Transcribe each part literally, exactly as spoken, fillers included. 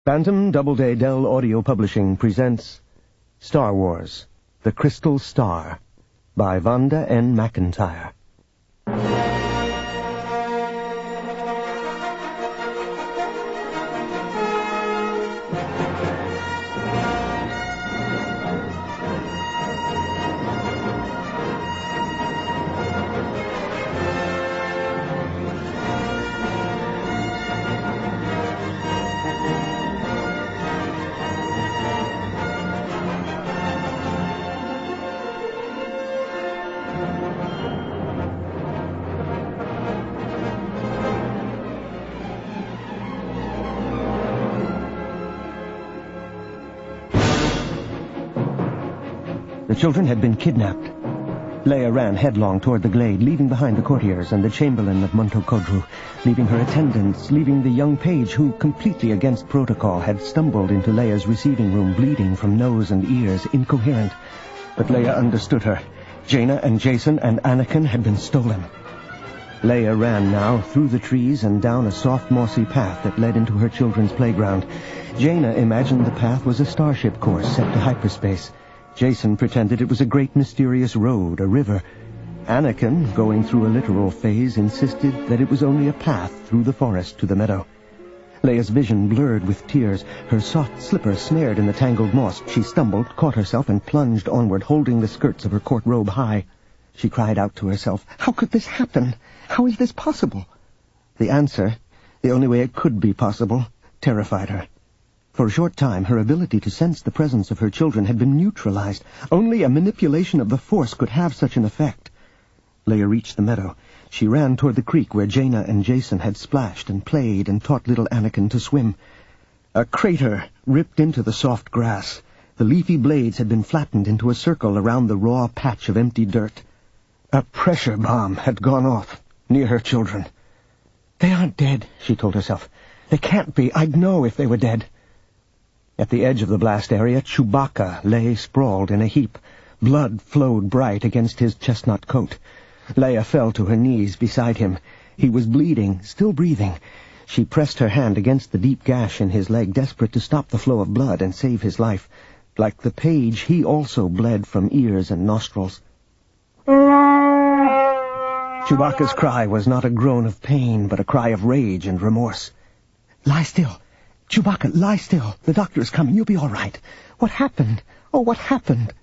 Bantam Doubleday Dell Audio Publishing presents Star Wars, The Crystal Star by Vonda N. McIntyre. The children had been kidnapped. Leia ran headlong toward the glade, leaving behind the courtiers and the chamberlain of Monto Kodru, leaving her attendants, leaving the young page who, completely against protocol, had stumbled into Leia's receiving room, bleeding from nose and ears, incoherent. But Leia understood her. Jaina and Jacen and Anakin had been stolen. Leia ran now through the trees and down a soft, mossy path that led into her children's playground. Jaina imagined the path was a starship course set to hyperspace. Jacen pretended it was a great mysterious road, a river. Anakin, going through a literal phase, insisted that it was only a path through the forest to the meadow. Leia's vision blurred with tears, her soft slipper snared in the tangled moss. She stumbled, caught herself, and plunged onward, holding the skirts of her court robe high. She cried out to herself, "How could this happen? How is this possible?" The answer, the only way it could be possible, terrified her. For a short time, her ability to sense the presence of her children had been neutralized. Only a manipulation of the Force could have such an effect. Leia reached the meadow. She ran toward the creek where Jaina and Jacen had splashed and played and taught little Anakin to swim. A crater ripped into the soft grass. The leafy blades had been flattened into a circle around the raw patch of empty dirt. A pressure bomb had gone off near her children. "They aren't dead," she told herself. "They can't be. I'd know if they were dead." At the edge of the blast area, Chewbacca lay sprawled in a heap. Blood flowed bright against his chestnut coat. Leia fell to her knees beside him. He was bleeding, still breathing. She pressed her hand against the deep gash in his leg, desperate to stop the flow of blood and save his life. Like the page, he also bled from ears and nostrils. Chewbacca's cry was not a groan of pain, but a cry of rage and remorse. "Lie still. Chewbacca, lie still. The doctor is coming. You'll be all right. What happened? Oh, what happened?"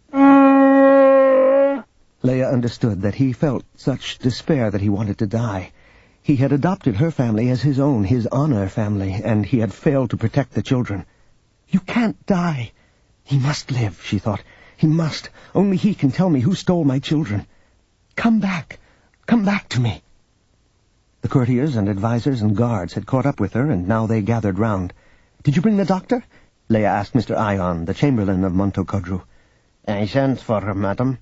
Leia understood that he felt such despair that he wanted to die. He had adopted her family as his own, his honor family, and he had failed to protect the children. "You can't die." "He must live," she thought. "He must. Only he can tell me who stole my children. Come back. Come back to me." The courtiers and advisers and guards had caught up with her, and now they gathered round. "Did you bring the doctor?" Leia asked Mister Ion, the chamberlain of Monto Kodru. "I sent for her, madam."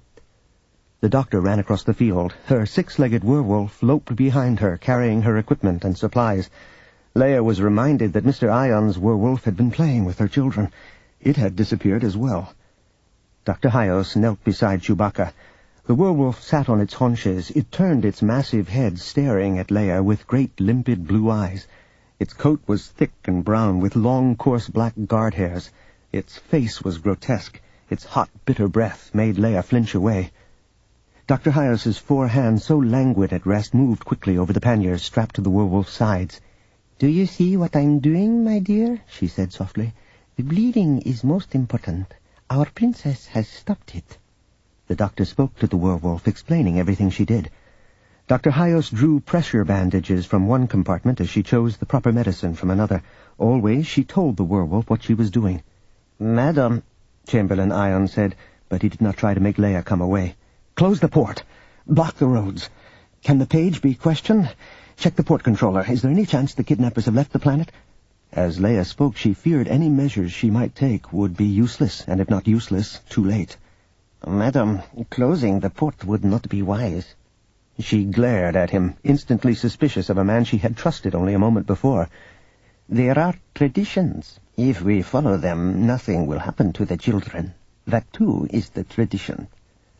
The doctor ran across the field. Her six-legged werewolf loped behind her, carrying her equipment and supplies. Leia was reminded that Mister Ion's werewolf had been playing with her children. It had disappeared as well. Doctor Hyos knelt beside Chewbacca. The werewolf sat on its haunches. It turned its massive head, staring at Leia with great limpid blue eyes. Its coat was thick and brown, with long, coarse black guard hairs. Its face was grotesque. Its hot, bitter breath made Leia flinch away. Doctor Hyos's four hands, so languid at rest, moved quickly over the panniers strapped to the werewolf's sides. "Do you see what I'm doing, my dear?" she said softly. "The bleeding is most important. Our princess has stopped it." The doctor spoke to the werewolf, explaining everything she did. Doctor Hyos drew pressure bandages from one compartment as she chose the proper medicine from another. Always she told the werewolf what she was doing. "Madam," Chamberlain Ion said, but he did not try to make Leia come away. "Close the port. Block the roads. Can the page be questioned? Check the port controller. Is there any chance the kidnappers have left the planet?" As Leia spoke, she feared any measures she might take would be useless, and if not useless, too late. "Madam, closing the port would not be wise." She glared at him, instantly suspicious of a man she had trusted only a moment before. "There are traditions. If we follow them, nothing will happen to the children. That, too, is the tradition."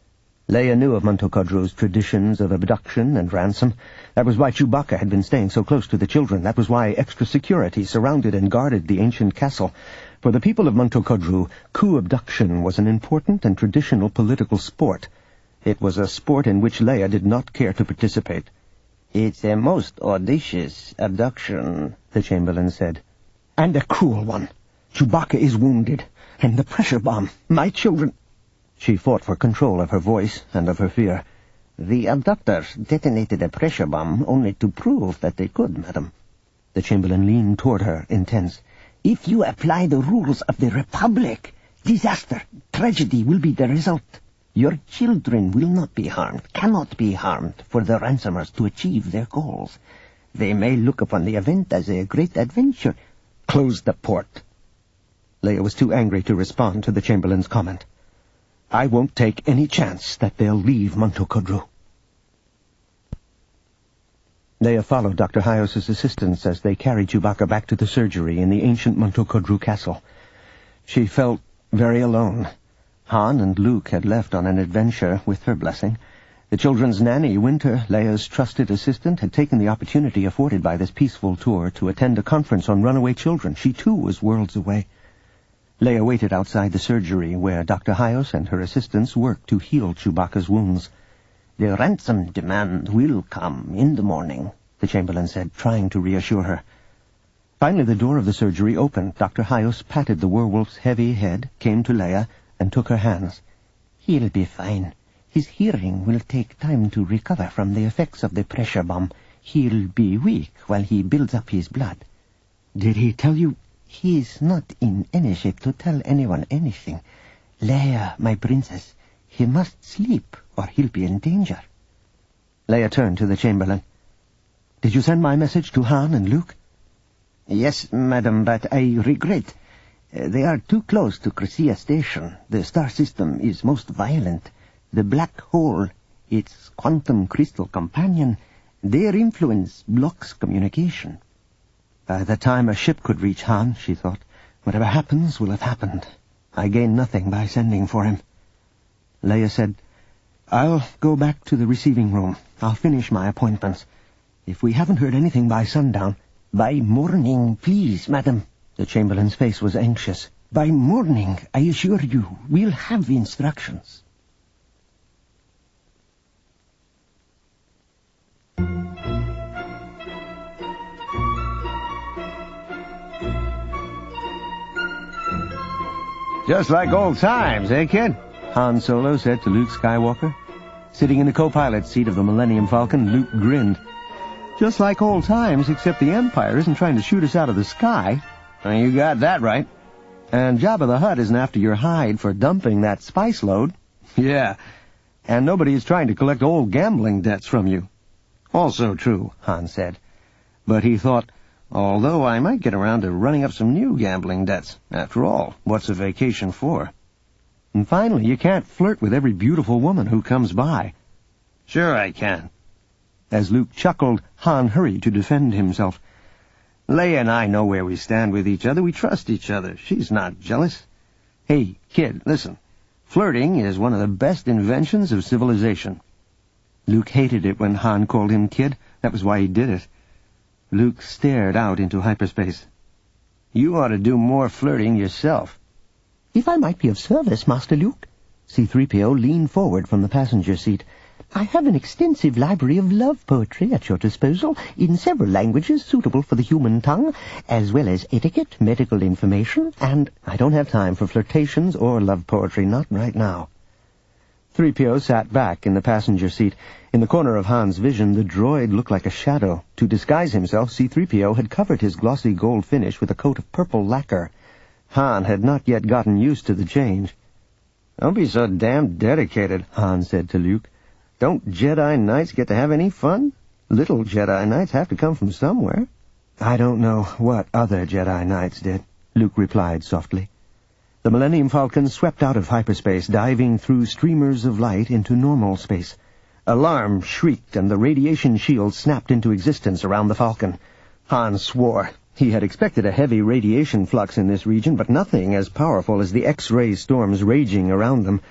Leia knew of Montokodru's traditions of abduction and ransom. That was why Chewbacca had been staying so close to the children. That was why extra security surrounded and guarded the ancient castle. For the people of Montokodru, coup abduction was an important and traditional political sport. It was a sport in which Leia did not care to participate. "It's a most audacious abduction," the Chamberlain said. "And a cruel one. Chewbacca is wounded, and the pressure bomb, my children—" She fought for control of her voice and of her fear. "The abductors detonated a pressure bomb only to prove that they could, madam." The Chamberlain leaned toward her, intense. "If you apply the rules of the Republic, disaster, tragedy will be the result. Your children will not be harmed, cannot be harmed, for the ransomers to achieve their goals. They may look upon the event as a great adventure." "Close the port." Leia was too angry to respond to the Chamberlain's comment. "I won't take any chance that they'll leave Montokodru." Leia followed Doctor Hyos's assistants as they carried Chewbacca back to the surgery in the ancient Montokodru castle. She felt very alone. Han and Luke had left on an adventure with her blessing. The children's nanny, Winter, Leia's trusted assistant, had taken the opportunity afforded by this peaceful tour to attend a conference on runaway children. She, too, was worlds away. Leia waited outside the surgery, where Doctor Hyos and her assistants worked to heal Chewbacca's wounds. "The ransom demand will come in the morning," the Chamberlain said, trying to reassure her. Finally, the door of the surgery opened. Doctor Hyos patted the werewolf's heavy head, came to Leia, and took her hands. "He'll be fine. His hearing will take time to recover from the effects of the pressure bomb. He'll be weak while he builds up his blood." "Did he tell you—" "He's not in any shape to tell anyone anything. Leia, my princess, he must sleep or he'll be in danger." Leia turned to the Chamberlain. "Did you send my message to Han and Luke?" "Yes, madam, but I regret. Uh, they are too close to Crescia Station. The star system is most violent. The black hole, its quantum crystal companion, their influence blocks communication." By the time a ship could reach Han, she thought, whatever happens will have happened. I gain nothing by sending for him. Leia said, "I'll go back to the receiving room. I'll finish my appointments. If we haven't heard anything by sundown—" "By morning, please, madam." The Chamberlain's face was anxious. "By morning, I assure you, we'll have instructions." "Just like old times, eh, kid?" Han Solo said to Luke Skywalker. Sitting in the co-pilot seat of the Millennium Falcon, Luke grinned. "Just like old times, except the Empire isn't trying to shoot us out of the sky." Well, you got that right. "And Jabba the Hutt isn't after your hide for dumping that spice load." "Yeah, and nobody is trying to collect old gambling debts from you." "Also true," Han said. But he thought, although I might get around to running up some new gambling debts. After all, what's a vacation for? And finally, you can't flirt with every beautiful woman who comes by. "Sure I can." As Luke chuckled, Han hurried to defend himself. "Leia and I know where we stand with each other. We trust each other. She's not jealous. Hey, kid, listen. Flirting is one of the best inventions of civilization." Luke hated it when Han called him kid. That was why he did it. Luke stared out into hyperspace. "You ought to do more flirting yourself." "If I might be of service, Master Luke." C three P O leaned forward from the passenger seat. "I have an extensive library of love poetry at your disposal, in several languages suitable for the human tongue, as well as etiquette, medical information, and—" "I don't have time for flirtations or love poetry, not right now." three P O sat back in the passenger seat. In the corner of Han's vision, the droid looked like a shadow. To disguise himself, C three P O had covered his glossy gold finish with a coat of purple lacquer. Han had not yet gotten used to the change. "Don't be so damn dedicated," Han said to Luke. "Don't Jedi Knights get to have any fun? Little Jedi Knights have to come from somewhere." "I don't know what other Jedi Knights did," Luke replied softly. The Millennium Falcon swept out of hyperspace, diving through streamers of light into normal space. Alarm shrieked, and the radiation shield snapped into existence around the Falcon. Han swore. He had expected a heavy radiation flux in this region, but nothing as powerful as the X-ray storms raging around them.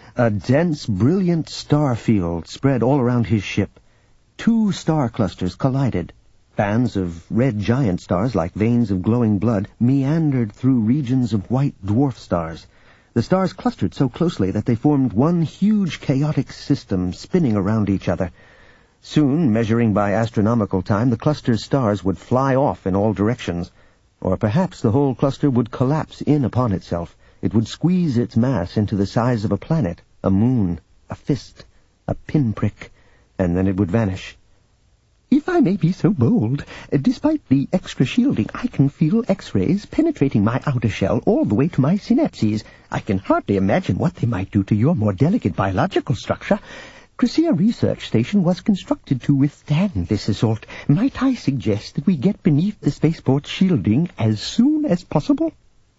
A dense, brilliant star field spread all around his ship. Two star clusters collided. Bands of red giant stars, like veins of glowing blood, meandered through regions of white dwarf stars. The stars clustered so closely that they formed one huge chaotic system spinning around each other. Soon, measuring by astronomical time, the cluster's stars would fly off in all directions. Or perhaps the whole cluster would collapse in upon itself. It would squeeze its mass into the size of a planet, a moon, a fist, a pinprick, and then it would vanish. If I may be so bold, despite the extra shielding, I can feel X-rays penetrating my outer shell all the way to my synapses. I can hardly imagine what they might do to your more delicate biological structure. Crescia Research Station was constructed to withstand this assault. Might I suggest that we get beneath the spaceport's shielding as soon as possible?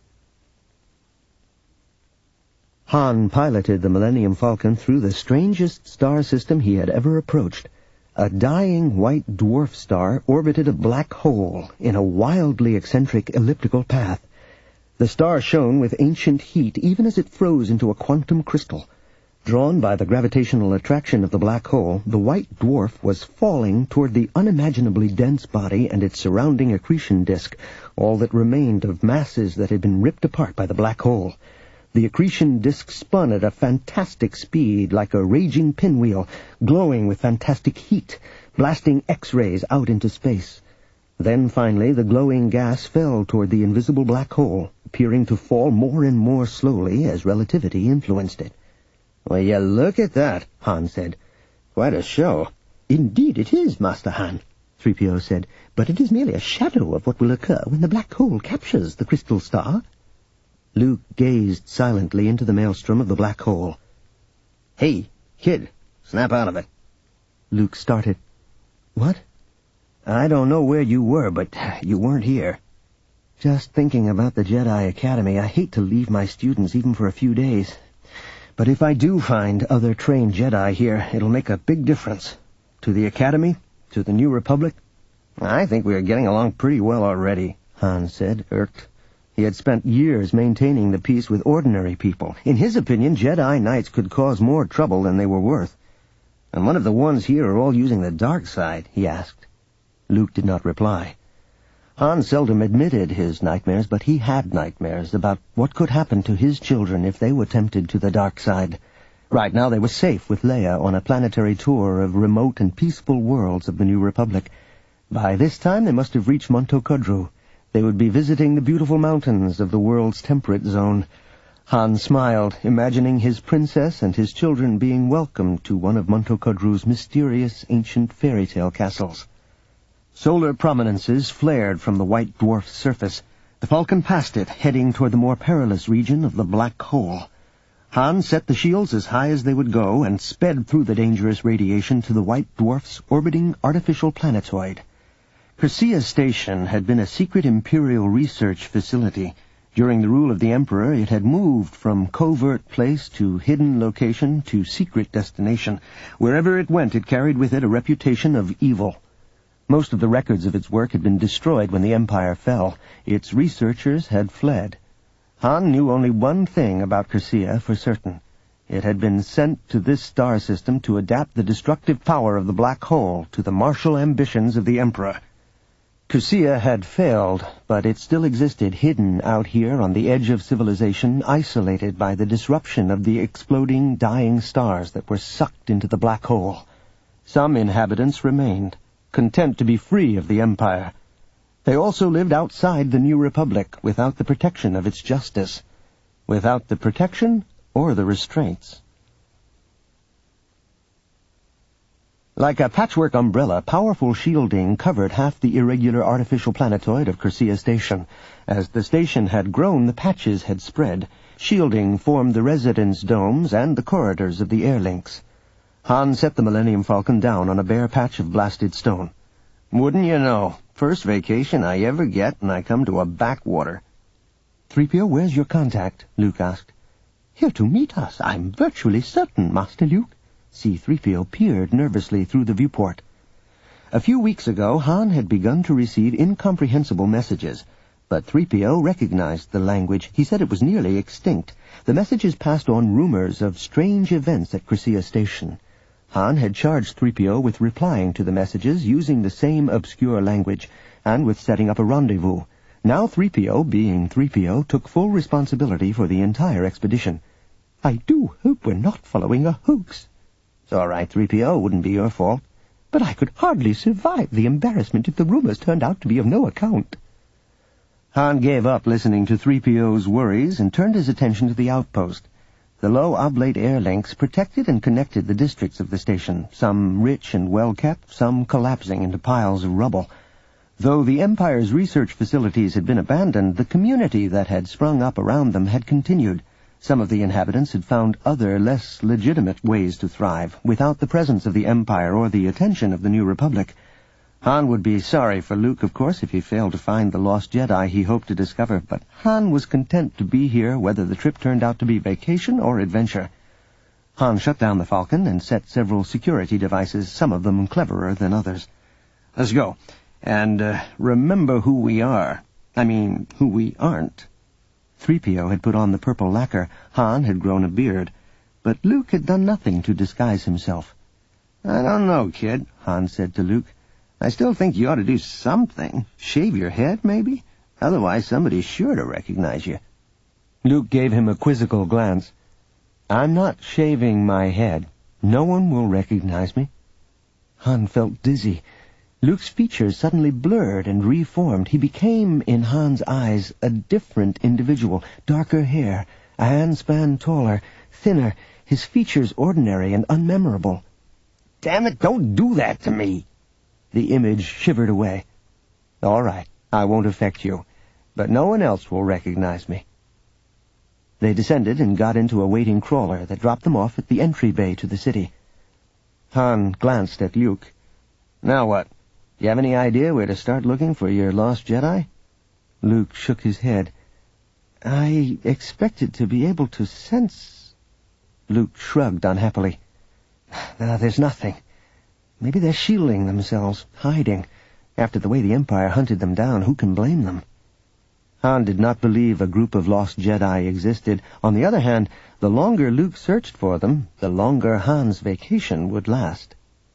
Han piloted the Millennium Falcon through the strangest star system he had ever approached. A dying white dwarf star orbited a black hole in a wildly eccentric elliptical path. The star shone with ancient heat even as it froze into a quantum crystal. Drawn by the gravitational attraction of the black hole, the white dwarf was falling toward the unimaginably dense body and its surrounding accretion disk, all that remained of masses that had been ripped apart by the black hole. The accretion disk spun at a fantastic speed, like a raging pinwheel, glowing with fantastic heat, blasting X-rays out into space. Then, finally, the glowing gas fell toward the invisible black hole, appearing to fall more and more slowly as relativity influenced it. "Well, yeah, look at that," Han said. "Quite a show." "Indeed it is, Master Han," three P O said, "but it is merely a shadow of what will occur when the black hole captures the crystal star." Luke gazed silently into the maelstrom of the black hole. "Hey, kid, snap out of it." Luke started. "What?" "I don't know where you were, but you weren't here." "Just thinking about the Jedi Academy. I hate to leave my students even for a few days. But if I do find other trained Jedi here, it'll make a big difference. To the Academy, to the New Republic." "I think we're getting along pretty well already," Han said, irked. He had spent years maintaining the peace with ordinary people. In his opinion, Jedi Knights could cause more trouble than they were worth. "And what if the ones here are all using the dark side?" he asked. Luke did not reply. Han seldom admitted his nightmares, but he had nightmares about what could happen to his children if they were tempted to the dark side. Right now they were safe with Leia on a planetary tour of remote and peaceful worlds of the New Republic. By this time they must have reached Monto Kodru. They would be visiting the beautiful mountains of the world's temperate zone. Han smiled, imagining his princess and his children being welcomed to one of Monto Kodru's mysterious ancient fairy tale castles. Solar prominences flared from the white dwarf's surface. The Falcon passed it, heading toward the more perilous region of the black hole. Han set the shields as high as they would go and sped through the dangerous radiation to the white dwarf's orbiting artificial planetoid. Crescia Station had been a secret Imperial research facility. During the rule of the Emperor, it had moved from covert place to hidden location to secret destination. Wherever it went, it carried with it a reputation of evil. Most of the records of its work had been destroyed when the Empire fell. Its researchers had fled. Han knew only one thing about Crescia for certain. It had been sent to this star system to adapt the destructive power of the black hole to the martial ambitions of the Emperor. Crescia had failed, but it still existed hidden out here on the edge of civilization, isolated by the disruption of the exploding, dying stars that were sucked into the black hole. Some inhabitants remained, content to be free of the Empire. They also lived outside the New Republic, without the protection of its justice, without the protection or the restraints. Like a patchwork umbrella, powerful shielding covered half the irregular artificial planetoid of Crescia Station. As the station had grown, the patches had spread. Shielding formed the residence domes and the corridors of the air links. Han set the Millennium Falcon down on a bare patch of blasted stone. "Wouldn't you know, first vacation I ever get and I come to a backwater." three P O, where's your contact?" Luke asked. "Here to meet us, I'm virtually certain, Master Luke." C three P O peered nervously through the viewport. A few weeks ago, Han had begun to receive incomprehensible messages. But three P O recognized the language. He said it was nearly extinct. The messages passed on rumors of strange events at Crescia Station. Han had charged three P O with replying to the messages using the same obscure language, and with setting up a rendezvous. Now three P O, being three P O, took full responsibility for the entire expedition. "I do hope we're not following a hoax." "It's all right, three P O. Wouldn't be your fault." "But I could hardly survive the embarrassment if the rumors turned out to be of no account." Han gave up listening to three P O's worries and turned his attention to the outpost. The low oblate air links protected and connected the districts of the station, some rich and well-kept, some collapsing into piles of rubble. Though the Empire's research facilities had been abandoned, the community that had sprung up around them had continued. Some of the inhabitants had found other, less legitimate ways to thrive, without the presence of the Empire or the attention of the New Republic. Han would be sorry for Luke, of course, if he failed to find the lost Jedi he hoped to discover, but Han was content to be here whether the trip turned out to be vacation or adventure. Han shut down the Falcon and set several security devices, some of them cleverer than others. "Let's go. And uh, remember who we are. I mean, who we aren't." three P O had put on the purple lacquer. Han had grown a beard. But Luke had done nothing to disguise himself. "I don't know, kid," Han said to Luke. "I still think you ought to do something. Shave your head, maybe? Otherwise somebody's sure to recognize you." Luke gave him a quizzical glance. "I'm not shaving my head. No one will recognize me." Han felt dizzy. Luke's features suddenly blurred and reformed. He became, in Han's eyes, a different individual. Darker hair, a handspan taller, thinner, his features ordinary and unmemorable. "Damn it, don't do that to me!" The image shivered away. "All right, I won't affect you, but no one else will recognize me." They descended and got into a waiting crawler that dropped them off at the entry bay to the city. Han glanced at Luke. "Now what? Do you have any idea where to start looking for your lost Jedi?" Luke shook his head. "I expected to be able to sense—" Luke shrugged unhappily. "No, there's nothing. Maybe they're shielding themselves, hiding. After the way the Empire hunted them down, who can blame them?" Han did not believe a group of lost Jedi existed. On the other hand, the longer Luke searched for them, the longer Han's vacation would last.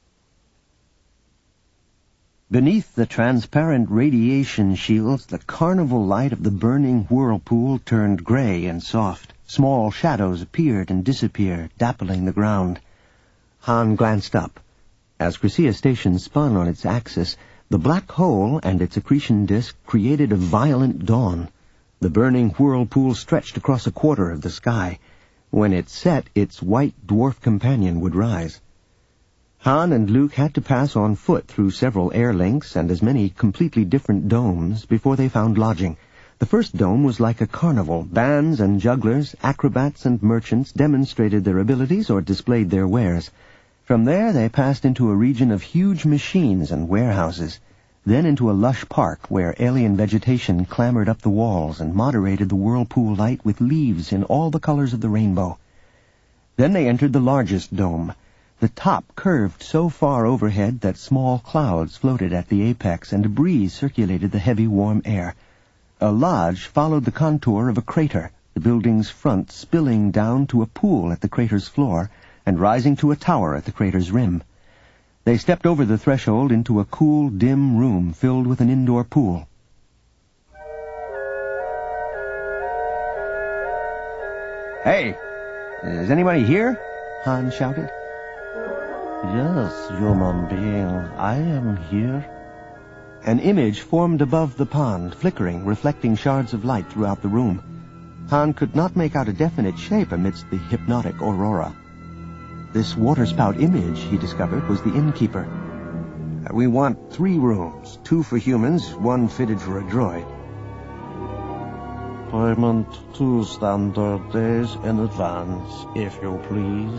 Beneath the transparent radiation shields, the carnival light of the burning whirlpool turned gray and soft. Small shadows appeared and disappeared, dappling the ground. Han glanced up. As Crescia Station spun on its axis, the black hole and its accretion disk created a violent dawn. The burning whirlpool stretched across a quarter of the sky. When it set, its white dwarf companion would rise. Han and Luke had to pass on foot through several air links and as many completely different domes before they found lodging. The first dome was like a carnival. Bands and jugglers, acrobats and merchants demonstrated their abilities or displayed their wares. From there they passed into a region of huge machines and warehouses, then into a lush park where alien vegetation clambered up the walls and moderated the whirlpool light with leaves in all the colors of the rainbow. Then they entered the largest dome. The top curved so far overhead that small clouds floated at the apex and a breeze circulated the heavy warm air. A lodge followed the contour of a crater, the building's front spilling down to a pool at the crater's floor and rising to a tower at the crater's rim. They stepped over the threshold into a cool, dim room filled with an indoor pool. "Hey, is anybody here?" Han shouted. "Yes, human being, I am here." An image formed above the pond, flickering, reflecting shards of light throughout the room. Han could not make out a definite shape amidst the hypnotic aurora. This waterspout image, he discovered, was the innkeeper. "We want three rooms, two for humans, one fitted for a droid." "Payment two standard days in advance, if you please."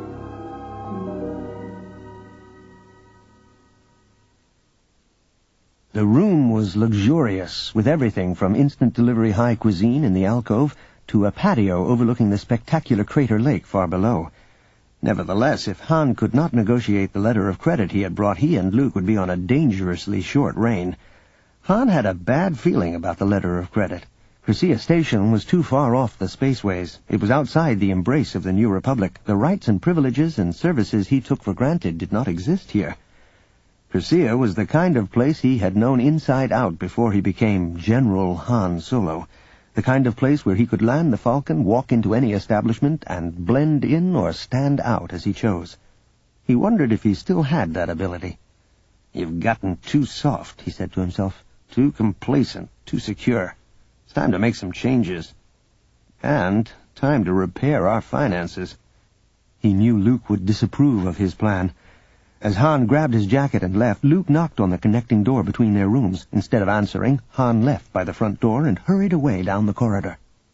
The room was luxurious, with everything from instant delivery high cuisine in the alcove to a patio overlooking the spectacular crater lake far below. Nevertheless, if Han could not negotiate the letter of credit he had brought, he and Luke would be on a dangerously short rein. Han had a bad feeling about the letter of credit. Crescia Station was too far off the spaceways. It was outside the embrace of the New Republic. The rights and privileges and services he took for granted did not exist here. Crescia was the kind of place he had known inside out before he became General Han Solo. The kind of place where he could land the Falcon, walk into any establishment, and blend in or stand out as he chose. He wondered if he still had that ability. "You've gotten too soft," he said to himself. "Too complacent, too secure. It's time to make some changes. And time to repair our finances." He knew Luke would disapprove of his plan. As Han grabbed his jacket and left, Luke knocked on the connecting door between their rooms. Instead of answering, Han left by the front door and hurried away down the corridor.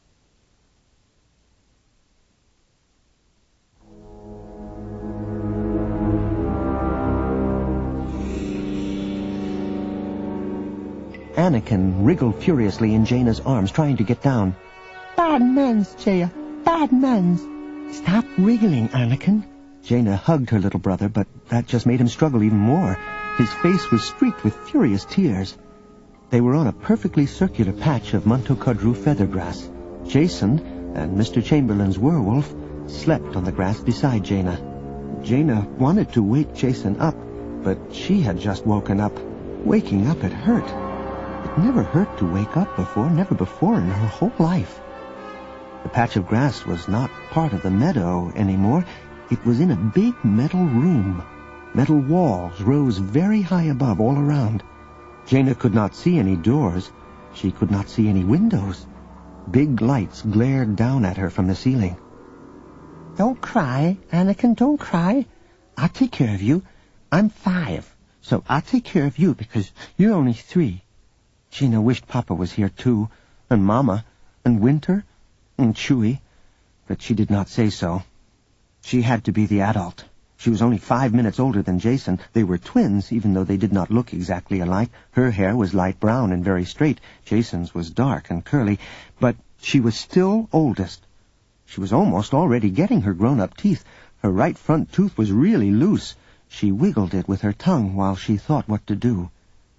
Anakin wriggled furiously in Jaina's arms, trying to get down. "Bad mans, Jaya, bad mans." "Stop wriggling, Anakin." Jaina hugged her little brother, but that just made him struggle even more. His face was streaked with furious tears. They were on a perfectly circular patch of Monto Kodru feather grass. Jacen and Mister Chamberlain's werewolf slept on the grass beside Jaina. Jaina wanted to wake Jacen up, but she had just woken up. Waking up had hurt. It never hurt to wake up before, never before in her whole life. The patch of grass was not part of the meadow anymore. It was in a big metal room. Metal walls rose very high above all around. Jaina could not see any doors. She could not see any windows. Big lights glared down at her from the ceiling. "Don't cry, Anakin, don't cry. I'll take care of you. I'm five, so I'll take care of you because you're only three." Jaina wished Papa was here too, and Mama, and Winter, and Chewie, but she did not say so. She had to be the adult. She was only five minutes older than Jacen. They were twins, even though they did not look exactly alike. Her hair was light brown and very straight. Jacen's was dark and curly, but she was still oldest. She was almost already getting her grown-up teeth. Her right front tooth was really loose. She wiggled it with her tongue while she thought what to do.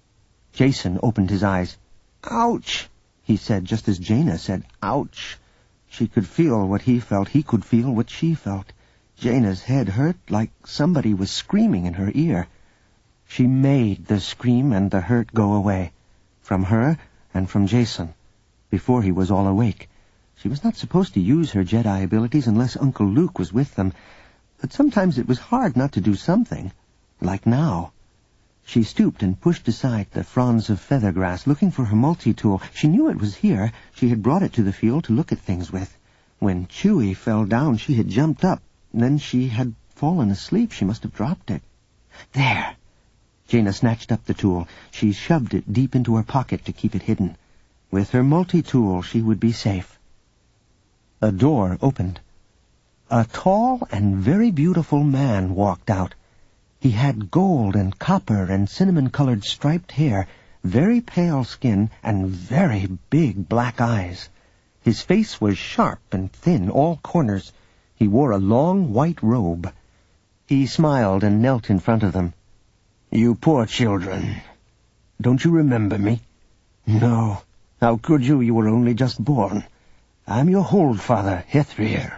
Jacen opened his eyes. "Ouch!" he said, just as Jaina said, "Ouch!" She could feel what he felt. He could feel what she felt. Jaina's head hurt like somebody was screaming in her ear. She made the scream and the hurt go away, from her and from Jacen, before he was all awake. She was not supposed to use her Jedi abilities unless Uncle Luke was with them, but sometimes it was hard not to do something, like now. She stooped and pushed aside the fronds of feather grass, looking for her multi-tool. She knew it was here. She had brought it to the field to look at things with. When Chewie fell down, she had jumped up. Then she had fallen asleep. She must have dropped it. There! Jaina snatched up the tool. She shoved it deep into her pocket to keep it hidden. With her multi-tool, she would be safe. A door opened. A tall and very beautiful man walked out. He had gold and copper and cinnamon-colored striped hair, very pale skin, and very big black eyes. His face was sharp and thin, all corners. He wore a long white robe. He smiled and knelt in front of them. "You poor children. Don't you remember me?" "No. How could you? You were only just born. I'm your Holdfather, Hethreer."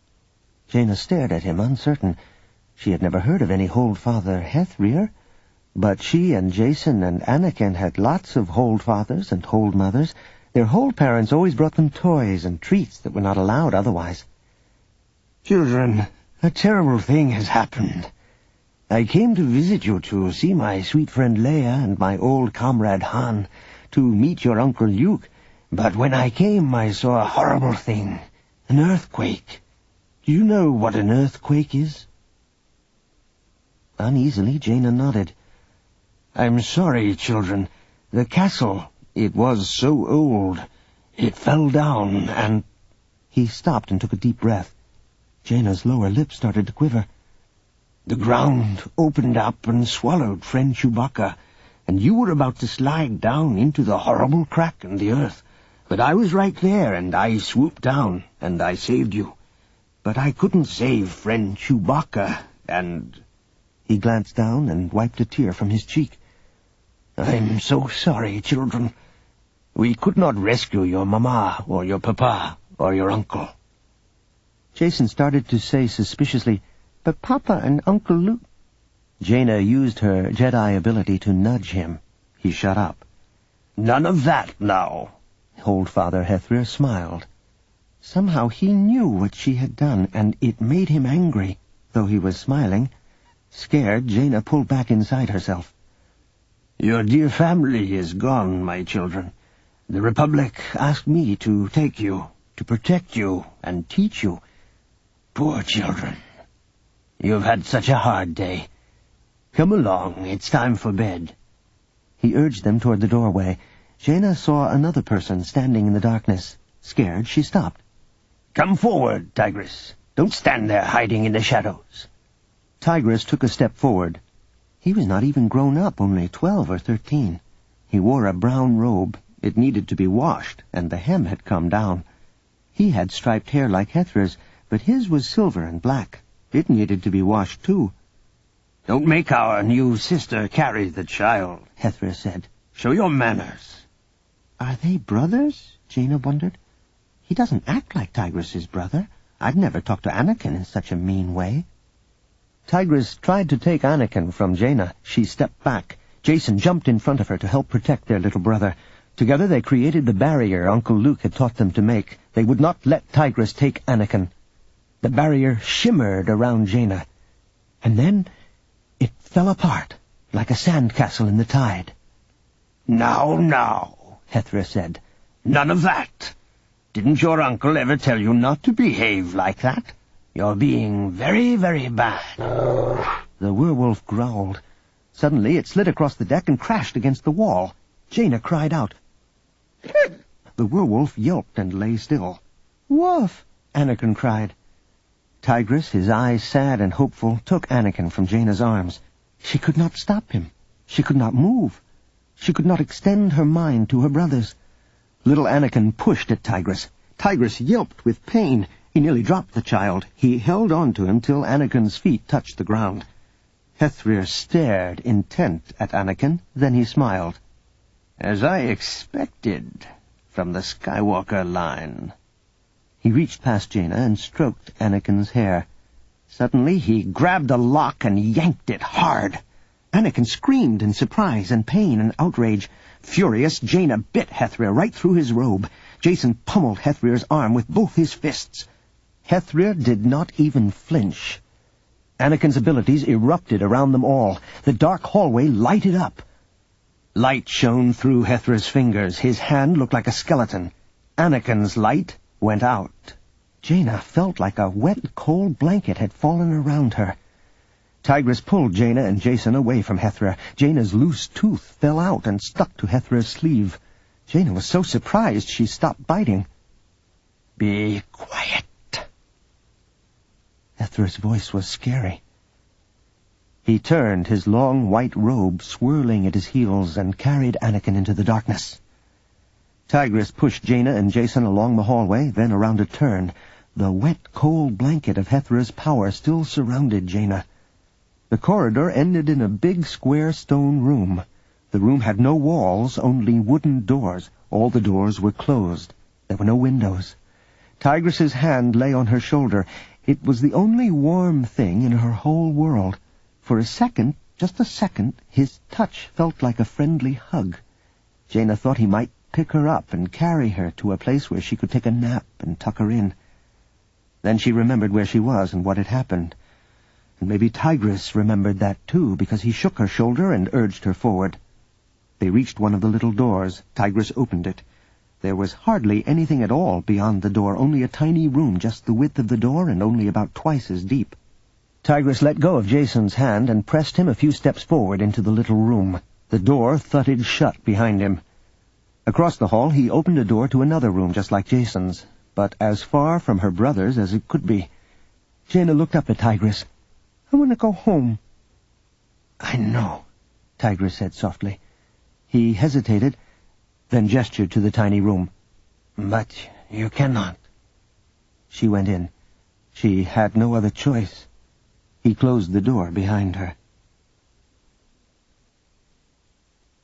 Jaina stared at him, uncertain. She had never heard of any Holdfather Hethreer, but she and Jacen and Anakin had lots of Holdfathers and Holdmothers. Their Holdparents always brought them toys and treats that were not allowed otherwise. "Children, a terrible thing has happened. I came to visit you to see my sweet friend Leia and my old comrade Han, to meet your Uncle Luke, but when I came I saw a horrible thing, an earthquake. Do you know what an earthquake is?" Uneasily, Jaina nodded. "I'm sorry, children. The castle, it was so old. It fell down and—" He stopped and took a deep breath. Jaina's lower lip started to quiver. "The ground opened up and swallowed friend Chewbacca, and you were about to slide down into the horrible crack in the earth. But I was right there, and I swooped down, and I saved you. But I couldn't save friend Chewbacca, and—" He glanced down and wiped a tear from his cheek. I'm so sorry, children. We could not rescue your mama, or your papa, or your uncle. Jason started to say suspiciously, "But Papa and Uncle Luke—" Jaina used her Jedi ability to nudge him. He shut up. "None of that now." Old Father Hethrir smiled. Somehow he knew what she had done, and it made him angry, though he was smiling. Scared, Jaina pulled back inside herself. "Your dear family is gone, my children. The Republic asked me to take you, to protect you, and teach you. Poor children. You've had such a hard day. Come along, it's time for bed." He urged them toward the doorway. Jaina saw another person standing in the darkness. Scared, she stopped. "Come forward, Tigris. Don't stand there hiding in the shadows." Tigris took a step forward. He was not even grown up, only twelve or thirteen. He wore a brown robe. It needed to be washed, and the hem had come down. He had striped hair like Hethrir's, but his was silver and black. It needed to be washed, too. "Don't make our new sister carry the child," Hethrir said. "Show your manners." Are they brothers? Jaina wondered. He doesn't act like Tigris's brother. I'd never talked to Anakin in such a mean way. Tigris tried to take Anakin from Jaina. She stepped back. Jason jumped in front of her to help protect their little brother. Together they created the barrier Uncle Luke had taught them to make. They would not let Tigris take Anakin. The barrier shimmered around Jaina. And then it fell apart, like a sandcastle in the tide. "Now, now," Hethrir said. "None of that. Didn't your uncle ever tell you not to behave like that? You're being very, very bad." The werewolf growled. Suddenly it slid across the deck and crashed against the wall. Jaina cried out. The werewolf yelped and lay still. "Wolf!" Anakin cried. Tigris, his eyes sad and hopeful, took Anakin from Jaina's arms. She could not stop him. She could not move. She could not extend her mind to her brothers. Little Anakin pushed at Tigris. Tigris yelped with pain. He nearly dropped the child. He held on to him till Anakin's feet touched the ground. Hethrir stared, intent, at Anakin. Then he smiled. "As I expected, from the Skywalker line." He reached past Jaina and stroked Anakin's hair. Suddenly he grabbed a lock and yanked it hard. Anakin screamed in surprise and pain and outrage. Furious, Jaina bit Hethrir right through his robe. Jason pummeled Hethrir's arm with both his fists. Hethrir did not even flinch. Anakin's abilities erupted around them all. The dark hallway lighted up. Light shone through Hethrir's fingers. His hand looked like a skeleton. Anakin's light went out. Jaina felt like a wet, cold blanket had fallen around her. Tigris pulled Jaina and Jason away from Hethrir. Jaina's loose tooth fell out and stuck to Hethrir's sleeve. Jaina was so surprised she stopped biting. "Be quiet." Hethrir's voice was scary. He turned, his long white robe swirling at his heels, and carried Anakin into the darkness. Tigris pushed Jaina and Jason along the hallway, then around a turn. The wet, cold blanket of Hethrir's power still surrounded Jaina. The corridor ended in a big square stone room. The room had no walls, only wooden doors. All the doors were closed. There were no windows. Tigris's hand lay on her shoulder. It was the only warm thing in her whole world. For a second, just a second, his touch felt like a friendly hug. Jaina thought he might pick her up and carry her to a place where she could take a nap and tuck her in. Then she remembered where she was and what had happened. And maybe Tigris remembered that too, because he shook her shoulder and urged her forward. They reached one of the little doors. Tigris opened it. There was hardly anything at all beyond the door, only a tiny room just the width of the door and only about twice as deep. Tigris let go of Jason's hand and pressed him a few steps forward into the little room. The door thudded shut behind him. Across the hall he opened a door to another room just like Jason's, but as far from her brothers as it could be. Jaina looked up at Tigris. "I want to go home." "I know," Tigris said softly. He hesitated, then gestured to the tiny room. "But you cannot." She went in. She had no other choice. He closed the door behind her.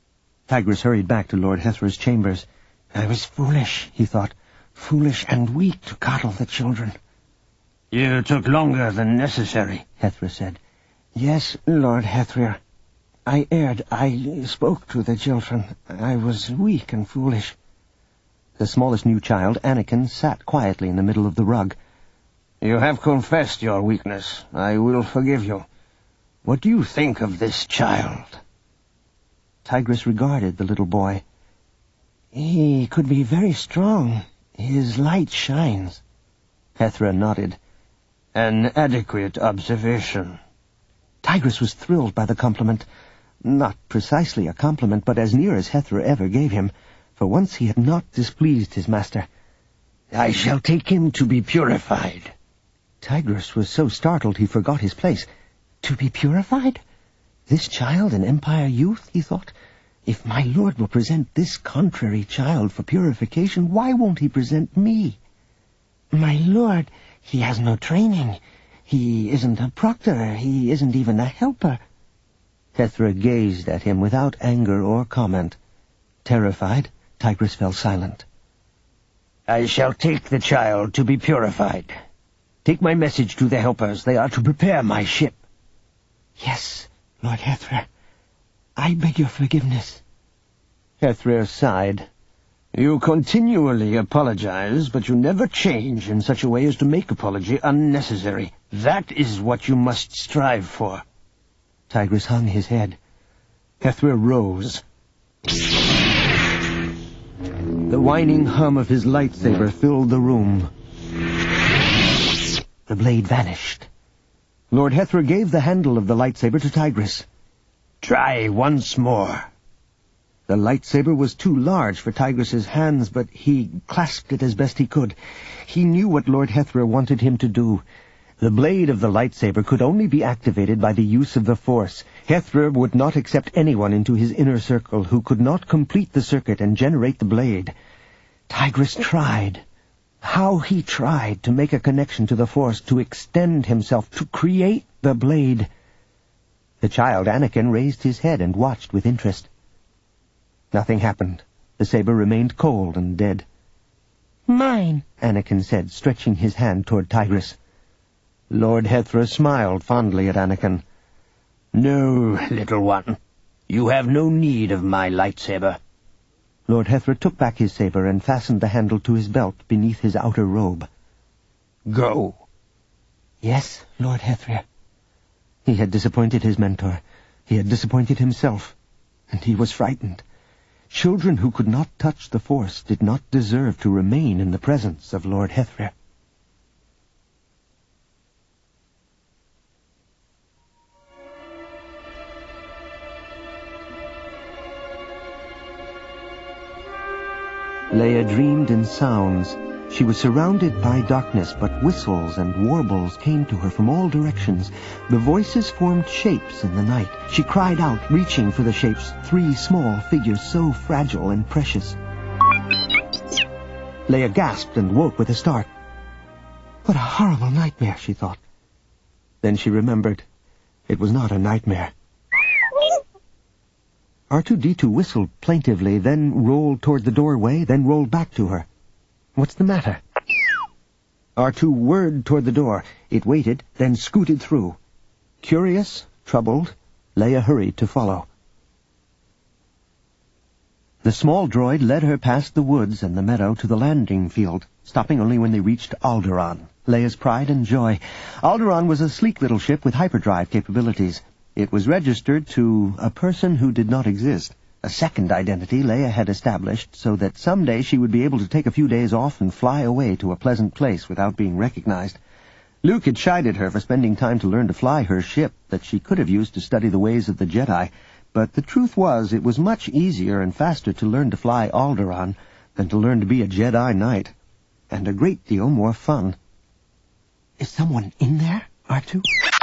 Tigris hurried back to Lord Hethra's chambers. I was foolish, he thought. Foolish and weak to coddle the children. You took longer than necessary, Hethra said. Yes, Lord Hethra. I erred. I spoke to the children. I was weak and foolish. The smallest new child, Anakin, sat quietly in the middle of the rug. You have confessed your weakness. I will forgive you. What do you think of this child? Tigris regarded the little boy. He could be very strong. His light shines. Hethra nodded. An adequate observation. Tigris was thrilled by the compliment. Not precisely a compliment, but as near as Hethra ever gave him. For once he had not displeased his master. I shall take him to be purified. Tigris was so startled he forgot his place. To be purified? This child an Empire youth, he thought. If my lord will present this contrary child for purification, why won't he present me? My lord, he has no training. He isn't a proctor. He isn't even a helper. Hethra gazed at him without anger or comment. Terrified, Tigris fell silent. I shall take the child to be purified. Take my message to the helpers. They are to prepare my ship. Yes, Lord Hethra. I beg your forgiveness. Hethra sighed. You continually apologize, but you never change in such a way as to make apology unnecessary. That is what you must strive for. Tigris hung his head. Hethra rose. The whining hum of his lightsaber filled the room. The blade vanished. Lord Hethra gave the handle of the lightsaber to Tigris. Try once more. The lightsaber was too large for Tigris's hands, but he clasped it as best he could. He knew what Lord Hethra wanted him to do. The blade of the lightsaber could only be activated by the use of the Force. Hethra would not accept anyone into his inner circle who could not complete the circuit and generate the blade. Tigris tried. How he tried to make a connection to the Force, to extend himself, to create the blade. The child, Anakin, raised his head and watched with interest. Nothing happened. The saber remained cold and dead. Mine, Anakin said, stretching his hand toward Tigris. Lord Hethra smiled fondly at Anakin. No, little one. You have no need of my lightsaber. Lord Hethra took back his saber and fastened the handle to his belt beneath his outer robe. Go. Yes, Lord Hethra. He had disappointed his mentor. He had disappointed himself. And he was frightened. Children who could not touch the Force did not deserve to remain in the presence of Lord Hethra. Leia dreamed in sounds. She was surrounded by darkness, but whistles and warbles came to her from all directions. The voices formed shapes in the night. She cried out, reaching for the shapes, three small figures so fragile and precious. Leia gasped and woke with a start. What a horrible nightmare, she thought. Then she remembered. It was not a nightmare. R two D two whistled plaintively, then rolled toward the doorway, then rolled back to her. What's the matter? R two whirred toward the door. It waited, then scooted through. Curious, troubled, Leia hurried to follow. The small droid led her past the woods and the meadow to the landing field, stopping only when they reached Alderaan, Leia's pride and joy. Alderaan was a sleek little ship with hyperdrive capabilities. It was registered to a person who did not exist. A second identity Leia had established so that someday she would be able to take a few days off and fly away to a pleasant place without being recognized. Luke had chided her for spending time to learn to fly her ship that she could have used to study the ways of the Jedi, but the truth was it was much easier and faster to learn to fly Alderaan than to learn to be a Jedi Knight, and a great deal more fun. Is someone in there, R two?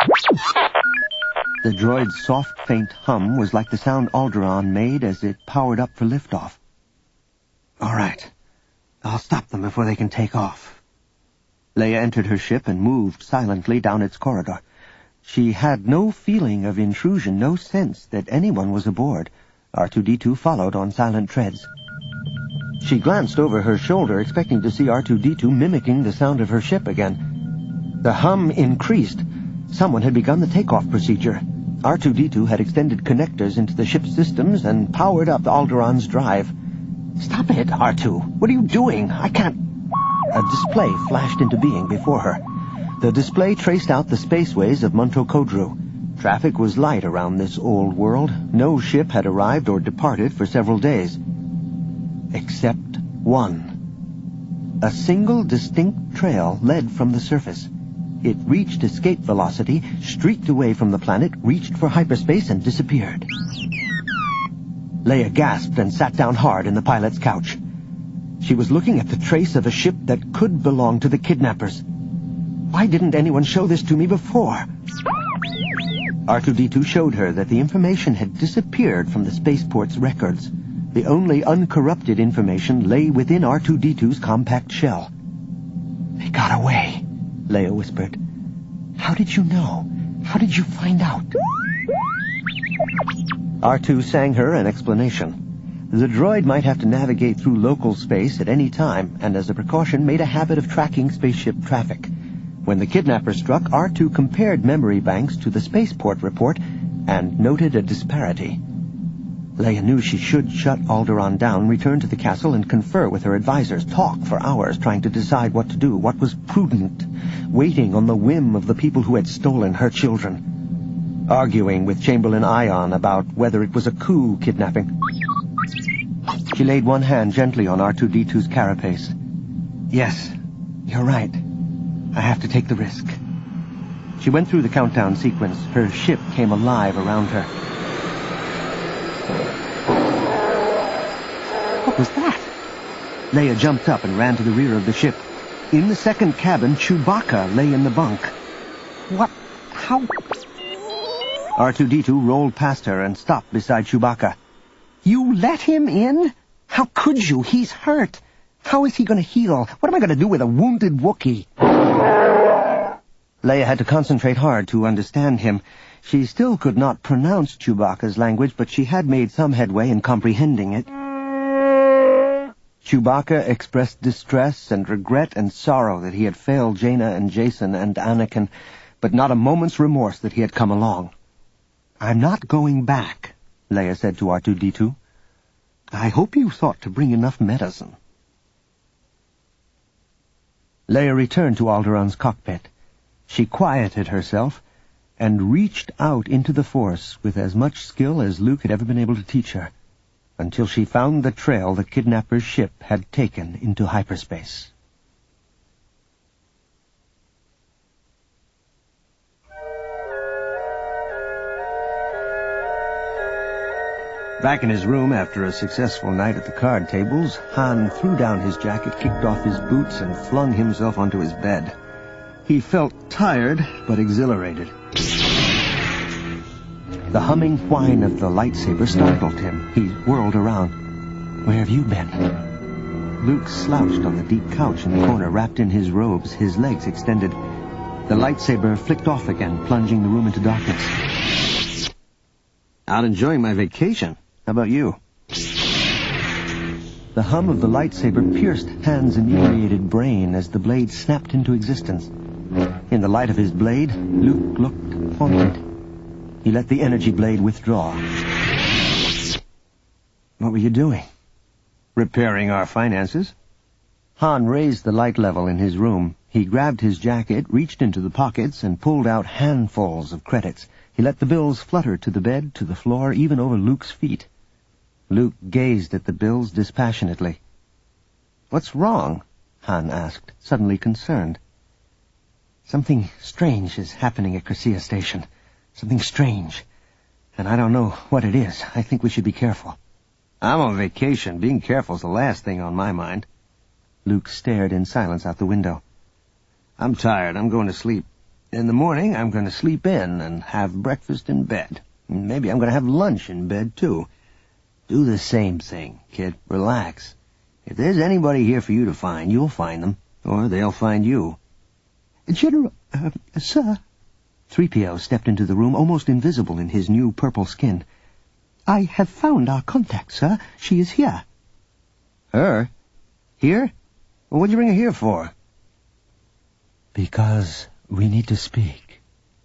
The droid's soft, faint hum was like the sound Alderaan made as it powered up for liftoff. All right. I'll stop them before they can take off. Leia entered her ship and moved silently down its corridor. She had no feeling of intrusion, no sense that anyone was aboard. R two D two followed on silent treads. She glanced over her shoulder, expecting to see R two D two mimicking the sound of her ship again. The hum increased. Someone had begun the takeoff procedure. R two D two had extended connectors into the ship's systems and powered up Alderaan's drive. "Stop it, R two. What are you doing? I can't..." A display flashed into being before her. The display traced out the spaceways of Monto Kodru. Traffic was light around this old world. No ship had arrived or departed for several days. Except one. A single distinct trail led from the surface. It reached escape velocity, streaked away from the planet, reached for hyperspace, and disappeared. Leia gasped and sat down hard in the pilot's couch. She was looking at the trace of a ship that could belong to the kidnappers. Why didn't anyone show this to me before? R two D two showed her that the information had disappeared from the spaceport's records. The only uncorrupted information lay within R two D two's compact shell. "They got away," Leia whispered. "How did you know? How did you find out?" R two sang her an explanation. The droid might have to navigate through local space at any time, and as a precaution made a habit of tracking spaceship traffic. When the kidnappers struck, R two compared memory banks to the spaceport report and noted a disparity. Leia knew she should shut Alderaan down, return to the castle, and confer with her advisors, talk for hours trying to decide what to do, what was prudent, waiting on the whim of the people who had stolen her children, arguing with Chamberlain Ion about whether it was a coup kidnapping. She laid one hand gently on R two D two's carapace. "Yes, you're right. I have to take the risk." She went through the countdown sequence. Her ship came alive around her. What was that? Leia jumped up and ran to the rear of the ship. In the second cabin, Chewbacca lay in the bunk. What? How? R two D two rolled past her and stopped beside Chewbacca. "You let him in? How could you? He's hurt. How is he going to heal? What am I going to do with a wounded Wookiee?" Leia had to concentrate hard to understand him. She still could not pronounce Chewbacca's language, but she had made some headway in comprehending it. Chewbacca expressed distress and regret and sorrow that he had failed Jaina and Jacen and Anakin, but not a moment's remorse that he had come along. "I'm not going back," Leia said to R two D two. "I hope you thought to bring enough medicine." Leia returned to Alderaan's cockpit. She quieted herself and reached out into the Force with as much skill as Luke had ever been able to teach her, until she found the trail the kidnapper's ship had taken into hyperspace. Back in his room after a successful night at the card tables, Han threw down his jacket, kicked off his boots, and flung himself onto his bed. He felt tired, but exhilarated. The humming whine of the lightsaber startled him. He whirled around. "Where have you been?" Luke slouched on the deep couch in the corner, wrapped in his robes, his legs extended. The lightsaber flicked off again, plunging the room into darkness. "Out enjoying my vacation. How about you?" The hum of the lightsaber pierced Han's inebriated brain as the blade snapped into existence. In the light of his blade, Luke looked haunted. He let the energy blade withdraw. "What were you doing?" "Repairing our finances." Han raised the light level in his room. He grabbed his jacket, reached into the pockets, and pulled out handfuls of credits. He let the bills flutter to the bed, to the floor, even over Luke's feet. Luke gazed at the bills dispassionately. "What's wrong?" Han asked, suddenly concerned. "Something strange is happening at Crescia Station. Something strange. And I don't know what it is. I think we should be careful." "I'm on vacation. Being careful's the last thing on my mind." Luke stared in silence out the window. "I'm tired. I'm going to sleep. In the morning, I'm going to sleep in and have breakfast in bed. Maybe I'm going to have lunch in bed, too. Do the same thing, kid. Relax. If there's anybody here for you to find, you'll find them, or they'll find you." "General, uh, sir..." three P O stepped into the room, almost invisible in his new purple skin. I have found our contact, sir. She is here. Her? Here? Well, what'd you bring her here for? Because we need to speak.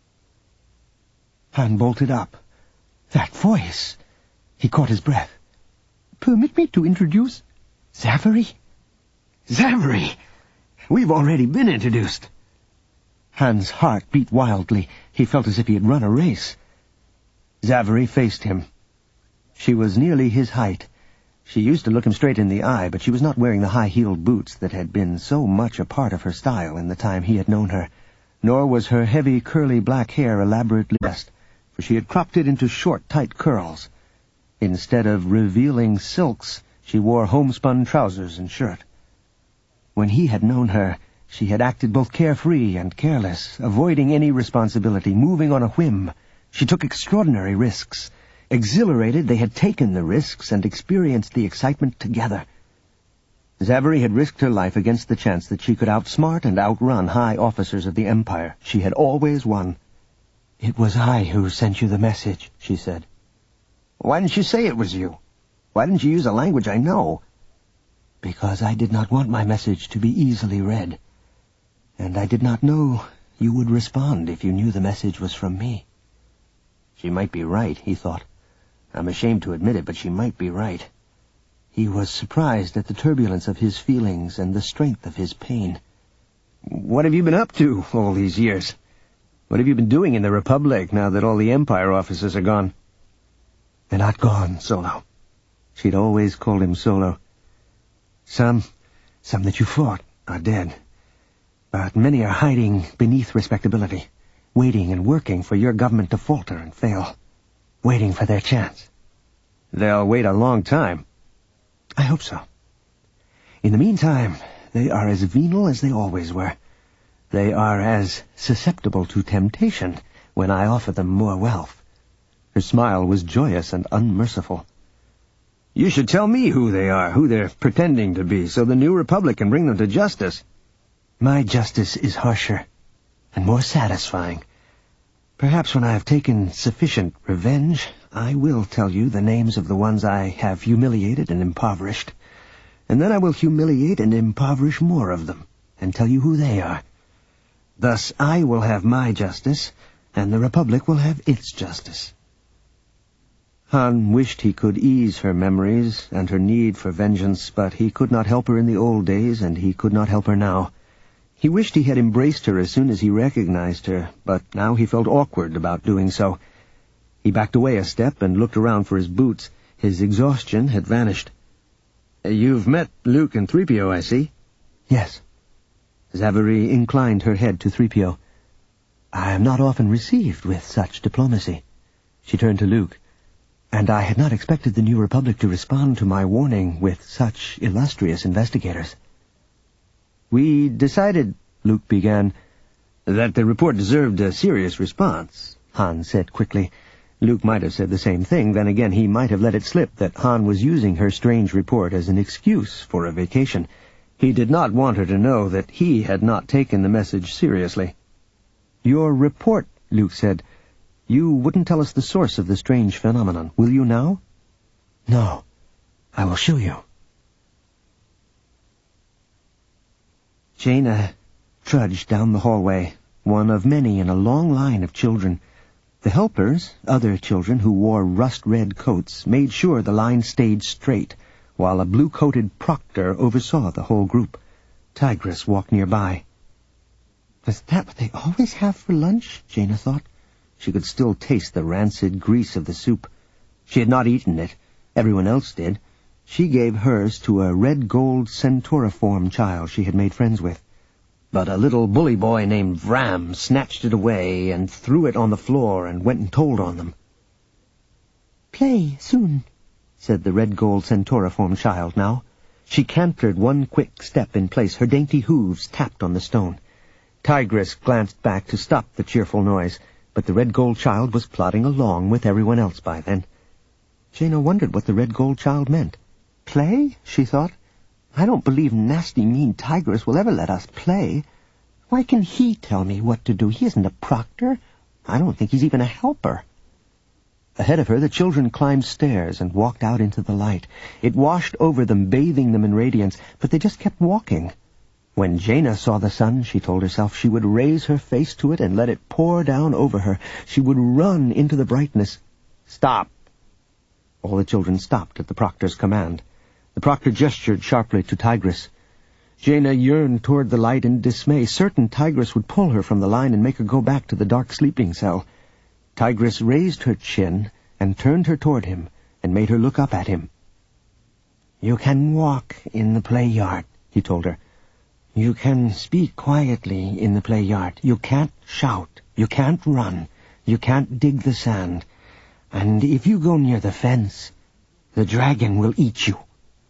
Han bolted up. That voice! He caught his breath. Permit me to introduce Zachary? Zachary! We've already been introduced. Han's heart beat wildly. He felt as if he had run a race. Zachary faced him. She was nearly his height. She used to look him straight in the eye, but she was not wearing the high-heeled boots that had been so much a part of her style in the time he had known her, nor was her heavy, curly black hair elaborately dressed, for she had cropped it into short, tight curls. Instead of revealing silks, she wore homespun trousers and shirt. When he had known her, she had acted both carefree and careless, avoiding any responsibility, moving on a whim. She took extraordinary risks. Exhilarated, they had taken the risks and experienced the excitement together. Zachary had risked her life against the chance that she could outsmart and outrun high officers of the Empire. She had always won. "It was I who sent you the message," she said. Why didn't you say it was you? Why didn't you use a language I know? Because I did not want my message to be easily read. And I did not know you would respond if you knew the message was from me. She might be right, he thought. I'm ashamed to admit it, but she might be right. He was surprised at the turbulence of his feelings and the strength of his pain. What have you been up to all these years? What have you been doing in the Republic now that all the Empire officers are gone? They're not gone, Solo. She'd always called him Solo. Some, some that you fought, are dead. But many are hiding beneath respectability, waiting and working for your government to falter and fail, waiting for their chance. They'll wait a long time. I hope so. In the meantime, they are as venal as they always were. They are as susceptible to temptation when I offer them more wealth. Her smile was joyous and unmerciful. You should tell me who they are, who they're pretending to be, so the New Republic can bring them to justice. My justice is harsher and more satisfying. Perhaps when I have taken sufficient revenge, I will tell you the names of the ones I have humiliated and impoverished, and then I will humiliate and impoverish more of them, and tell you who they are. Thus I will have my justice, and the Republic will have its justice. Han wished he could ease her memories and her need for vengeance, but he could not help her in the old days, and he could not help her now. He wished he had embraced her as soon as he recognized her, but now he felt awkward about doing so. He backed away a step and looked around for his boots. His exhaustion had vanished. You've met Luke and three P O, I see. Yes. Zachary inclined her head to three P O. I am not often received with such diplomacy. She turned to Luke. And I had not expected the New Republic to respond to my warning with such illustrious investigators. We decided, Luke began, that the report deserved a serious response, Han said quickly. Luke might have said the same thing. Then again, he might have let it slip that Han was using her strange report as an excuse for a vacation. He did not want her to know that he had not taken the message seriously. Your report, Luke said. You wouldn't tell us the source of the strange phenomenon, will you now? No. I will show you. Jaina trudged down the hallway, one of many in a long line of children. The helpers, other children who wore rust-red coats, made sure the line stayed straight, while a blue-coated proctor oversaw the whole group. Tigris walked nearby. Was that what they always have for lunch? Jaina thought. She could still taste the rancid grease of the soup. She had not eaten it. Everyone else did. She gave hers to a red-gold centauriform child she had made friends with. But a little bully boy named Vram snatched it away and threw it on the floor and went and told on them. "Play soon," said the red-gold centauriform child now. She cantered one quick step in place. Her dainty hooves tapped on the stone. Tigris glanced back to stop the cheerful noise, but the red-gold child was plodding along with everyone else by then. Jaina wondered what the red-gold child meant. Play? She thought. I don't believe nasty, mean Tigris will ever let us play. Why can he tell me what to do? He isn't a proctor. I don't think he's even a helper. Ahead of her, the children climbed stairs and walked out into the light. It washed over them, bathing them in radiance, but they just kept walking. When Jaina saw the sun, she told herself she would raise her face to it and let it pour down over her. She would run into the brightness. Stop! All the children stopped at the proctor's command. The proctor gestured sharply to Tigris. Jaina yearned toward the light in dismay, certain Tigris would pull her from the line and make her go back to the dark sleeping cell. Tigris raised her chin and turned her toward him and made her look up at him. "You can walk in the play yard," he told her. "You can speak quietly in the play yard. You can't shout. You can't run. You can't dig the sand. And if you go near the fence, the dragon will eat you."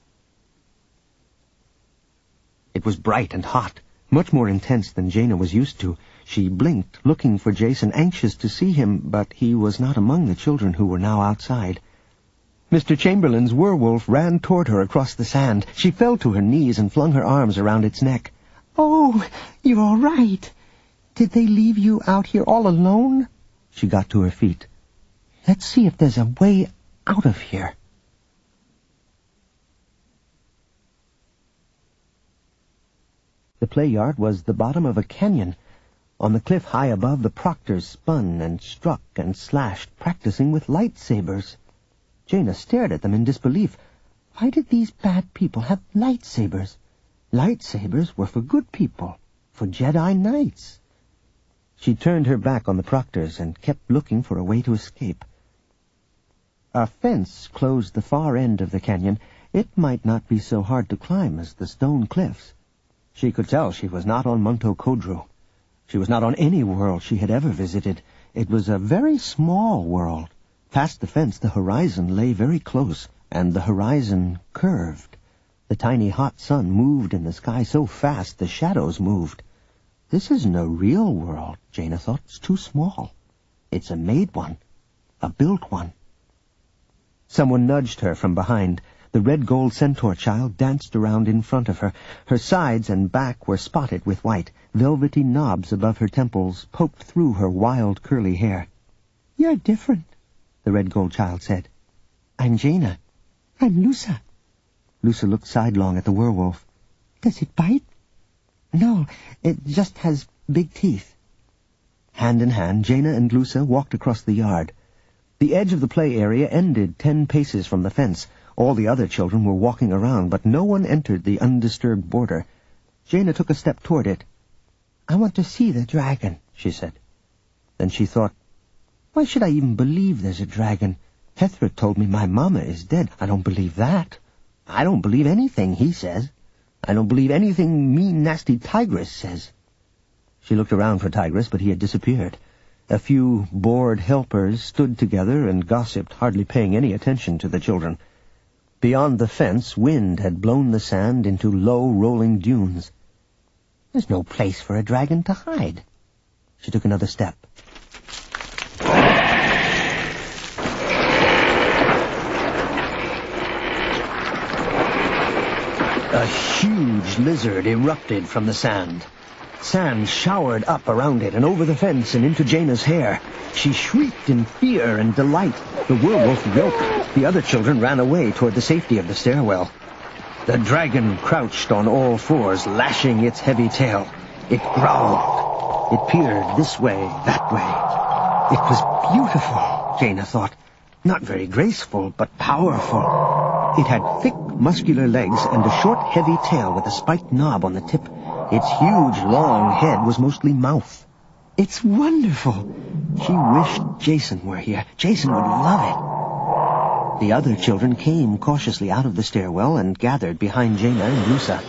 It was bright and hot, much more intense than Jaina was used to. She blinked, looking for Jason, anxious to see him, but he was not among the children who were now outside. Mister Chamberlain's werewolf ran toward her across the sand. She fell to her knees and flung her arms around its neck. "Oh, you're all right. Did they leave you out here all alone?" She got to her feet. "Let's see if there's a way out of here." The play yard was the bottom of a canyon. On the cliff high above, the proctors spun and struck and slashed, practicing with lightsabers. Jaina stared at them in disbelief. Why did these bad people have lightsabers? Lightsabers were for good people, for Jedi Knights. She turned her back on the proctors and kept looking for a way to escape. A fence closed the far end of the canyon. It might not be so hard to climb as the stone cliffs. She could tell she was not on Monto Kodru. She was not on any world she had ever visited. It was a very small world. Past the fence, the horizon lay very close, and the horizon curved. The tiny hot sun moved in the sky so fast the shadows moved. This isn't a real world, Jaina thought. It's too small. It's a made one, a built one. Someone nudged her from behind. The red gold centaur child danced around in front of her. Her sides and back were spotted with white. Velvety knobs above her temples poked through her wild curly hair. "You're different," the red gold child said. "I'm Jaina." "I'm Lusa." Lusa looked sidelong at the werewolf. "Does it bite?" "No, it just has big teeth." Hand in hand, Jaina and Lusa walked across the yard. The edge of the play area ended ten paces from the fence. All the other children were walking around, but no one entered the undisturbed border. Jaina took a step toward it. "I want to see the dragon," she said. Then she thought, why should I even believe there's a dragon? Hethra told me my mama is dead. I don't believe that. I don't believe anything he says. I don't believe anything mean, nasty Tigris says. She looked around for Tigris, but he had disappeared. A few bored helpers stood together and gossiped, hardly paying any attention to the children. Beyond the fence, wind had blown the sand into low, rolling dunes. There's no place for a dragon to hide. She took another step. A huge lizard erupted from the sand. Sand showered up around it and over the fence and into Jaina's hair. She shrieked in fear and delight. The werewolf yelped. The other children ran away toward the safety of the stairwell. The dragon crouched on all fours, lashing its heavy tail. It growled. It peered this way, that way. It was beautiful, Jaina thought. Not very graceful, but powerful. It had thick, muscular legs and a short, heavy tail with a spiked knob on the tip. Its huge, long head was mostly mouth. It's wonderful. She wished Jason were here. Jason would love it. The other children came cautiously out of the stairwell and gathered behind Jaina and Lusa.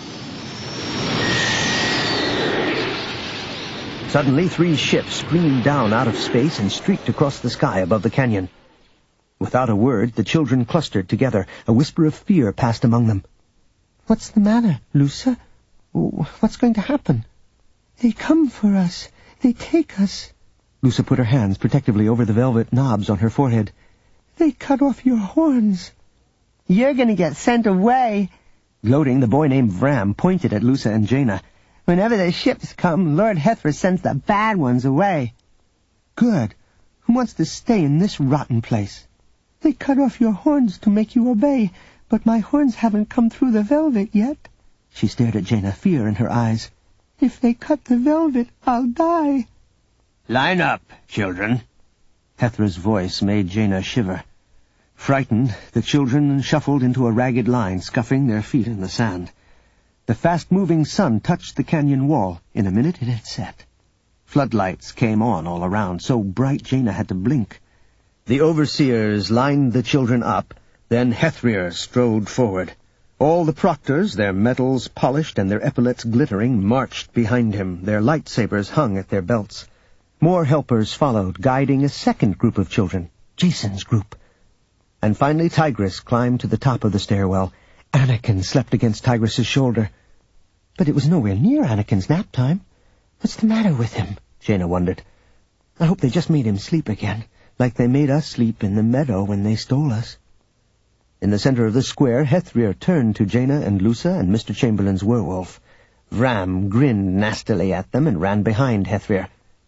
Suddenly, three ships streamed down out of space and streaked across the sky above the canyon. Without a word, the children clustered together. A whisper of fear passed among them. What's the matter, Lusa? What's going to happen? They come for us. They take us. Lusa put her hands protectively over the velvet knobs on her forehead. They cut off your horns. You're going to get sent away. Gloating, the boy named Vram pointed at Lusa and Jaina. Whenever the ships come, Lord Hethra sends the bad ones away. Good. who wants to stay in this rotten place? They cut off your horns to make you obey, but my horns haven't come through the velvet yet. She stared at Jaina, fear in her eyes. If they cut the velvet, I'll die. Line up, children. Hethra's voice made Jaina shiver. Frightened, the children shuffled into a ragged line, scuffing their feet in the sand. The fast-moving sun touched the canyon wall. In a minute it had set. Floodlights came on all around, so bright Jaina had to blink. The overseers lined the children up, then Hethrir strode forward. All the proctors, their medals polished and their epaulets glittering, marched behind him. Their lightsabers hung at their belts. More helpers followed, guiding a second group of children, Jason's group. And finally Tigris climbed to the top of the stairwell. Anakin slept against Tigris's shoulder. But it was nowhere near Anakin's nap time. What's the matter with him? Jaina wondered. I hope they just made him sleep again, like they made us sleep in the meadow when they stole us. In the center of the square, Hethrir turned to Jaina and Lusa and Mister Chamberlain's werewolf. Vram grinned nastily at them and ran behind Hethrir.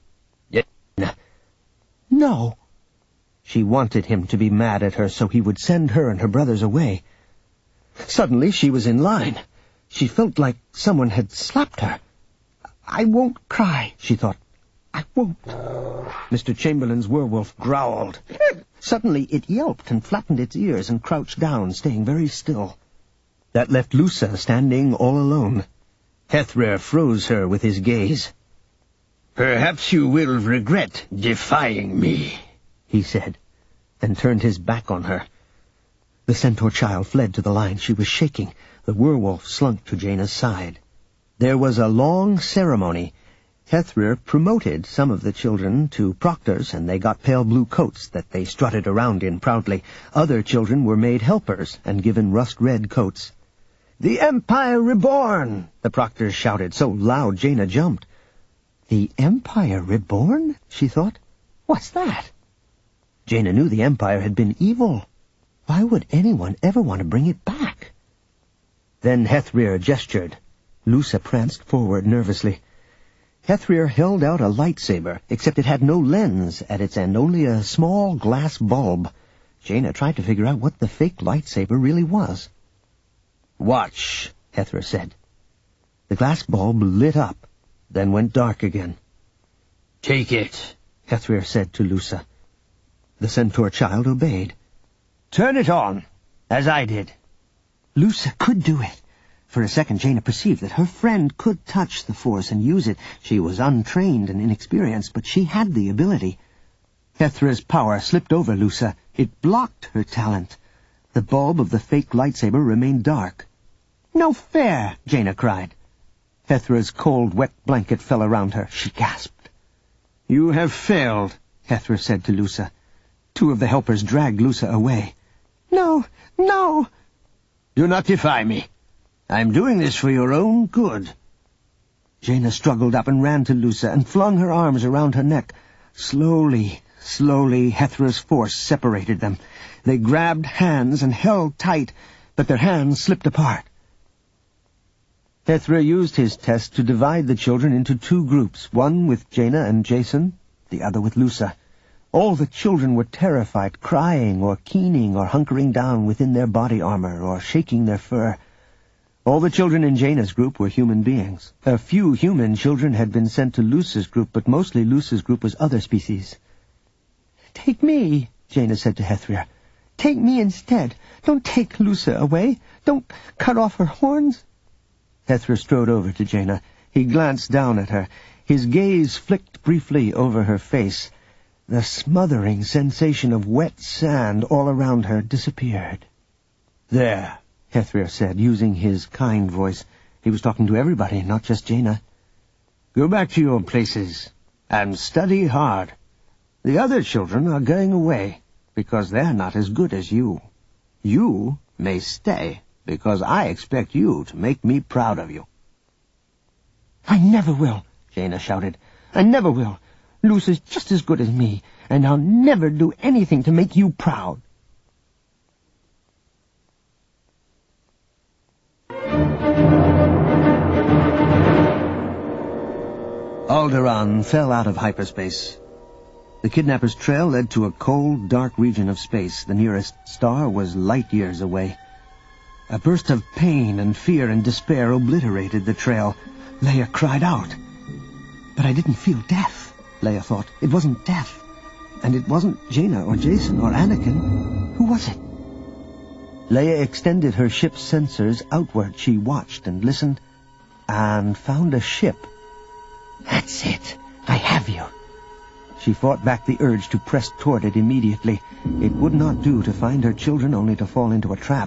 Jaina. No. She wanted him to be mad at her so he would send her and her brothers away. Suddenly she was in line. She felt like someone had slapped her. I won't cry, she thought. I won't. Mister Chamberlain's werewolf growled. Suddenly it yelped and flattened its ears and crouched down, staying very still. That left Lusa standing all alone. Hethrir froze her with his gaze. Perhaps you will regret defying me, he said, and turned his back on her. The centaur child fled to the line. She was shaking. The werewolf slunk to Jaina's side. There was a long ceremony. Hethrir promoted some of the children to proctors, and they got pale blue coats that they strutted around in proudly. Other children were made helpers and given rust-red coats. "The Empire Reborn!" the proctors shouted, so loud Jaina jumped. The Empire Reborn? She thought. What's that? Jaina knew the Empire had been evil. Why would anyone ever want to bring it back? Then Hethrir gestured. Lusa pranced forward nervously. Hethrir held out a lightsaber, except it had no lens at its end, only a small glass bulb. Jaina tried to figure out what the fake lightsaber really was. "Watch," Hethrir said. The glass bulb lit up, then went dark again. "Take it," Hethrir said to Lusa. The centaur child obeyed. "Turn it on, as I did." Lusa could do it. For a second, Jaina perceived that her friend could touch the Force and use it. She was untrained and inexperienced, but she had the ability. Hethrir's power slipped over Lusa. It blocked her talent. The bulb of the fake lightsaber remained dark. "No fair!" Jaina cried. Hethrir's cold, wet blanket fell around her. She gasped. "You have failed," Hethrir said to Lusa. Two of the helpers dragged Lusa away. "No, no!" "Do not defy me. I'm doing this for your own good." Jaina struggled up and ran to Lusa and flung her arms around her neck. Slowly, slowly, Hethrir's force separated them. They grabbed hands and held tight, but their hands slipped apart. Hethrir used his test to divide the children into two groups, one with Jaina and Jason, the other with Lusa. All the children were terrified, crying or keening or hunkering down within their body armor or shaking their fur. All the children in Jaina's group were human beings. A few human children had been sent to Lusa's group, but mostly Lusa's group was other species. "Take me," Jaina said to Hethrir. "Take me instead. Don't take Lusa away. Don't cut off her horns." Hethrir strode over to Jaina. He glanced down at her. His gaze flicked briefly over her face. The smothering sensation of wet sand all around her disappeared. "There," Hethrir said, using his kind voice. He was talking to everybody, not just Jaina. "Go back to your places and study hard. The other children are going away because they're not as good as you. You may stay because I expect you to make me proud of you." "I never will," Jaina shouted. "I never will. Lusa's just as good as me, and I'll never do anything to make you proud." Alderaan fell out of hyperspace. The kidnapper's trail led to a cold, dark region of space. The nearest star was light years away. A burst of pain and fear and despair obliterated the trail. Leia cried out. But I didn't feel death, Leia thought. It wasn't death. And it wasn't Jaina or Jason or Anakin. Who was it? Leia extended her ship's sensors outward. She watched and listened and found a ship. That's it. I have you. She fought back the urge to press toward it immediately. It would not do to find her children only to fall into a trap.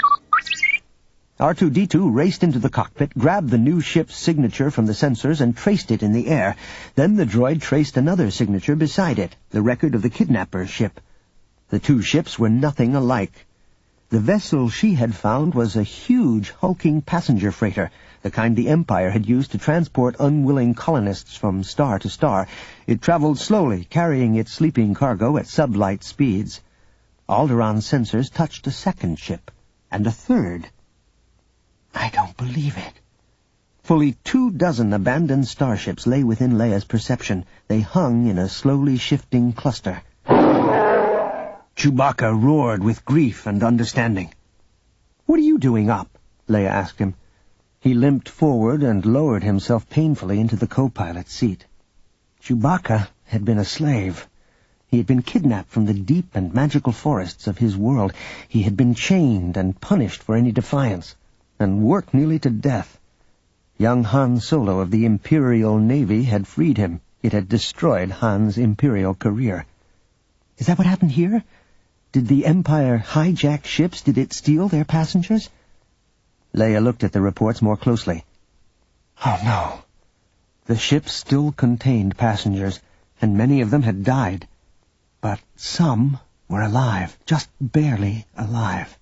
R two D two raced into the cockpit, grabbed the new ship's signature from the sensors, and traced it in the air. Then the droid traced another signature beside it, the record of the kidnapper's ship. The two ships were nothing alike. The vessel she had found was a huge, hulking passenger freighter, the kind the Empire had used to transport unwilling colonists from star to star. It traveled slowly, carrying its sleeping cargo at sublight speeds. Alderaan's sensors touched a second ship, and a third. I don't believe it. Fully two dozen abandoned starships lay within Leia's perception. They hung in a slowly shifting cluster. Chewbacca roared with grief and understanding. "What are you doing up?" Leia asked him. He limped forward and lowered himself painfully into the co-pilot's seat. Chewbacca had been a slave. He had been kidnapped from the deep and magical forests of his world. He had been chained and punished for any defiance, and worked nearly to death. Young Han Solo of the Imperial Navy had freed him. It had destroyed Han's Imperial career. Is that what happened here? Did the Empire hijack ships? Did it steal their passengers? Leia looked at the reports more closely. Oh, no. The ships still contained passengers, and many of them had died. But some were alive, just barely alive.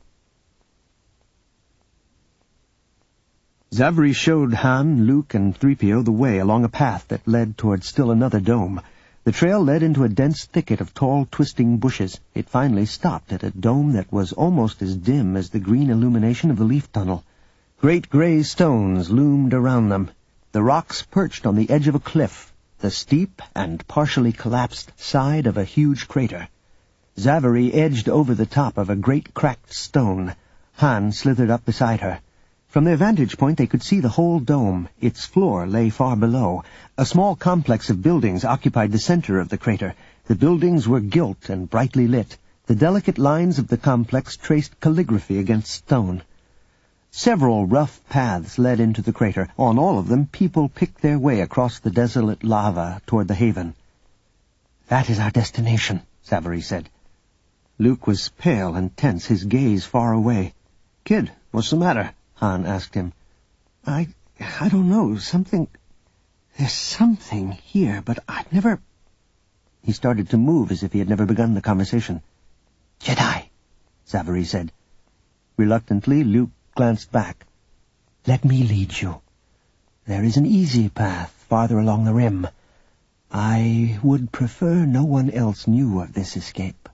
Zavri showed Han, Luke, and three P O the way along a path that led toward still another dome. The trail led into a dense thicket of tall, twisting bushes. It finally stopped at a dome that was almost as dim as the green illumination of the leaf tunnel. Great gray stones loomed around them. The rocks perched on the edge of a cliff, the steep and partially collapsed side of a huge crater. Zavri edged over the top of a great cracked stone. Han slithered up beside her. From their vantage point they could see the whole dome. Its floor lay far below. A small complex of buildings occupied the center of the crater. The buildings were gilt and brightly lit. The delicate lines of the complex traced calligraphy against stone. Several rough paths led into the crater. On all of them people picked their way across the desolate lava toward the haven. That is our destination, Zavri said. Luke was pale and tense, his gaze far away. Kid, what's the matter? Han asked him. I... I don't know, something... There's something here, but I've never... He started to move as if he had never begun the conversation. Jedi, Zavri said. Reluctantly, Luke glanced back. Let me lead you. There is an easy path farther along the rim. I would prefer no one else knew of this escape.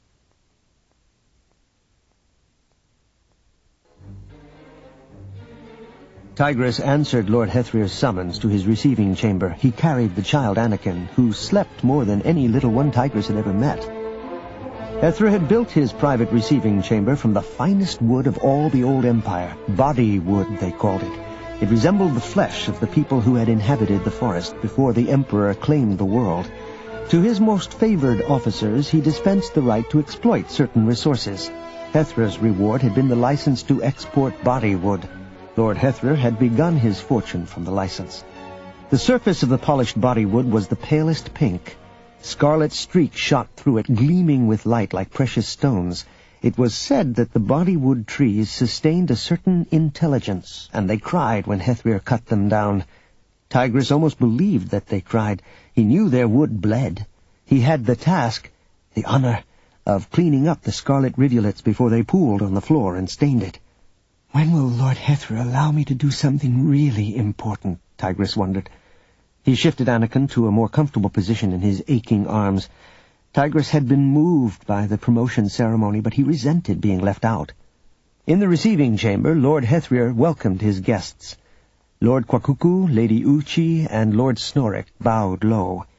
Tigris answered Lord Hethrier's summons to his receiving chamber. He carried the child Anakin, who slept more than any little one Tigris had ever met. Hethrier had built his private receiving chamber from the finest wood of all the old empire. Body wood, they called it. It resembled the flesh of the people who had inhabited the forest before the Emperor claimed the world. To his most favored officers he dispensed the right to exploit certain resources. Hethrier's reward had been the license to export body wood. Lord Hethrier had begun his fortune from the license. The surface of the polished body wood was the palest pink. Scarlet streaks shot through it, gleaming with light like precious stones. It was said that the body wood trees sustained a certain intelligence, and they cried when Hethrier cut them down. Tigris almost believed that they cried. He knew their wood bled. He had the task, the honor, of cleaning up the scarlet rivulets before they pooled on the floor and stained it. When will Lord Hethrier allow me to do something really important? Tigris wondered. He shifted Anakin to a more comfortable position in his aching arms. Tigris had been moved by the promotion ceremony, but he resented being left out. In the receiving chamber, Lord Hethrier welcomed his guests. Lord Kwakuku, Lady Uchi, and Lord Snorrick bowed low.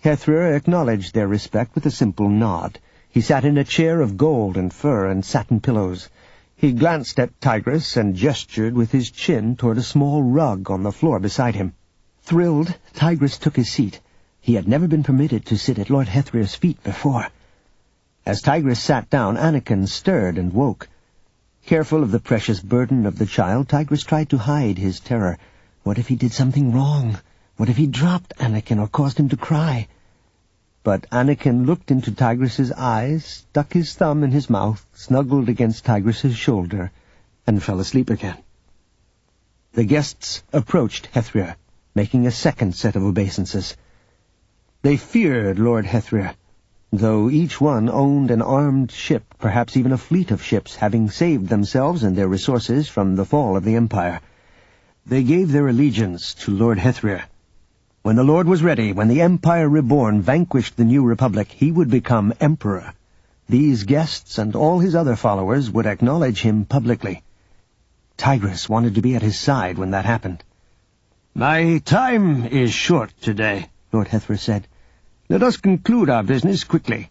Hethrir acknowledged their respect with a simple nod. He sat in a chair of gold and fur and satin pillows. He glanced at Tigris and gestured with his chin toward a small rug on the floor beside him. Thrilled, Tigris took his seat. He had never been permitted to sit at Lord Hethrir's feet before. As Tigris sat down, Anakin stirred and woke. Careful of the precious burden of the child, Tigris tried to hide his terror. What if he did something wrong? What if he dropped Anakin or caused him to cry? But Anakin looked into Tigris's eyes, stuck his thumb in his mouth, snuggled against Tigris's shoulder, and fell asleep again. The guests approached Hethrir, making a second set of obeisances. They feared Lord Hethrir, though each one owned an armed ship, perhaps even a fleet of ships, having saved themselves and their resources from the fall of the Empire. They gave their allegiance to Lord Hethrir. When the Lord was ready, when the Empire Reborn vanquished the new Republic, he would become Emperor. These guests and all his other followers would acknowledge him publicly. Tigris wanted to be at his side when that happened. "My time is short today," Lord Hethrir said. "Let us conclude our business quickly."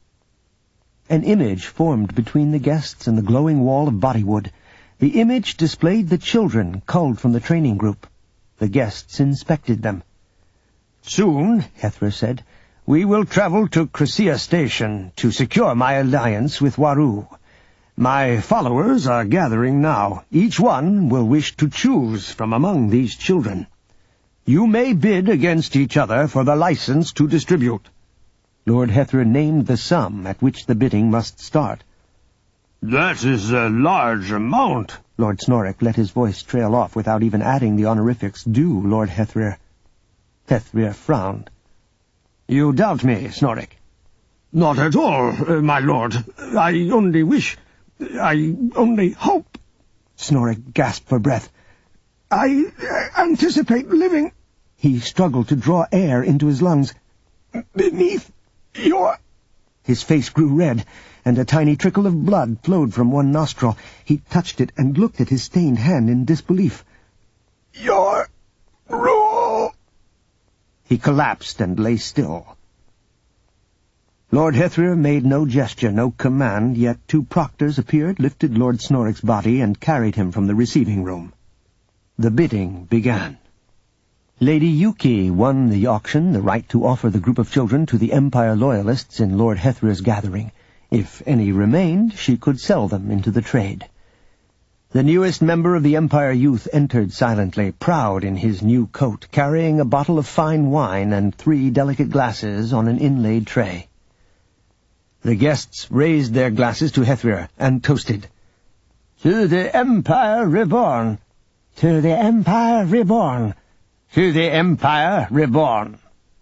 An image formed between the guests and the glowing wall of bodywood. The image displayed the children culled from the training group. The guests inspected them. "Soon," Hethrir said, "we will travel to Crescia Station to secure my alliance with Waru. My followers are gathering now. Each one will wish to choose from among these children. You may bid against each other for the license to distribute." Lord Hethrir named the sum at which the bidding must start. "That is a large amount." Lord Snorric let his voice trail off without even adding the honorifics due Lord Hethrir. Hethrir frowned. "You doubt me, Snorric?" "Not at all, uh, my lord. I only wish... I only hope..." Snorric gasped for breath. "I uh, anticipate living..." He struggled to draw air into his lungs. "Beneath your..." His face grew red, and a tiny trickle of blood flowed from one nostril. He touched it and looked at his stained hand in disbelief. "Your rule..." He collapsed and lay still. Lord Hethrir made no gesture, no command, yet two proctors appeared, lifted Lord Snorric's body, and carried him from the receiving room. The bidding began. Lady Yuki won the auction, the right to offer the group of children to the Empire Loyalists in Lord Hethrir's gathering. If any remained, she could sell them into the trade. The newest member of the Empire Youth entered silently, proud in his new coat, carrying a bottle of fine wine and three delicate glasses on an inlaid tray. The guests raised their glasses to Hethrir and toasted. "To the Empire Reborn! To the Empire Reborn! To the Empire Reborn!"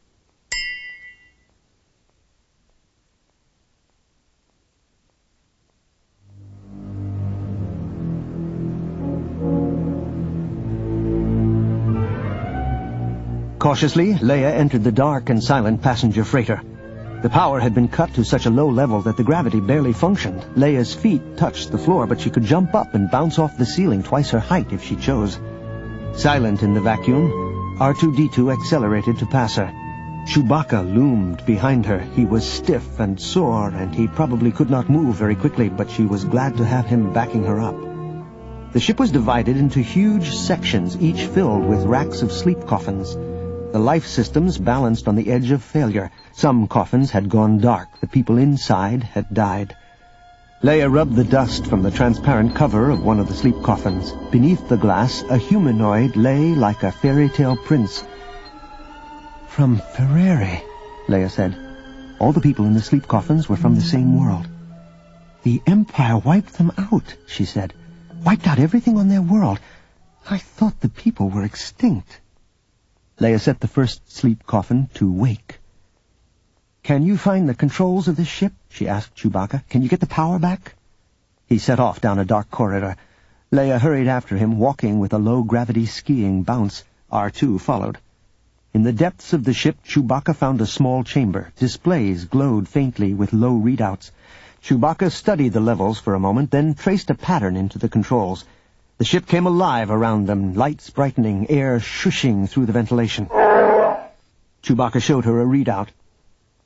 Cautiously, Leia entered the dark and silent passenger freighter. The power had been cut to such a low level that the gravity barely functioned. Leia's feet touched the floor, but she could jump up and bounce off the ceiling twice her height if she chose. Silent in the vacuum, R two D two accelerated to pass her. Chewbacca loomed behind her. He was stiff and sore, and he probably could not move very quickly, but she was glad to have him backing her up. The ship was divided into huge sections, each filled with racks of sleep coffins. The life systems balanced on the edge of failure. Some coffins had gone dark. The people inside had died. Leia rubbed the dust from the transparent cover of one of the sleep coffins. Beneath the glass, a humanoid lay like a fairy tale prince. "From Ferrari," Leia said. All the people in the sleep coffins were from the same world. "The Empire wiped them out," she said. "Wiped out everything on their world. I thought the people were extinct." Leia set the first sleep coffin to wake. "Can you find the controls of this ship?" she asked Chewbacca. "Can you get the power back?" He set off down a dark corridor. Leia hurried after him, walking with a low-gravity skiing bounce. R two followed. In the depths of the ship, Chewbacca found a small chamber. Displays glowed faintly with low readouts. Chewbacca studied the levels for a moment, then traced a pattern into the controls. The ship came alive around them, lights brightening, air shushing through the ventilation. Chewbacca showed her a readout.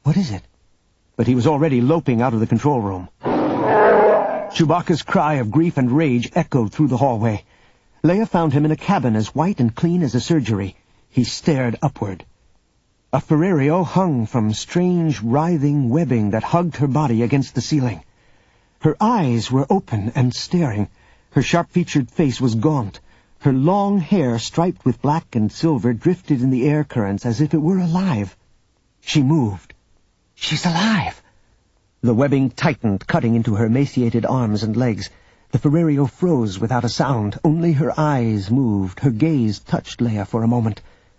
What is it? But he was already loping out of the control room. Chewbacca's cry of grief and rage echoed through the hallway. Leia found him in a cabin as white and clean as a surgery. He stared upward. A Ferrerio hung from strange, writhing webbing that hugged her body against the ceiling. Her eyes were open and staring. Her sharp-featured face was gaunt. Her long hair, striped with black and silver, drifted in the air currents as if it were alive. She moved. She's alive! The webbing tightened, cutting into her emaciated arms and legs. The Ferrerio froze without a sound. Only her eyes moved. Her gaze touched Leia for a moment.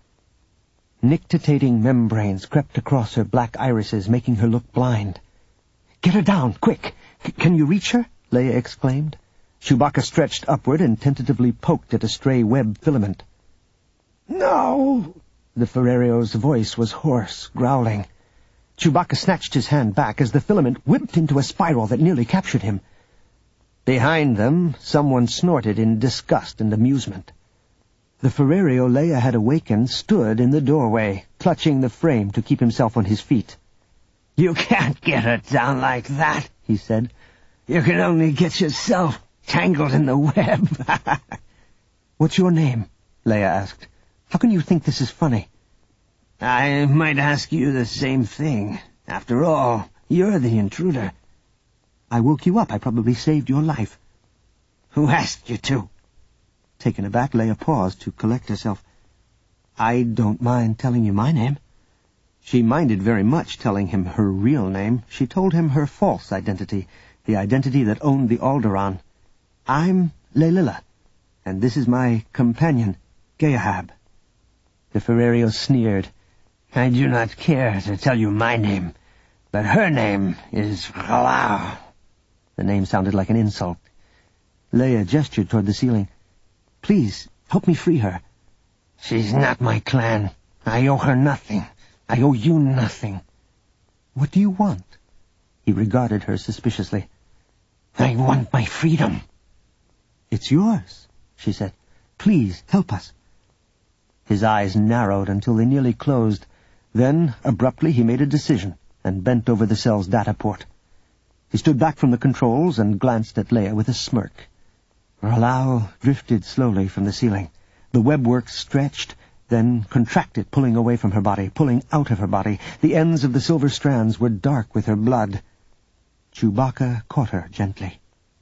Nictitating membranes crept across her black irises, making her look blind. "Get her down, quick! C- can you reach her?" Leia exclaimed. Chewbacca stretched upward and tentatively poked at a stray web filament. "No!" The Ferrerio's voice was hoarse, growling. Chewbacca snatched his hand back as the filament whipped into a spiral that nearly captured him. Behind them, someone snorted in disgust and amusement. The Ferrerio Leia had awakened stood in the doorway, clutching the frame to keep himself on his feet. "You can't get her down like that," he said. "You can only get yourself tangled in the web." "What's your name?" Leia asked. "How can you think this is funny?" "I might ask you the same thing. After all, you're the intruder." "I woke you up. I probably saved your life." "Who asked you to?" Taken aback, Leia paused to collect herself. "I don't mind telling you my name." She minded very much telling him her real name. She told him her false identity, the identity that owned the Alderaan. "I'm Leililla, and this is my companion, Geahab." The Ferrerio sneered. "I do not care to tell you my name, but her name is Ralau." The name sounded like an insult. Leia gestured toward the ceiling. "Please, help me free her." "She's not my clan. I owe her nothing. I owe you nothing." "What do you want?" He regarded her suspiciously. "I want my freedom." "It's yours," she said. "Please, help us." His eyes narrowed until they nearly closed. Then, abruptly, he made a decision and bent over the cell's data port. He stood back from the controls and glanced at Leia with a smirk. Ralau drifted slowly from the ceiling. The webwork stretched, then contracted, pulling away from her body, pulling out of her body. The ends of the silver strands were dark with her blood. Chewbacca caught her gently.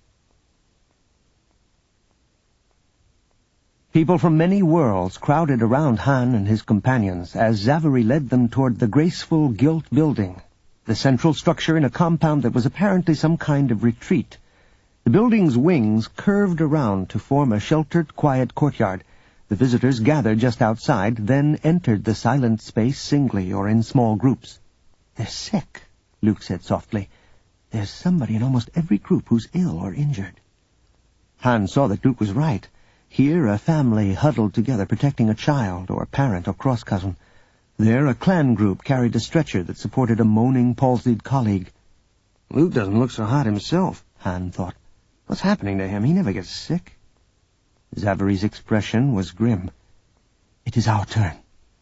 People from many worlds crowded around Han and his companions as Zaveri led them toward the graceful gilt building, the central structure in a compound that was apparently some kind of retreat. The building's wings curved around to form a sheltered, quiet courtyard. The visitors gathered just outside, then entered the silent space singly or in small groups. "They're sick," Luke said softly. "There's somebody in almost every group who's ill or injured." Han saw that Luke was right. Here a family huddled together protecting a child or parent or cross-cousin. There a clan group carried a stretcher that supported a moaning, palsied colleague. "Luke doesn't look so hot himself," Han thought. "What's happening to him? He never gets sick." Zaveri's expression was grim. "It is our turn."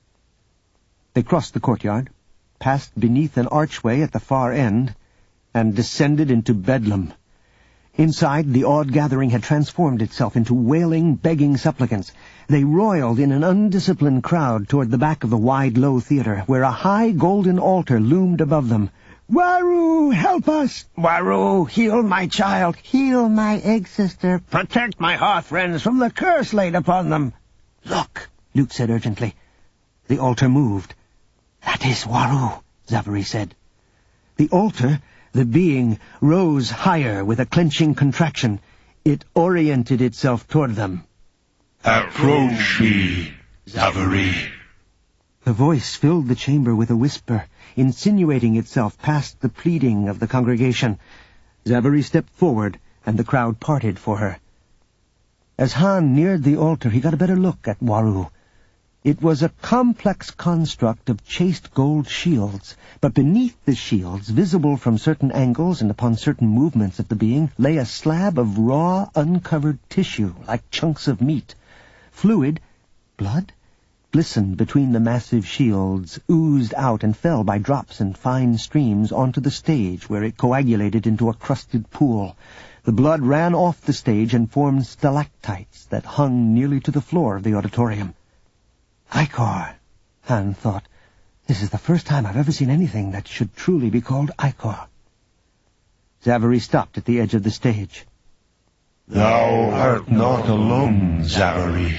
They crossed the courtyard, passed beneath an archway at the far end, and descended into Bedlam. Inside, the awed gathering had transformed itself into wailing, begging supplicants. They roiled in an undisciplined crowd toward the back of the wide, low theater, where a high golden altar loomed above them. "Waru, help us! Waru, heal my child! Heal my egg sister! Protect my hearth friends from the curse laid upon them!" "Look," Luke said urgently. The altar moved. "That is Waru," Zaveri said. The altar, the being, rose higher with a clenching contraction. It oriented itself toward them. "Approach me, Zaveri." The voice filled the chamber with a whisper, insinuating itself past the pleading of the congregation. Zaveri stepped forward, and the crowd parted for her. As Han neared the altar, he got a better look at Waru. It was a complex construct of chased gold shields, but beneath the shields, visible from certain angles and upon certain movements of the being, lay a slab of raw, uncovered tissue, like chunks of meat. Fluid, blood? glistened between the massive shields, oozed out and fell by drops and fine streams onto the stage, where it coagulated into a crusted pool. The blood ran off the stage and formed stalactites that hung nearly to the floor of the auditorium. Ichor, Han thought. This is the first time I've ever seen anything that should truly be called Ichor. Zavary stopped at the edge of the stage. Thou art not alone, Zavary.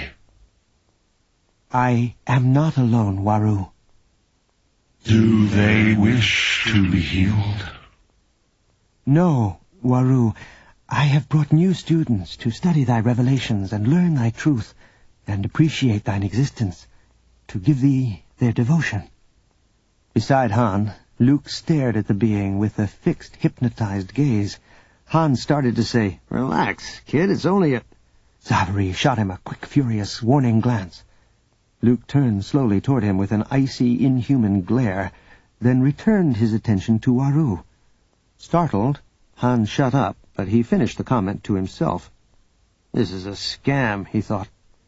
I am not alone, Waru. Do they wish to be healed? No, Waru. I have brought new students to study thy revelations and learn thy truth, and appreciate thine existence, to give thee their devotion. Beside Han, Luke stared at the being with a fixed, hypnotized gaze. Han started to say, "Relax, kid, it's only a—" Zavary shot him a quick, furious, warning glance. Luke turned slowly toward him with an icy, inhuman glare, then returned his attention to Waru. Startled, Han shut up, but he finished the comment to himself. This is a scam, he thought.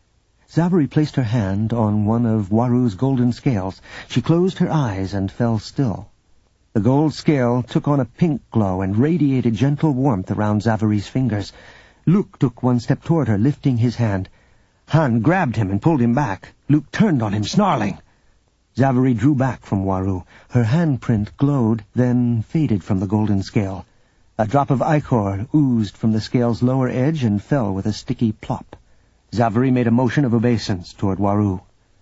Zavary placed her hand on one of Waru's golden scales. She closed her eyes and fell still. The gold scale took on a pink glow and radiated gentle warmth around Zavary's fingers. Luke took one step toward her, lifting his hand. Han grabbed him and pulled him back. Luke turned on him, snarling. Zavary drew back from Waru. Her handprint glowed, then faded from the golden scale. A drop of ichor oozed from the scale's lower edge and fell with a sticky plop. Zavary made a motion of obeisance toward Waru.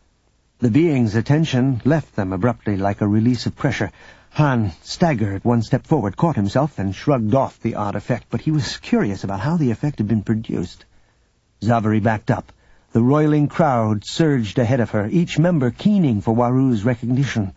The being's attention left them abruptly like a release of pressure. Han staggered one step forward, caught himself, and shrugged off the odd effect, but he was curious about how the effect had been produced. Zavary backed up. The roiling crowd surged ahead of her, each member keening for Waru's recognition.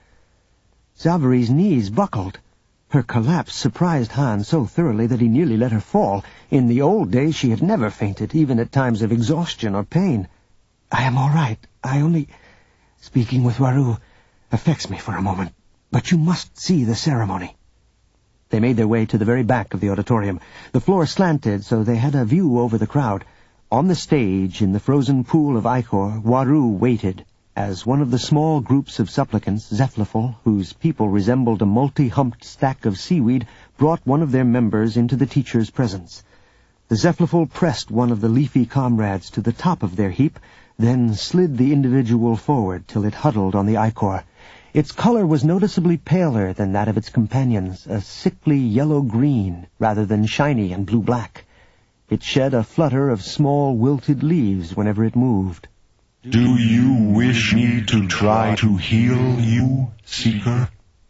Zavary's knees buckled. Her collapse surprised Han so thoroughly that he nearly let her fall. In the old days she had never fainted, even at times of exhaustion or pain. "I am all right. I only... Speaking with Waru affects me for a moment. But you must see the ceremony." They made their way to the very back of the auditorium. The floor slanted, so they had a view over the crowd. On the stage, in the frozen pool of ichor, Waru waited, as one of the small groups of supplicants, Zephlifel, whose people resembled a multi-humped stack of seaweed, brought one of their members into the teacher's presence. The Zephlifel pressed one of the leafy comrades to the top of their heap, then slid the individual forward till it huddled on the ichor. Its color was noticeably paler than that of its companions, a sickly yellow-green rather than shiny and blue-black. It shed a flutter of small wilted leaves whenever it moved. Do you wish me to try to heal you, Seeker?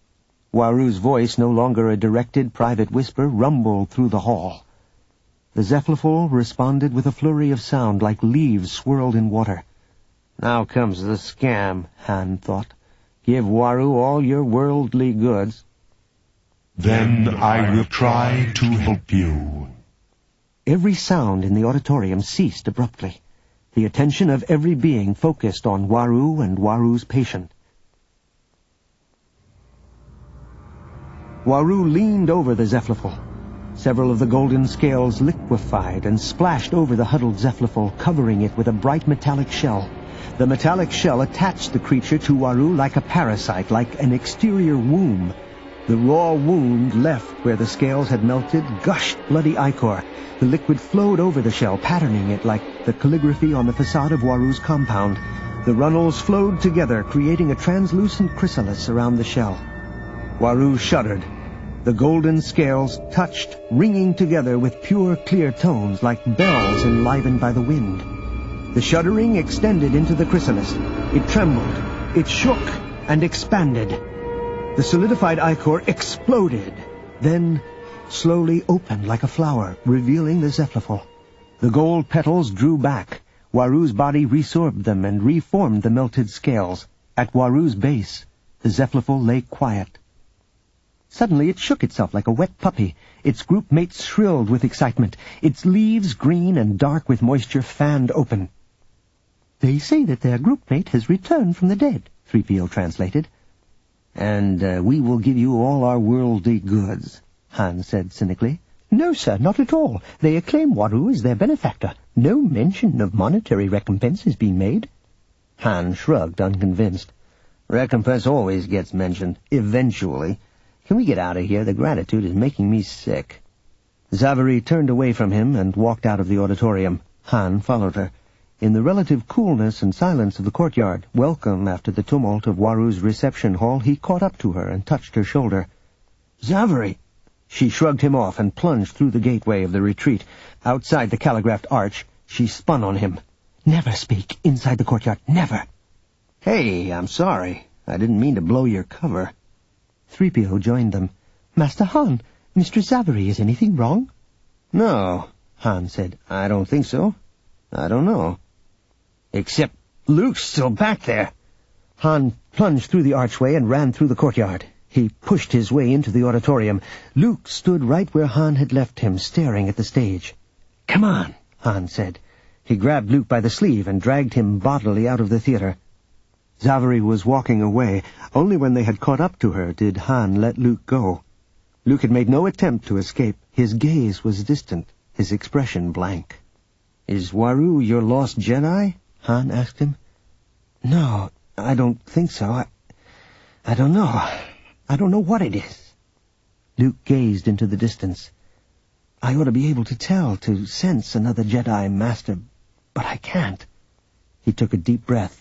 Waru's voice, no longer a directed private whisper, rumbled through the hall. The Zephlifel responded with a flurry of sound like leaves swirled in water. Now comes the scam, Han thought. Give Waru all your worldly goods. Then I will try to help you. Every sound in the auditorium ceased abruptly. The attention of every being focused on Waru and Waru's patient. Waru leaned over the Zephlifel. Several of the golden scales liquefied and splashed over the huddled Zephlifel, covering it with a bright metallic shell. The metallic shell attached the creature to Waru like a parasite, like an exterior womb. The raw wound left where the scales had melted gushed bloody ichor. The liquid flowed over the shell, patterning it like the calligraphy on the facade of Waru's compound. The runnels flowed together, creating a translucent chrysalis around the shell. Waru shuddered. The golden scales touched, ringing together with pure, clear tones like bells enlivened by the wind. The shuddering extended into the chrysalis. It trembled, it shook, and expanded. The solidified ichor exploded, then slowly opened like a flower, revealing the Zephlifel. The gold petals drew back. Waru's body resorbed them and reformed the melted scales. At Waru's base, the Zephlifel lay quiet. Suddenly it shook itself like a wet puppy. Its group mates shrilled with excitement. Its leaves, green and dark with moisture, fanned open. "They say that their group mate has returned from the dead," three P O translated. "And uh, we will give you all our worldly goods," Han said cynically. "No, sir, not at all. They acclaim Waru as their benefactor. No mention of monetary recompense has been made." Han shrugged, unconvinced. Recompense always gets mentioned, eventually. Can we get out of here? The gratitude is making me sick. Zavary turned away from him and walked out of the auditorium. Han followed her. In the relative coolness and silence of the courtyard, welcome after the tumult of Waru's reception hall, he caught up to her and touched her shoulder. "Zavary!" She shrugged him off and plunged through the gateway of the retreat. Outside the calligraphed arch, she spun on him. "Never speak inside the courtyard, never!" "Hey, I'm sorry. I didn't mean to blow your cover." three P O joined them. "Master Han, Mister Zavary, is anything wrong?" "No," Han said. "I don't think so. I don't know. Except Luke's still back there." Han plunged through the archway and ran through the courtyard. He pushed his way into the auditorium. Luke stood right where Han had left him, staring at the stage. "Come on," Han said. He grabbed Luke by the sleeve and dragged him bodily out of the theater. Zavary was walking away. Only when they had caught up to her did Han let Luke go. Luke had made no attempt to escape. His gaze was distant, his expression blank. "Is Waru your lost Jedi?" Han asked him. "No, I don't think so. I, I don't know. I don't know what it is." Luke gazed into the distance. "I ought to be able to tell, to sense another Jedi Master, but I can't." He took a deep breath.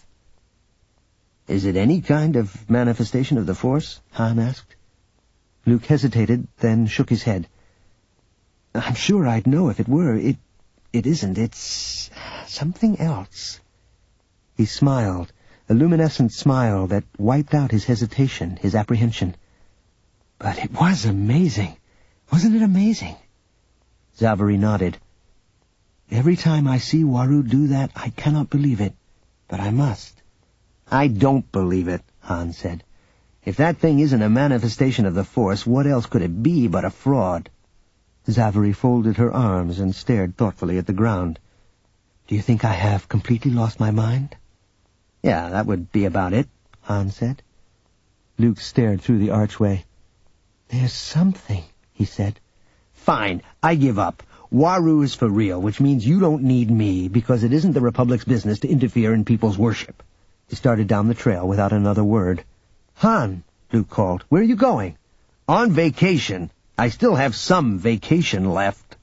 "Is it any kind of manifestation of the Force?" Han asked. Luke hesitated, then shook his head. "I'm sure I'd know if it were. It, it isn't. It's something else." He smiled, a luminescent smile that wiped out his hesitation, his apprehension. "But it was amazing. Wasn't it amazing?" Zavary nodded. "Every time I see Waru do that, I cannot believe it, but I must." "I don't believe it," Han said. "If that thing isn't a manifestation of the Force, what else could it be but a fraud?" Zavary folded her arms and stared thoughtfully at the ground. "Do you think I have completely lost my mind?" "Yeah, that would be about it," Han said. Luke stared through the archway. "There's something," he said. "Fine, I give up. Waru is for real, which means you don't need me, because it isn't the Republic's business to interfere in people's worship." He started down the trail without another word. "Han," Luke called, "where are you going?" "On vacation. I still have some vacation left."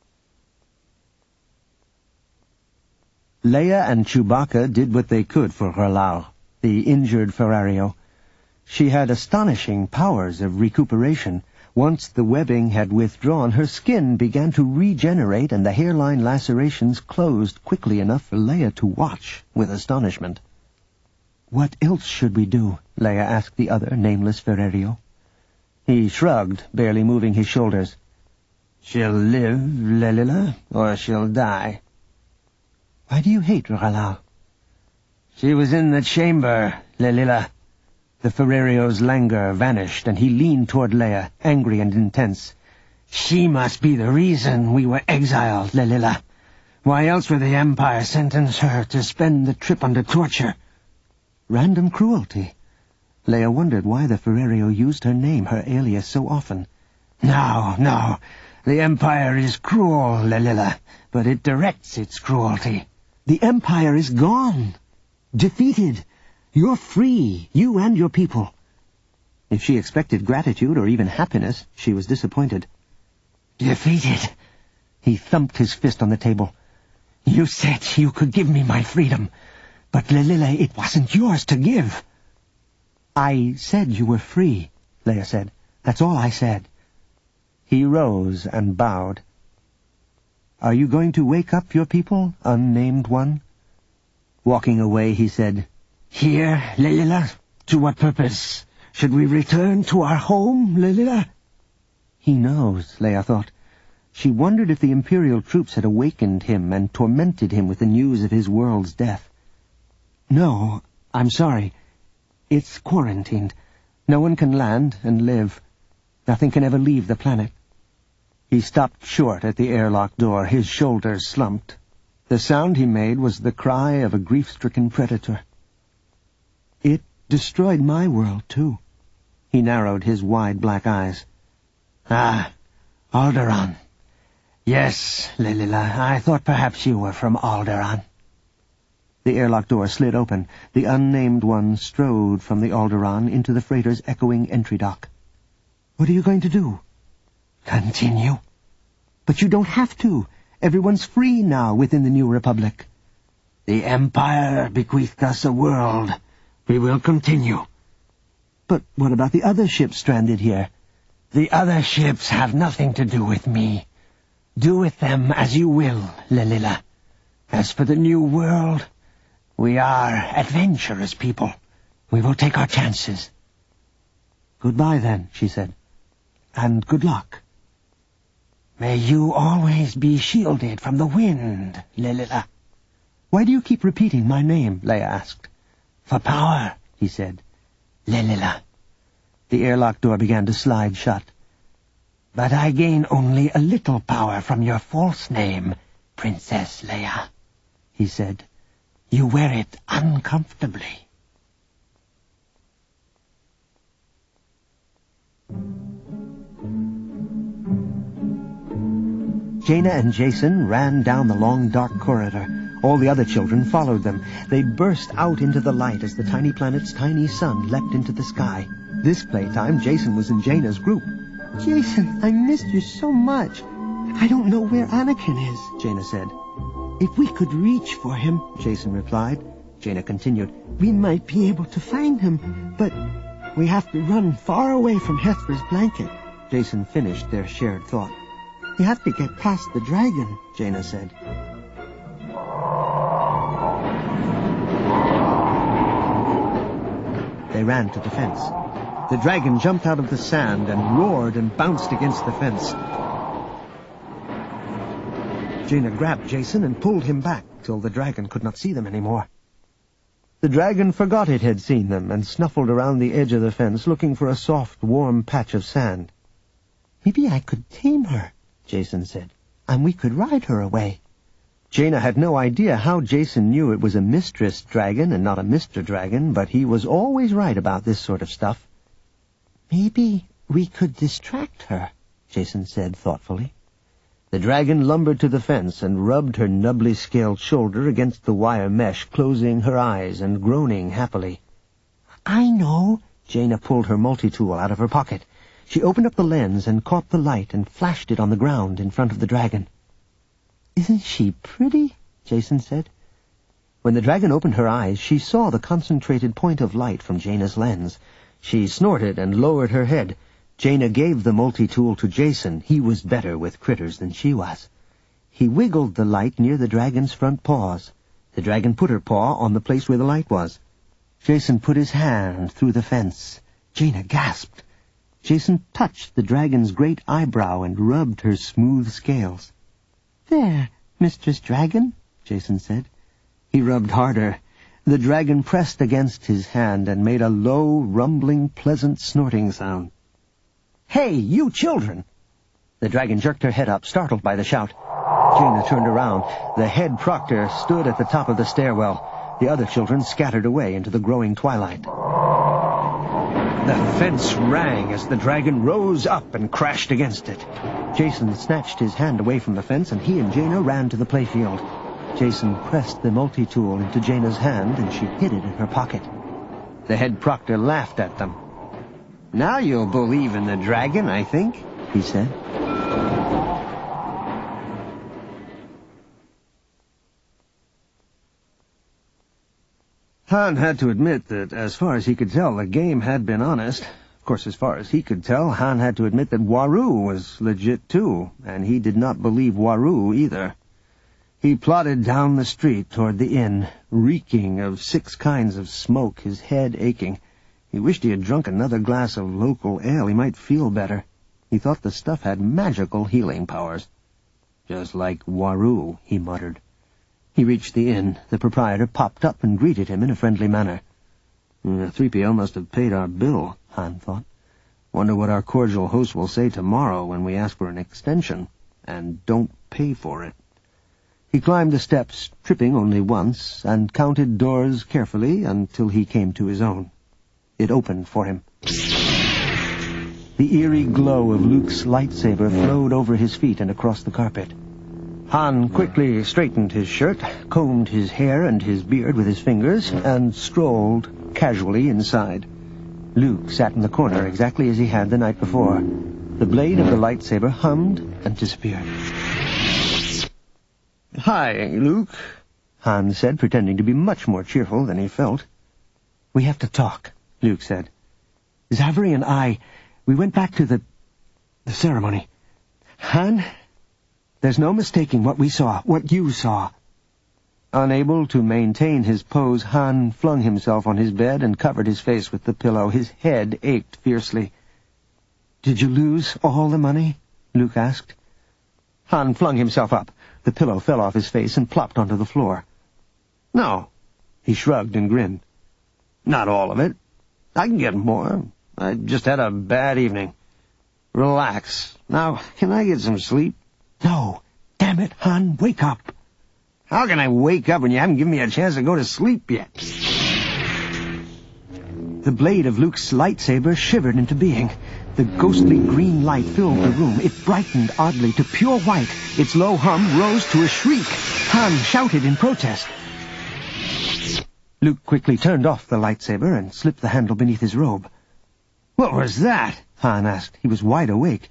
Leia and Chewbacca did what they could for Ralau, the injured Ferrario. She had astonishing powers of recuperation. Once the webbing had withdrawn, her skin began to regenerate, and the hairline lacerations closed quickly enough for Leia to watch with astonishment. "What else should we do?" Leia asked the other nameless Ferrario. He shrugged, barely moving his shoulders. "She'll live, Lelila, or she'll die." "Why do you hate Ralau?" "She was in the chamber, Lelila." The Ferrario's languor vanished, and he leaned toward Leia, angry and intense. "She must be the reason we were exiled, Lelila. Why else would the Empire sentence her to spend the trip under torture?" Random cruelty. Leia wondered why the Ferrario used her name, her alias, so often. "No, no. The Empire is cruel, Lelila, but it directs its cruelty." "The Empire is gone. Defeated. You're free, you and your people." If she expected gratitude or even happiness, she was disappointed. "Defeated?" He thumped his fist on the table. "You said you could give me my freedom. But, Lelila, it wasn't yours to give." "I said you were free," Leia said. "That's all I said." He rose and bowed. "Are you going to wake up your people, unnamed one?" Walking away, he said, "Here, Lelila? To what purpose? Should we return to our home, Lelila?" He knows, Leia thought. She wondered if the Imperial troops had awakened him and tormented him with the news of his world's death. "No, I'm sorry. It's quarantined. No one can land and live. Nothing can ever leave the planet." He stopped short at the airlock door, his shoulders slumped. The sound he made was the cry of a grief-stricken predator. "It destroyed my world, too." He narrowed his wide black eyes. "Ah, Alderaan. Yes, Lelila, I thought perhaps you were from Alderaan." The airlock door slid open. The unnamed one strode from the Alderaan into the freighter's echoing entry dock. "What are you going to do?" "Continue." "But you don't have to. Everyone's free now within the New Republic." "The Empire bequeathed us a world. We will continue." "But what about the other ships stranded here?" "The other ships have nothing to do with me. Do with them as you will, Lelila. As for the New World, we are adventurous people. We will take our chances." "Goodbye, then," she said. "And good luck." "May you always be shielded from the wind, Lelila." "Why do you keep repeating my name?" Leia asked. "For power," he said. "Lelila." The airlock door began to slide shut. "But I gain only a little power from your false name, Princess Leia," he said. "You wear it uncomfortably." Jaina and Jacen ran down the long, dark corridor. All the other children followed them. They burst out into the light as the tiny planet's tiny sun leapt into the sky. This playtime, Jacen was in Jaina's group. "Jacen, I missed you so much. I don't know where Anakin is," Jaina said. "If we could reach for him," Jacen replied. Jaina continued, "we might be able to find him, but we have to run far away from Hethra's blanket." Jacen finished their shared thought. "We have to get past the dragon," Jaina said. They ran to the fence. The dragon jumped out of the sand and roared and bounced against the fence. Jaina grabbed Jacen and pulled him back till the dragon could not see them anymore. The dragon forgot it had seen them and snuffled around the edge of the fence looking for a soft, warm patch of sand. "Maybe I could tame her," Jacen said, "and we could ride her away." Jaina had no idea how Jacen knew it was a mistress dragon and not a Mister Dragon, but he was always right about this sort of stuff. "Maybe we could distract her," Jacen said thoughtfully. The dragon lumbered to the fence and rubbed her nubbly scaled shoulder against the wire mesh, closing her eyes and groaning happily. "I know." Jaina pulled her multi-tool out of her pocket. She opened up the lens and caught the light and flashed it on the ground in front of the dragon. "Isn't she pretty?" Jacen said. When the dragon opened her eyes, she saw the concentrated point of light from Jaina's lens. She snorted and lowered her head. Jaina gave the multi-tool to Jacen. He was better with critters than she was. He wiggled the light near the dragon's front paws. The dragon put her paw on the place where the light was. Jacen put his hand through the fence. Jaina gasped. Jacen touched the dragon's great eyebrow and rubbed her smooth scales. "There, Mistress Dragon," Jacen said. He rubbed harder. The dragon pressed against his hand and made a low, rumbling, pleasant snorting sound. "Hey, you children!" The dragon jerked her head up, startled by the shout. Jaina turned around. The head proctor stood at the top of the stairwell. The other children scattered away into the growing twilight. The fence rang as the dragon rose up and crashed against it. Jacen snatched his hand away from the fence, and he and Jaina ran to the playfield. Jacen pressed the multi-tool into Jaina's hand, and she hid it in her pocket. The head proctor laughed at them. "Now you'll believe in the dragon, I think," he said. Han had to admit that, as far as he could tell, the game had been honest. Of course, as far as he could tell, Han had to admit that Waru was legit too, and he did not believe Waru either. He plodded down the street toward the inn, reeking of six kinds of smoke, his head aching. He wished he had drunk another glass of local ale. He might feel better. He thought the stuff had magical healing powers. "Just like Waru," he muttered. He reached the inn. The proprietor popped up and greeted him in a friendly manner. "The three P O must have paid our bill," Han thought. "Wonder what our cordial host will say tomorrow when we ask for an extension, and don't pay for it." He climbed the steps, tripping only once, and counted doors carefully until he came to his own. It opened for him. The eerie glow of Luke's lightsaber flowed over his feet and across the carpet. Han quickly straightened his shirt, combed his hair and his beard with his fingers, and strolled casually inside. Luke sat in the corner exactly as he had the night before. The blade of the lightsaber hummed and disappeared. "Hi, Luke," Han said, pretending to be much more cheerful than he felt. "We have to talk," Luke said. "Zaveri and I, we went back to the... the ceremony. Han, there's no mistaking what we saw, what you saw." Unable to maintain his pose, Han flung himself on his bed and covered his face with the pillow. His head ached fiercely. "Did you lose all the money?" Luke asked. Han flung himself up. The pillow fell off his face and plopped onto the floor. "No." He shrugged and grinned. "Not all of it. I can get more. I just had a bad evening. Relax. Now, can I get some sleep?" "No. Damn it, Han, wake up." "How can I wake up when you haven't given me a chance to go to sleep yet?" The blade of Luke's lightsaber shivered into being. The ghostly green light filled the room. It brightened oddly to pure white. Its low hum rose to a shriek. Han shouted in protest. Luke quickly turned off the lightsaber and slipped the handle beneath his robe. "What was that?" Han asked. He was wide awake.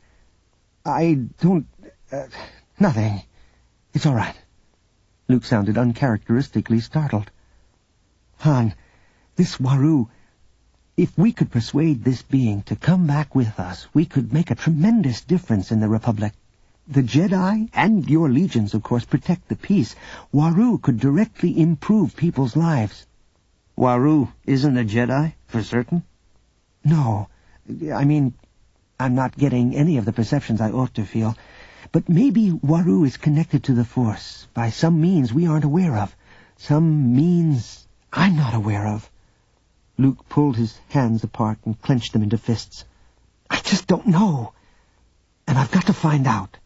"I don't... Uh, nothing. It's all right." Luke sounded uncharacteristically startled. "Han, this Waru... If we could persuade this being to come back with us, we could make a tremendous difference in the Republic. The Jedi, and your legions, of course, protect the peace. Waru could directly improve people's lives." "Waru isn't a Jedi, for certain?" "No. I mean, I'm not getting any of the perceptions I ought to feel. But maybe Waru is connected to the Force by some means we aren't aware of. Some means I'm not aware of." Luke pulled his hands apart and clenched them into fists. "I just don't know. And I've got to find out."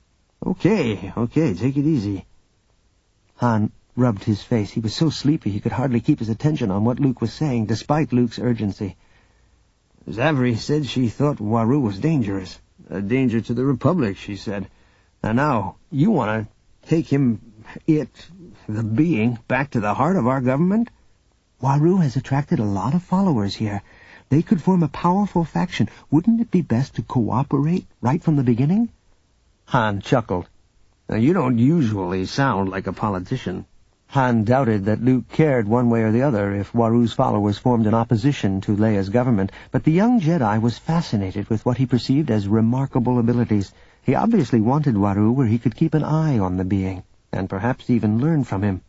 Okay, okay, take it easy." Han rubbed his face. He was so sleepy he could hardly keep his attention on what Luke was saying, despite Luke's urgency. "Zaveri said she thought Waru was dangerous. A danger to the Republic, she said. And now you want to take him, it, the being, back to the heart of our government?" "Waru has attracted a lot of followers here. They could form a powerful faction. Wouldn't it be best to cooperate right from the beginning?" Han chuckled. "Now, you don't usually sound like a politician." Han doubted that Luke cared one way or the other if Waru's followers formed an opposition to Leia's government, but the young Jedi was fascinated with what he perceived as remarkable abilities. He obviously wanted Waru where he could keep an eye on the being, and perhaps even learn from him.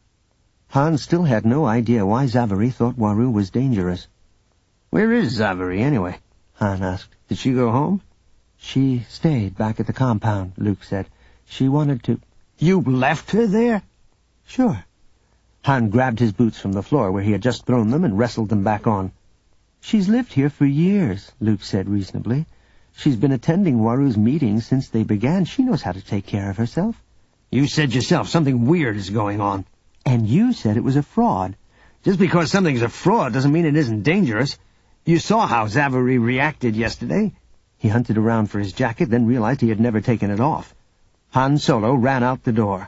Han still had no idea why Zaveri thought Waru was dangerous. "Where is Zaveri, anyway?" Han asked. "Did she go home?" "She stayed back at the compound," Luke said. "She wanted to—" "You left her there?" "Sure." Han grabbed his boots from the floor where he had just thrown them and wrestled them back on. "She's lived here for years," Luke said reasonably. "She's been attending Waru's meetings since they began. She knows how to take care of herself." "You said yourself something weird is going on." "And you said it was a fraud." "Just because something's a fraud doesn't mean it isn't dangerous. You saw how Zaveri reacted yesterday." He hunted around for his jacket, then realized he had never taken it off. Han Solo ran out the door.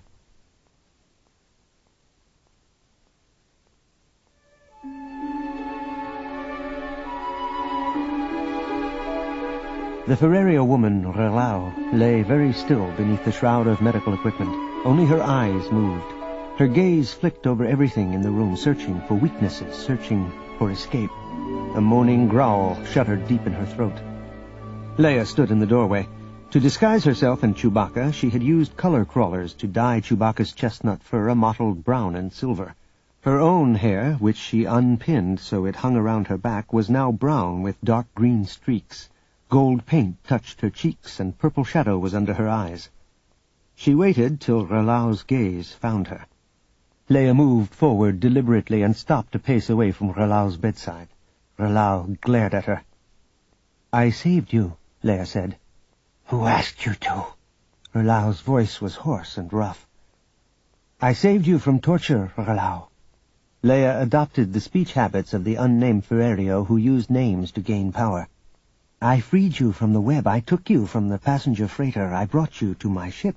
The Ferrerio woman, Relau, lay very still beneath the shroud of medical equipment. Only her eyes moved. Her gaze flicked over everything in the room, searching for weaknesses, searching for escape. A moaning growl shuddered deep in her throat. Leia stood in the doorway. To disguise herself and Chewbacca, she had used color crawlers to dye Chewbacca's chestnut fur a mottled brown and silver. Her own hair, which she unpinned so it hung around her back, was now brown with dark green streaks. Gold paint touched her cheeks, and purple shadow was under her eyes. She waited till Relau's gaze found her. Leia moved forward deliberately and stopped a pace away from Relau's bedside. Relau glared at her. "I saved you," Leia said. "Who asked you to?" Relau's voice was hoarse and rough. "I saved you from torture, Relau." Leia adopted the speech habits of the unnamed Ferrerio who used names to gain power. "I freed you from the web. I took you from the passenger freighter. I brought you to my ship."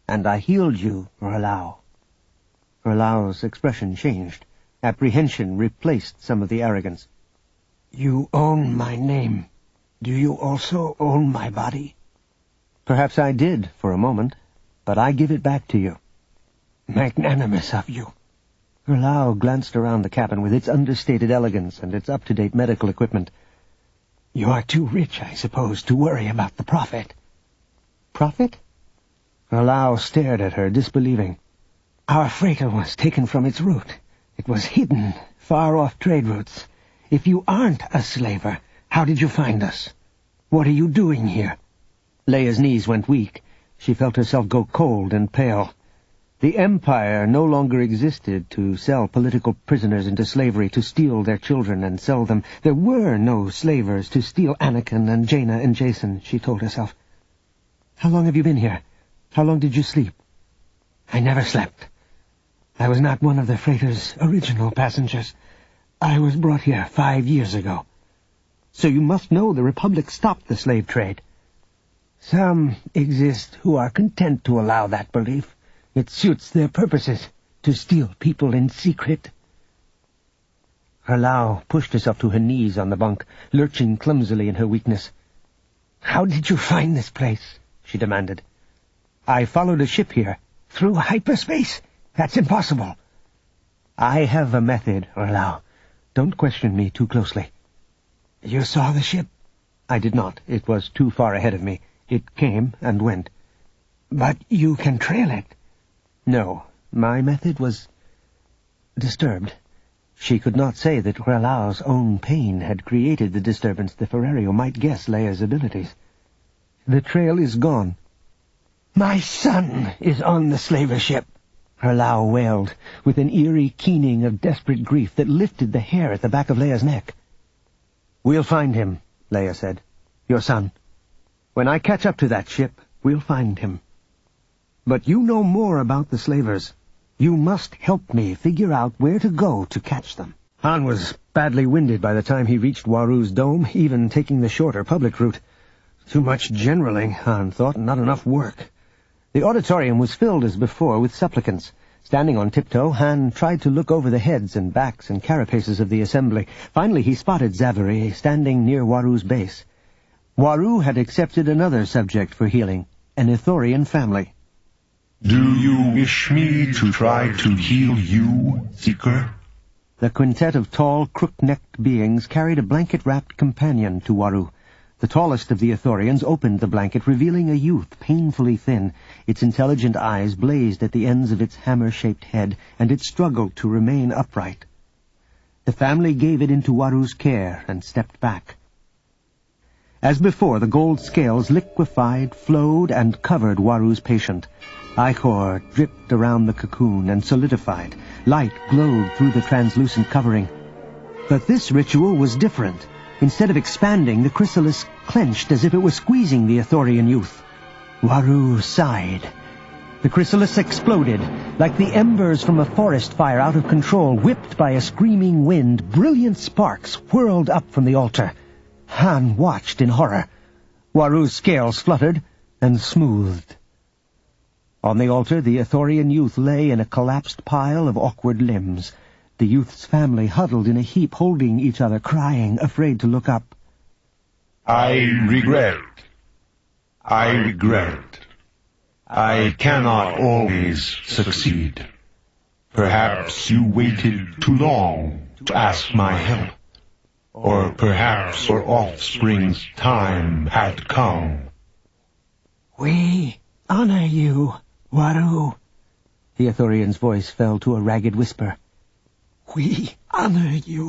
and I healed you, R'hllao." R'hllau's expression changed. Apprehension replaced some of the arrogance. "You own my name. Do you also own my body?" "Perhaps I did, for a moment, but I give it back to you." "Magnanimous of you." R'hllao glanced around the cabin with its understated elegance and its up-to-date medical equipment. "You are too rich, I suppose, to worry about the profit." "Profit?" R'hllao stared at her, disbelieving. "Our freighter was taken from its route. It was hidden, far off trade routes. If you aren't a slaver, how did you find us? What are you doing here?" Leia's knees went weak. She felt herself go cold and pale. The Empire no longer existed to sell political prisoners into slavery, to steal their children and sell them. There were no slavers to steal Anakin and Jaina and Jacen, she told herself. "How long have you been here? How long did you sleep?" "I never slept. I was not one of the freighter's original passengers. I was brought here five years ago." "So you must know the Republic stopped the slave trade." "Some exist who are content to allow that belief. It suits their purposes to steal people in secret." R'hllao pushed herself to her knees on the bunk, lurching clumsily in her weakness. "How did you find this place?" she demanded. "I followed a ship here." "Through hyperspace? That's impossible." "I have a method, R'hllao. Don't question me too closely." "You saw the ship?" "I did not. It was too far ahead of me. It came and went." "But you can trail it." "No. My method was disturbed." She could not say that R'hllao's own pain had created the disturbance. The Ferrario might guess Leia's abilities. "The trail is gone." "My son is on the slaver ship," R'hllao wailed, with an eerie keening of desperate grief that lifted the hair at the back of Leia's neck. "We'll find him," Leia said. "Your son. When I catch up to that ship, we'll find him. But you know more about the slavers. You must help me figure out where to go to catch them." Han was badly winded by the time he reached Waru's dome, even taking the shorter public route. Too much generaling, Han thought, not enough work. The auditorium was filled as before with supplicants. Standing on tiptoe, Han tried to look over the heads and backs and carapaces of the assembly. Finally he spotted Zaveri standing near Waru's base. Waru had accepted another subject for healing, an Ithorian family. "Do you wish me to try to heal you, Seeker?" The quintet of tall, crook-necked beings carried a blanket-wrapped companion to Waru. The tallest of the Ithorians opened the blanket, revealing a youth painfully thin. Its intelligent eyes blazed at the ends of its hammer-shaped head, and it struggled to remain upright. The family gave it into Waru's care and stepped back. As before, the gold scales liquefied, flowed, and covered Waru's patient. Ichor dripped around the cocoon and solidified. Light glowed through the translucent covering. But this ritual was different. Instead of expanding, the chrysalis clenched as if it was squeezing the Ithorian youth. Waru sighed. The chrysalis exploded, like the embers from a forest fire out of control, whipped by a screaming wind. Brilliant sparks whirled up from the altar. Han watched in horror. Waru's scales fluttered and smoothed. On the altar, the Ithorian youth lay in a collapsed pile of awkward limbs. The youth's family huddled in a heap, holding each other, crying, afraid to look up. "I regret. I regret. I cannot always succeed. Perhaps you waited too long to ask my help. Or perhaps your offspring's time had come." "We honor you, Waru." The Ithorian's voice fell to a ragged whisper. "We honor you."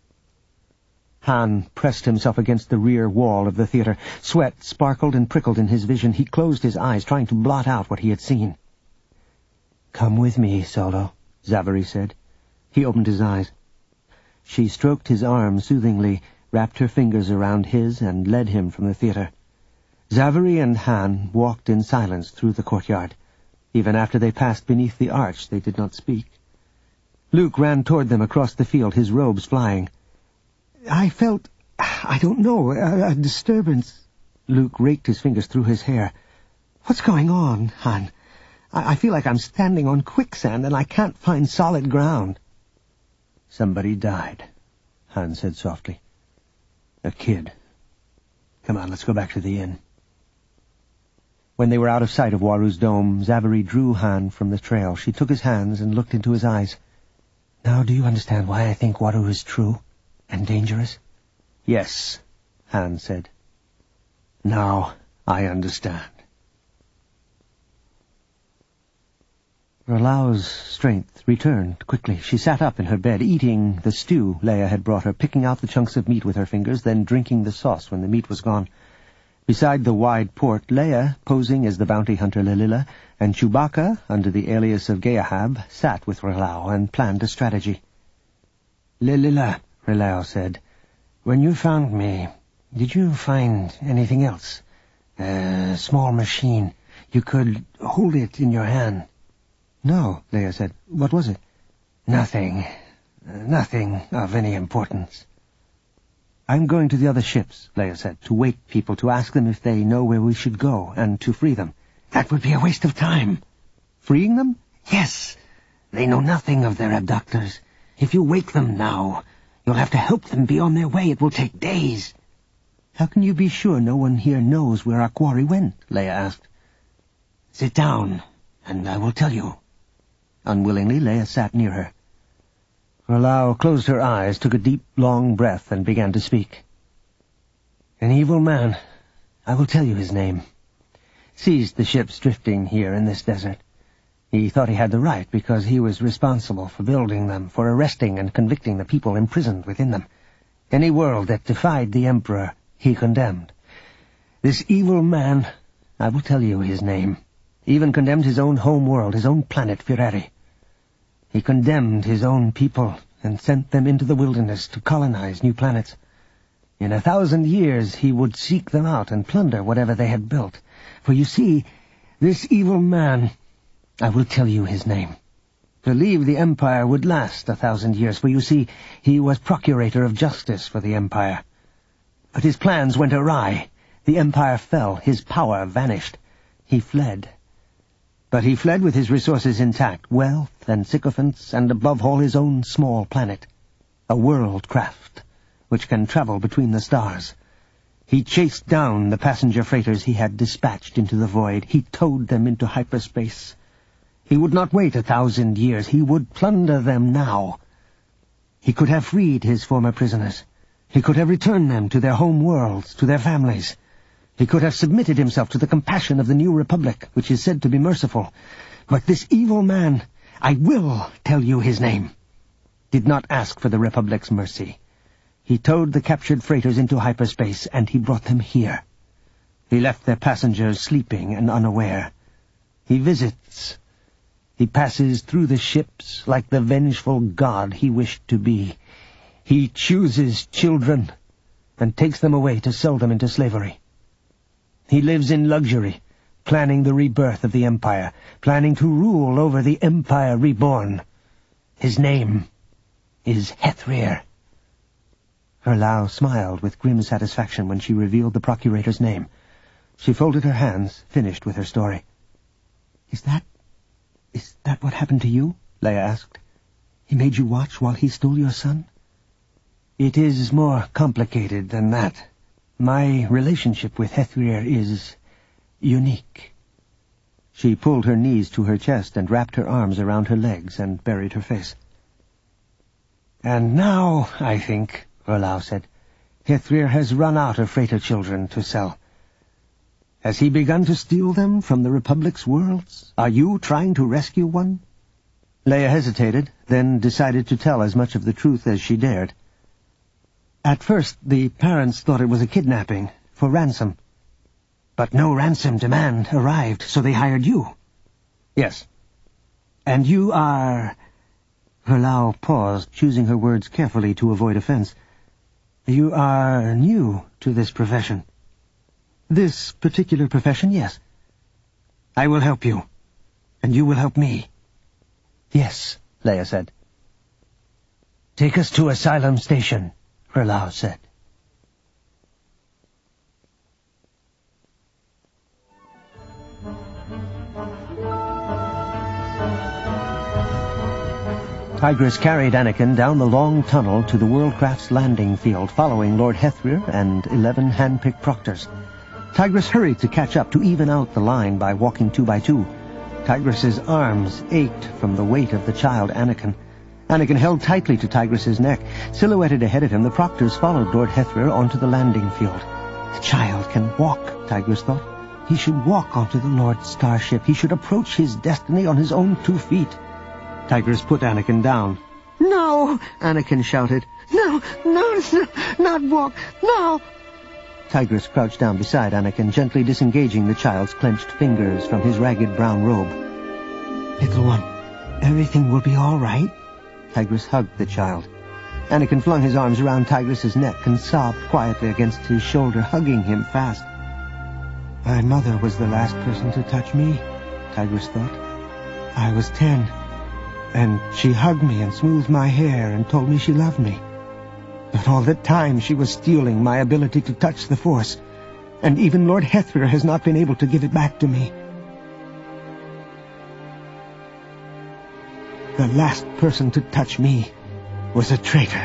Han pressed himself against the rear wall of the theater. Sweat sparkled and prickled in his vision. He closed his eyes, trying to blot out what he had seen. "Come with me, Solo," Zaveri said. He opened his eyes. She stroked his arm soothingly, wrapped her fingers around his, and led him from the theater. Zaveri and Han walked in silence through the courtyard. Even after they passed beneath the arch, they did not speak. Luke ran toward them across the field, his robes flying. "I felt, I don't know, a, a disturbance." Luke raked his fingers through his hair. "What's going on, Han? I, I feel like I'm standing on quicksand and I can't find solid ground. Somebody died, Han said softly. A kid. Come on, let's go back to the inn. When they were out of sight of Waru's dome, Zaveri drew Han from the trail. She took his hands and looked into his eyes. Now do you understand why I think Waru is true and dangerous? Yes, Han said. Now I understand. R'hllow's strength returned quickly. She sat up in her bed, eating the stew Leia had brought her, picking out the chunks of meat with her fingers, then drinking the sauce when the meat was gone. Beside the wide port, Leia, posing as the bounty hunter Lililla, and Chewbacca, under the alias of Geahab, sat with R'hllw and planned a strategy. Lililla, R'hllw said, when you found me, did you find anything else? A small machine. You could hold it in your hand. No, Leia said. What was it? Nothing. Nothing of any importance. I'm going to the other ships, Leia said, to wake people, to ask them if they know where we should go, and to free them. That would be a waste of time. Freeing them? Yes. They know nothing of their abductors. If you wake them now, you'll have to help them be on their way. It will take days. How can you be sure no one here knows where our quarry went? Leia asked. Sit down, and I will tell you. Unwillingly, Leia sat near her. R'hllw closed her eyes, took a deep, long breath, and began to speak. An evil man, I will tell you his name, seized the ships drifting here in this desert. He thought he had the right because he was responsible for building them, for arresting and convicting the people imprisoned within them. Any world that defied the Emperor, he condemned. This evil man, I will tell you his name, even condemned his own home world, his own planet, Fireri. He condemned his own people and sent them into the wilderness to colonize new planets. In a thousand years he would seek them out and plunder whatever they had built. For you see, this evil man, I will tell you his name. To leave the Empire would last a thousand years, for you see, he was procurator of justice for the Empire. But his plans went awry. The Empire fell, his power vanished. He fled. But he fled with his resources intact, wealth and sycophants, and above all his own small planet, a world craft, which can travel between the stars. He chased down the passenger freighters he had dispatched into the void. He towed them into hyperspace. He would not wait a thousand years. He would plunder them now. He could have freed his former prisoners. He could have returned them to their home worlds, to their families. He could have submitted himself to the compassion of the New Republic, which is said to be merciful. But this evil man, I will tell you his name, did not ask for the Republic's mercy. He towed the captured freighters into hyperspace, and he brought them here. He left their passengers sleeping and unaware. He visits. He passes through the ships like the vengeful god he wished to be. He chooses children and takes them away to sell them into slavery. He lives in luxury, planning the rebirth of the Empire, planning to rule over the Empire reborn. His name is Hethrir. R'hllw smiled with grim satisfaction when she revealed the procurator's name. She folded her hands, finished with her story. Is that... is that what happened to you? Leia asked. He made you watch while he stole your son? It is more complicated than that. My relationship with Hethrir is unique. She pulled her knees to her chest and wrapped her arms around her legs and buried her face. And now, I think, R'hllw said, Hethrir has run out of freighter children to sell. Has he begun to steal them from the Republic's worlds? Are you trying to rescue one? Leia hesitated, then decided to tell as much of the truth as she dared. At first, the parents thought it was a kidnapping, for ransom. But no ransom demand arrived, so they hired you. Yes. And you are... R'hllw paused, choosing her words carefully to avoid offense. You are new to this profession. This particular profession, yes. I will help you, and you will help me. Yes, Leia said. Take us to Asylum Station, R'hllw said. Tigris carried Anakin down the long tunnel to the Worldcraft's landing field, following Lord Hethrir and eleven hand-picked proctors. Tigris hurried to catch up, to even out the line by walking two by two. Tigris's arms ached from the weight of the child Anakin. Anakin held tightly to Tigris's neck. Silhouetted ahead of him, the proctors followed Lord Hethrir onto the landing field. The child can walk, Tigris thought. He should walk onto the Lord's starship. He should approach his destiny on his own two feet. Tigris put Anakin down. "No!" Anakin shouted. "No, no, no, not walk, no!" Tigris crouched down beside Anakin, gently disengaging the child's clenched fingers from his ragged brown robe. "Little one, everything will be all right." Tigris hugged the child. Anakin flung his arms around Tigris's neck and sobbed quietly against his shoulder, hugging him fast. "My mother was the last person to touch me," Tigris thought. "I was ten, and she hugged me and smoothed my hair and told me she loved me. But all the time she was stealing my ability to touch the Force, and even Lord Hethrir has not been able to give it back to me. The last person to touch me was a traitor."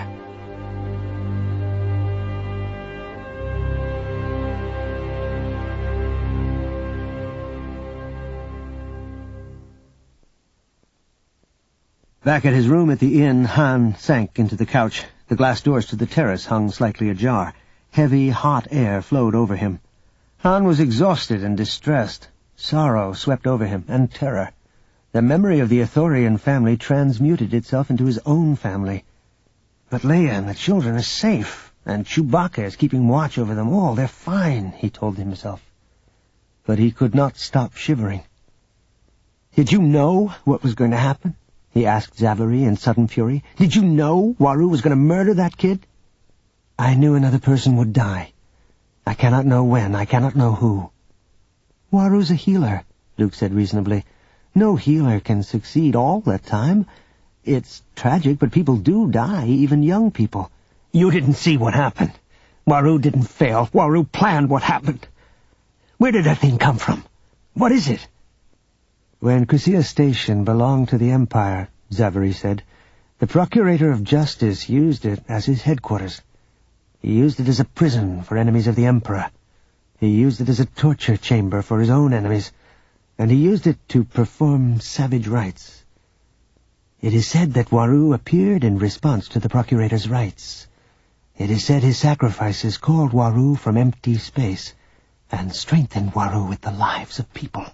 Back at his room at the inn, Han sank into the couch. The glass doors to the terrace hung slightly ajar. Heavy, hot air flowed over him. Han was exhausted and distressed. Sorrow swept over him, and terror. The memory of the Ithorian family transmuted itself into his own family. But Leia and the children are safe, and Chewbacca is keeping watch over them all. They're fine, he told himself. But he could not stop shivering. "Did you know what was going to happen?" he asked Zavary in sudden fury. "Did you know Waru was going to murder that kid?" "I knew another person would die. I cannot know when. I cannot know who." "Waru's a healer," Luke said reasonably. "No healer can succeed all the time. It's tragic, but people do die, even young people." "You didn't see what happened. Waru didn't fail. Waru planned what happened. Where did that thing come from? What is it?" "When Crescia Station belonged to the Empire," Zavary said, "the Procurator of Justice used it as his headquarters. He used it as a prison for enemies of the Emperor. He used it as a torture chamber for his own enemies, and he used it to perform savage rites. It is said that Waru appeared in response to the Procurator's rites. It is said his sacrifices called Waru from empty space and strengthened Waru with the lives of people.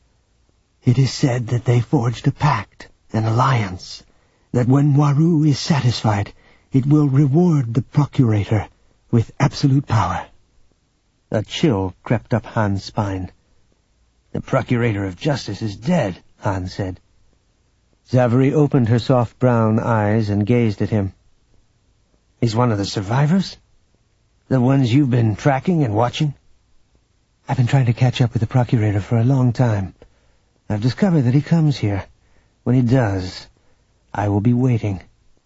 It is said that they forged a pact, an alliance, that when Waru is satisfied, it will reward the Procurator with absolute power." A chill crept up Han's spine. "The Procurator of Justice is dead," Han said. Zavary opened her soft brown eyes and gazed at him. "He's one of the survivors? The ones you've been tracking and watching?" "I've been trying to catch up with the Procurator for a long time. I've discovered that he comes here. When he does, I will be waiting."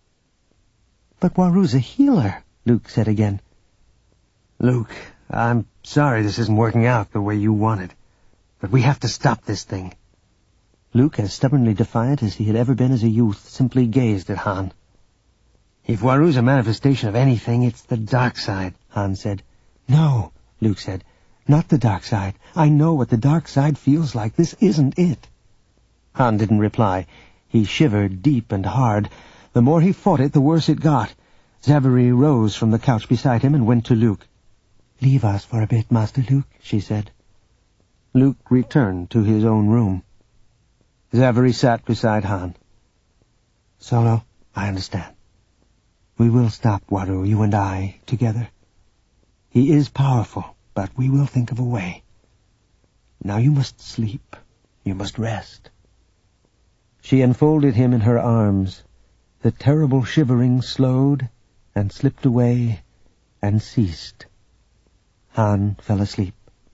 "But Waru's a healer," Luke said again. "Luke, I'm sorry this isn't working out the way you wanted, but we have to stop this thing." Luke, as stubbornly defiant as he had ever been as a youth, simply gazed at Han. "If Waru's a manifestation of anything, it's the dark side," Han said. "No," Luke said. "Not the dark side. I know what the dark side feels like. This isn't it." Han didn't reply. He shivered deep and hard. The more he fought it, the worse it got. Zavary rose from the couch beside him and went to Luke. "Leave us for a bit, Master Luke," she said. Luke returned to his own room. Zavary sat beside Han. "Solo, I understand. We will stop Waru, you and I, together. He is powerful, but we will think of a way. Now you must sleep. You must rest." She enfolded him in her arms. The terrible shivering slowed and slipped away and ceased. Han fell asleep.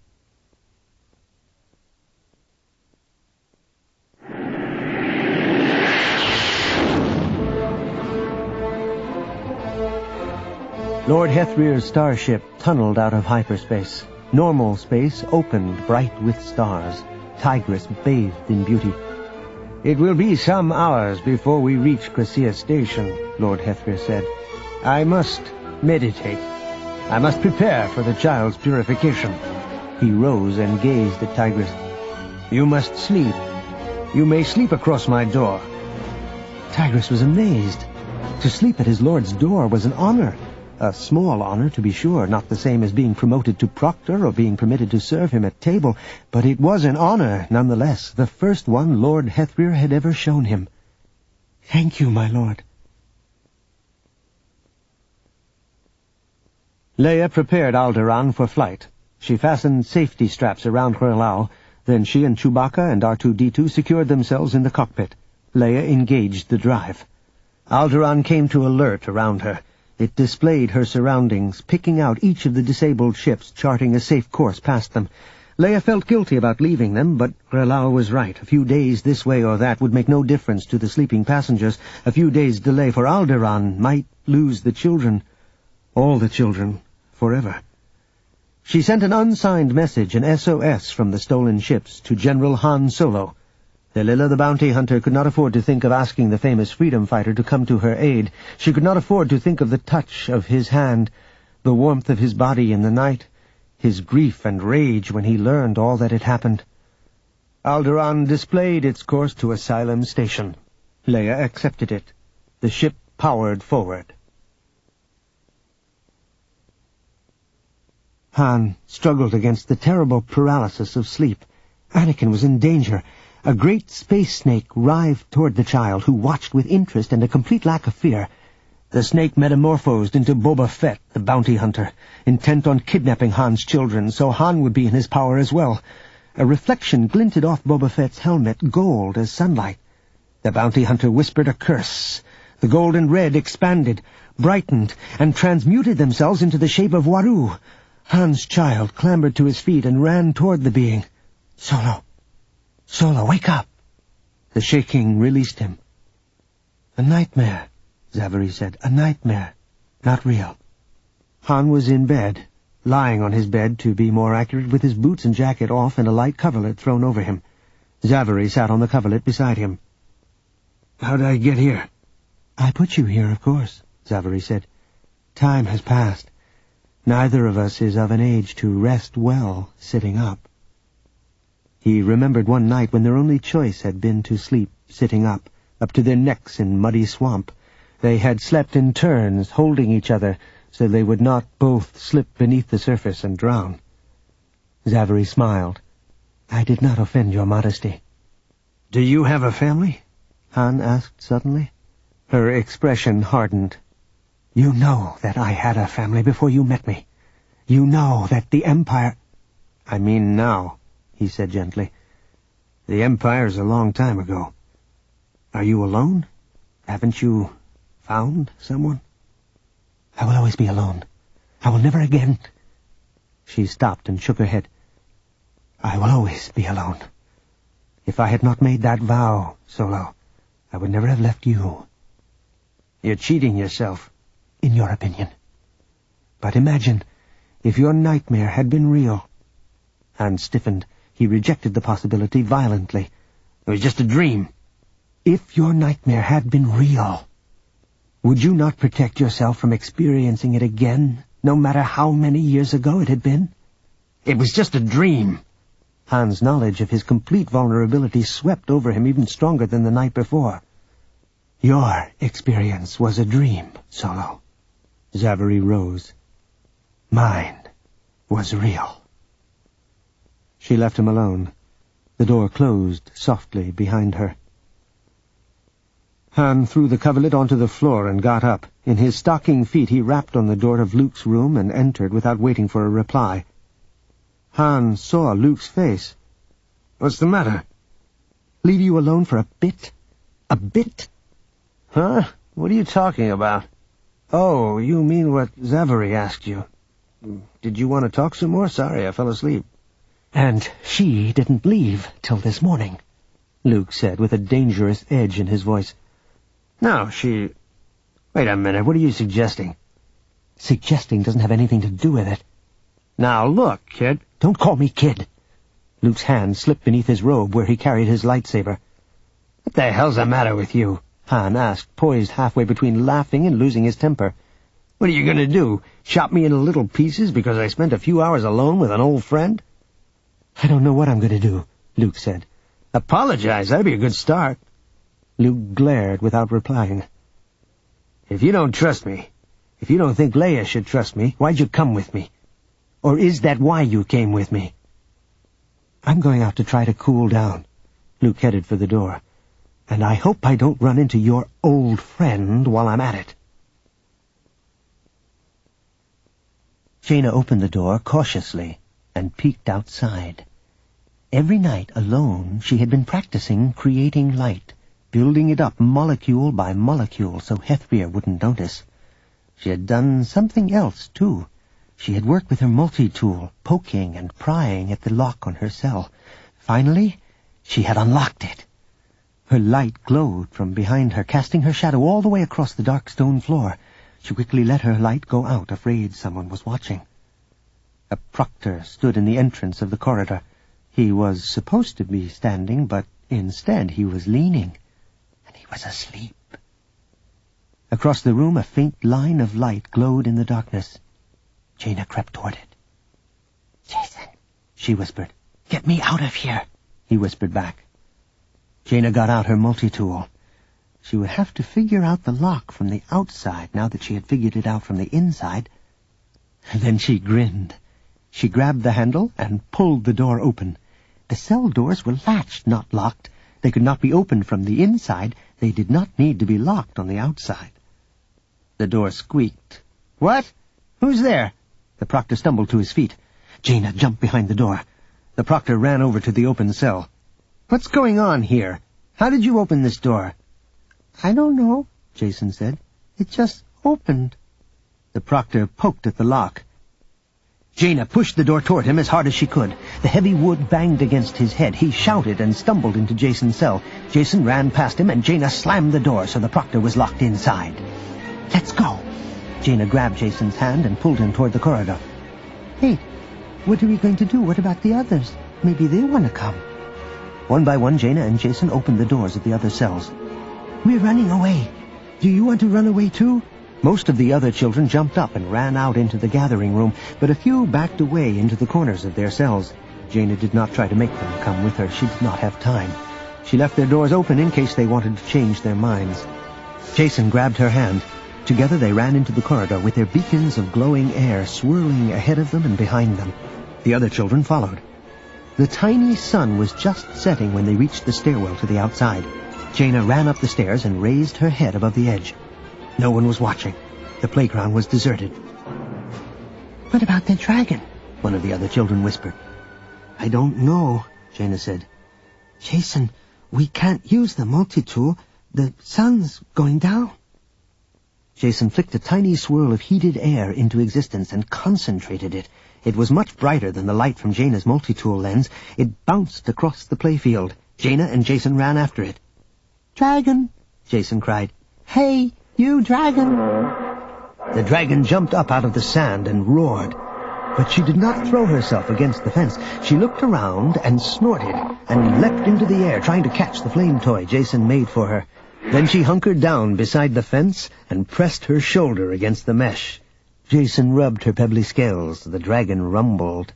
Lord Hethrir's starship tunneled out of hyperspace. Normal space opened bright with stars. Tigris bathed in beauty. It will be some hours before we reach Crescia Station, Lord Hethrir said. I must meditate. I must prepare for the child's purification. He rose and gazed at Tigris. You must sleep. You may sleep across my door. Tigris was amazed. To sleep at his lord's door was an honor. A small honor, to be sure, not the same as being promoted to proctor or being permitted to serve him at table, but it was an honor, nonetheless, the first one Lord Hethrir had ever shown him. Thank you, my lord. Leia prepared Alderaan for flight. She fastened safety straps around Hrelau, then she and Chewbacca and R two D two secured themselves in the cockpit. Leia engaged the drive. Alderaan came to alert around her. It displayed her surroundings, picking out each of the disabled ships, charting a safe course past them. Leia felt guilty about leaving them, but Hrelau was right. A few days this way or that would make no difference to the sleeping passengers. A few days' delay for Alderaan might lose the children. All the children. Forever. She sent an unsigned message, an S O S from the stolen ships, to General Han Solo. Delilah the bounty hunter could not afford to think of asking the famous freedom fighter to come to her aid. She could not afford to think of the touch of his hand, the warmth of his body in the night, his grief and rage when he learned all that had happened. Alderaan displayed its course to Asylum Station. Leia accepted it. The ship powered forward. Han struggled against the terrible paralysis of sleep. Anakin was in danger. A great space snake writhed toward the child, who watched with interest and a complete lack of fear. The snake metamorphosed into Boba Fett, the bounty hunter, intent on kidnapping Han's children, so Han would be in his power as well. A reflection glinted off Boba Fett's helmet, gold as sunlight. The bounty hunter whispered a curse. The gold and red expanded, brightened, and transmuted themselves into the shape of Waru. Han's child clambered to his feet and ran toward the being. Solo! Solo, wake up! The shaking released him. A nightmare, Zaveri said. A nightmare. Not real. Han was in bed, lying on his bed, to be more accurate, with his boots and jacket off and a light coverlet thrown over him. Zaveri sat on the coverlet beside him. How did I get here? I put you here, of course, Zaveri said. Time has passed. Neither of us is of an age to rest well sitting up. He remembered one night when their only choice had been to sleep sitting up, up to their necks in muddy swamp. They had slept in turns, holding each other, so they would not both slip beneath the surface and drown. Zaveri smiled. I did not offend your modesty. Do you have a family? Han asked suddenly. Her expression hardened. You know that I had a family before you met me. You know that the Empire... I mean now, he said gently. The Empire's a long time ago. Are you alone? Haven't you found someone? I will always be alone. I will never again... She stopped and shook her head. I will always be alone. If I had not made that vow, Solo, I would never have left you. You're cheating yourself. In your opinion. But imagine if your nightmare had been real. Han stiffened. He rejected the possibility violently. It was just a dream. If your nightmare had been real, would you not protect yourself from experiencing it again, no matter how many years ago it had been? It was just a dream. Han's knowledge of his complete vulnerability swept over him even stronger than the night before. Your experience was a dream, Solo. Zaveri rose. Mine was real. She left him alone. The door closed softly behind her. Han threw the coverlet onto the floor and got up. In his stocking feet he rapped on the door of Luke's room and entered without waiting for a reply. Han saw Luke's face. What's the matter? Leave you alone for a bit? A bit? Huh? What are you talking about? Oh, you mean what Zaveri asked you. Did you want to talk some more? Sorry, I fell asleep. And she didn't leave till this morning, Luke said with a dangerous edge in his voice. No, she... Wait a minute, what are you suggesting? Suggesting doesn't have anything to do with it. Now look, kid. Don't call me kid. Luke's hand slipped beneath his robe where he carried his lightsaber. What the hell's the matter with you? Han asked, poised halfway between laughing and losing his temper. What are you going to do? Chop me into little pieces because I spent a few hours alone with an old friend? I don't know what I'm going to do, Luke said. Apologize. That'd be a good start. Luke glared without replying. If you don't trust me, if you don't think Leia should trust me, why'd you come with me? Or is that why you came with me? I'm going out to try to cool down. Luke headed for the door. And I hope I don't run into your old friend while I'm at it. Jaina opened the door cautiously and peeked outside. Every night, alone, she had been practicing creating light, building it up molecule by molecule so Hethria wouldn't notice. She had done something else, too. She had worked with her multi-tool, poking and prying at the lock on her cell. Finally, she had unlocked it. Her light glowed from behind her, casting her shadow all the way across the dark stone floor. She quickly let her light go out, afraid someone was watching. A proctor stood in the entrance of the corridor. He was supposed to be standing, but instead he was leaning, and he was asleep. Across the room, a faint line of light glowed in the darkness. Jaina crept toward it. "Jason," she whispered. "Get me out of here," he whispered back. Jaina got out her multi-tool. She would have to figure out the lock from the outside now that she had figured it out from the inside. Then she grinned. She grabbed the handle and pulled the door open. The cell doors were latched, not locked. They could not be opened from the inside. They did not need to be locked on the outside. The door squeaked. "What? Who's there?" The proctor stumbled to his feet. Jaina jumped behind the door. The proctor ran over to the open cell. "What's going on here? How did you open this door?" "I don't know," Jason said. "It just opened." The proctor poked at the lock. Jaina pushed the door toward him as hard as she could. The heavy wood banged against his head. He shouted and stumbled into Jason's cell. Jason ran past him, and Jaina slammed the door so the proctor was locked inside. "Let's go." Jaina grabbed Jason's hand and pulled him toward the corridor. "Hey, what are we going to do? What about the others? Maybe they want to come." One by one, Jaina and Jason opened the doors of the other cells. "We're running away. Do you want to run away too?" Most of the other children jumped up and ran out into the gathering room, but a few backed away into the corners of their cells. Jaina did not try to make them come with her. She did not have time. She left their doors open in case they wanted to change their minds. Jason grabbed her hand. Together they ran into the corridor with their beacons of glowing air swirling ahead of them and behind them. The other children followed. The tiny sun was just setting when they reached the stairwell to the outside. Jaina ran up the stairs and raised her head above the edge. No one was watching. The playground was deserted. "What about the dragon?" one of the other children whispered. "I don't know," Jaina said. "Jason, we can't use the multi-tool. The sun's going down." Jason flicked a tiny swirl of heated air into existence and concentrated it. It was much brighter than the light from Jaina's multi-tool lens. It bounced across the playfield. Jaina and Jason ran after it. "Dragon!" Jason cried. "Hey, you dragon!" The dragon jumped up out of the sand and roared. But she did not throw herself against the fence. She looked around and snorted and leapt into the air, trying to catch the flame toy Jason made for her. Then she hunkered down beside the fence and pressed her shoulder against the mesh. Jason rubbed her pebbly scales. The dragon rumbled.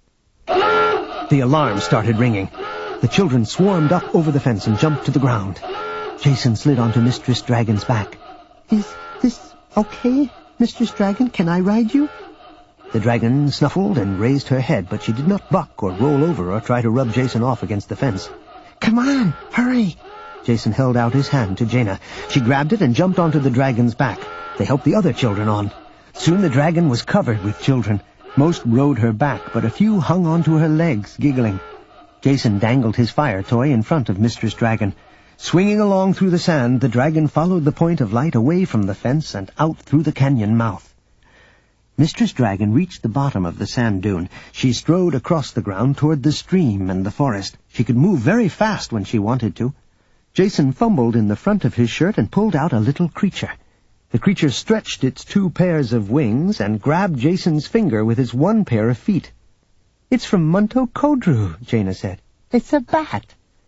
The alarm started ringing. The children swarmed up over the fence and jumped to the ground. Jason slid onto Mistress Dragon's back. "Is this okay, Mistress Dragon? Can I ride you?" The dragon snuffled and raised her head, but she did not buck or roll over or try to rub Jason off against the fence. "Come on, hurry!" Jason held out his hand to Jaina. She grabbed it and jumped onto the dragon's back. They helped the other children on. Soon the dragon was covered with children. Most rode her back, but a few hung onto her legs, giggling. Jason dangled his fire toy in front of Mistress Dragon. Swinging along through the sand, the dragon followed the point of light away from the fence and out through the canyon mouth. Mistress Dragon reached the bottom of the sand dune. She strode across the ground toward the stream and the forest. She could move very fast when she wanted to. Jason fumbled in the front of his shirt and pulled out a little creature. The creature stretched its two pairs of wings and grabbed Jason's finger with its one pair of feet. "It's from Munto Kodru," Jaina said. "It's a bat."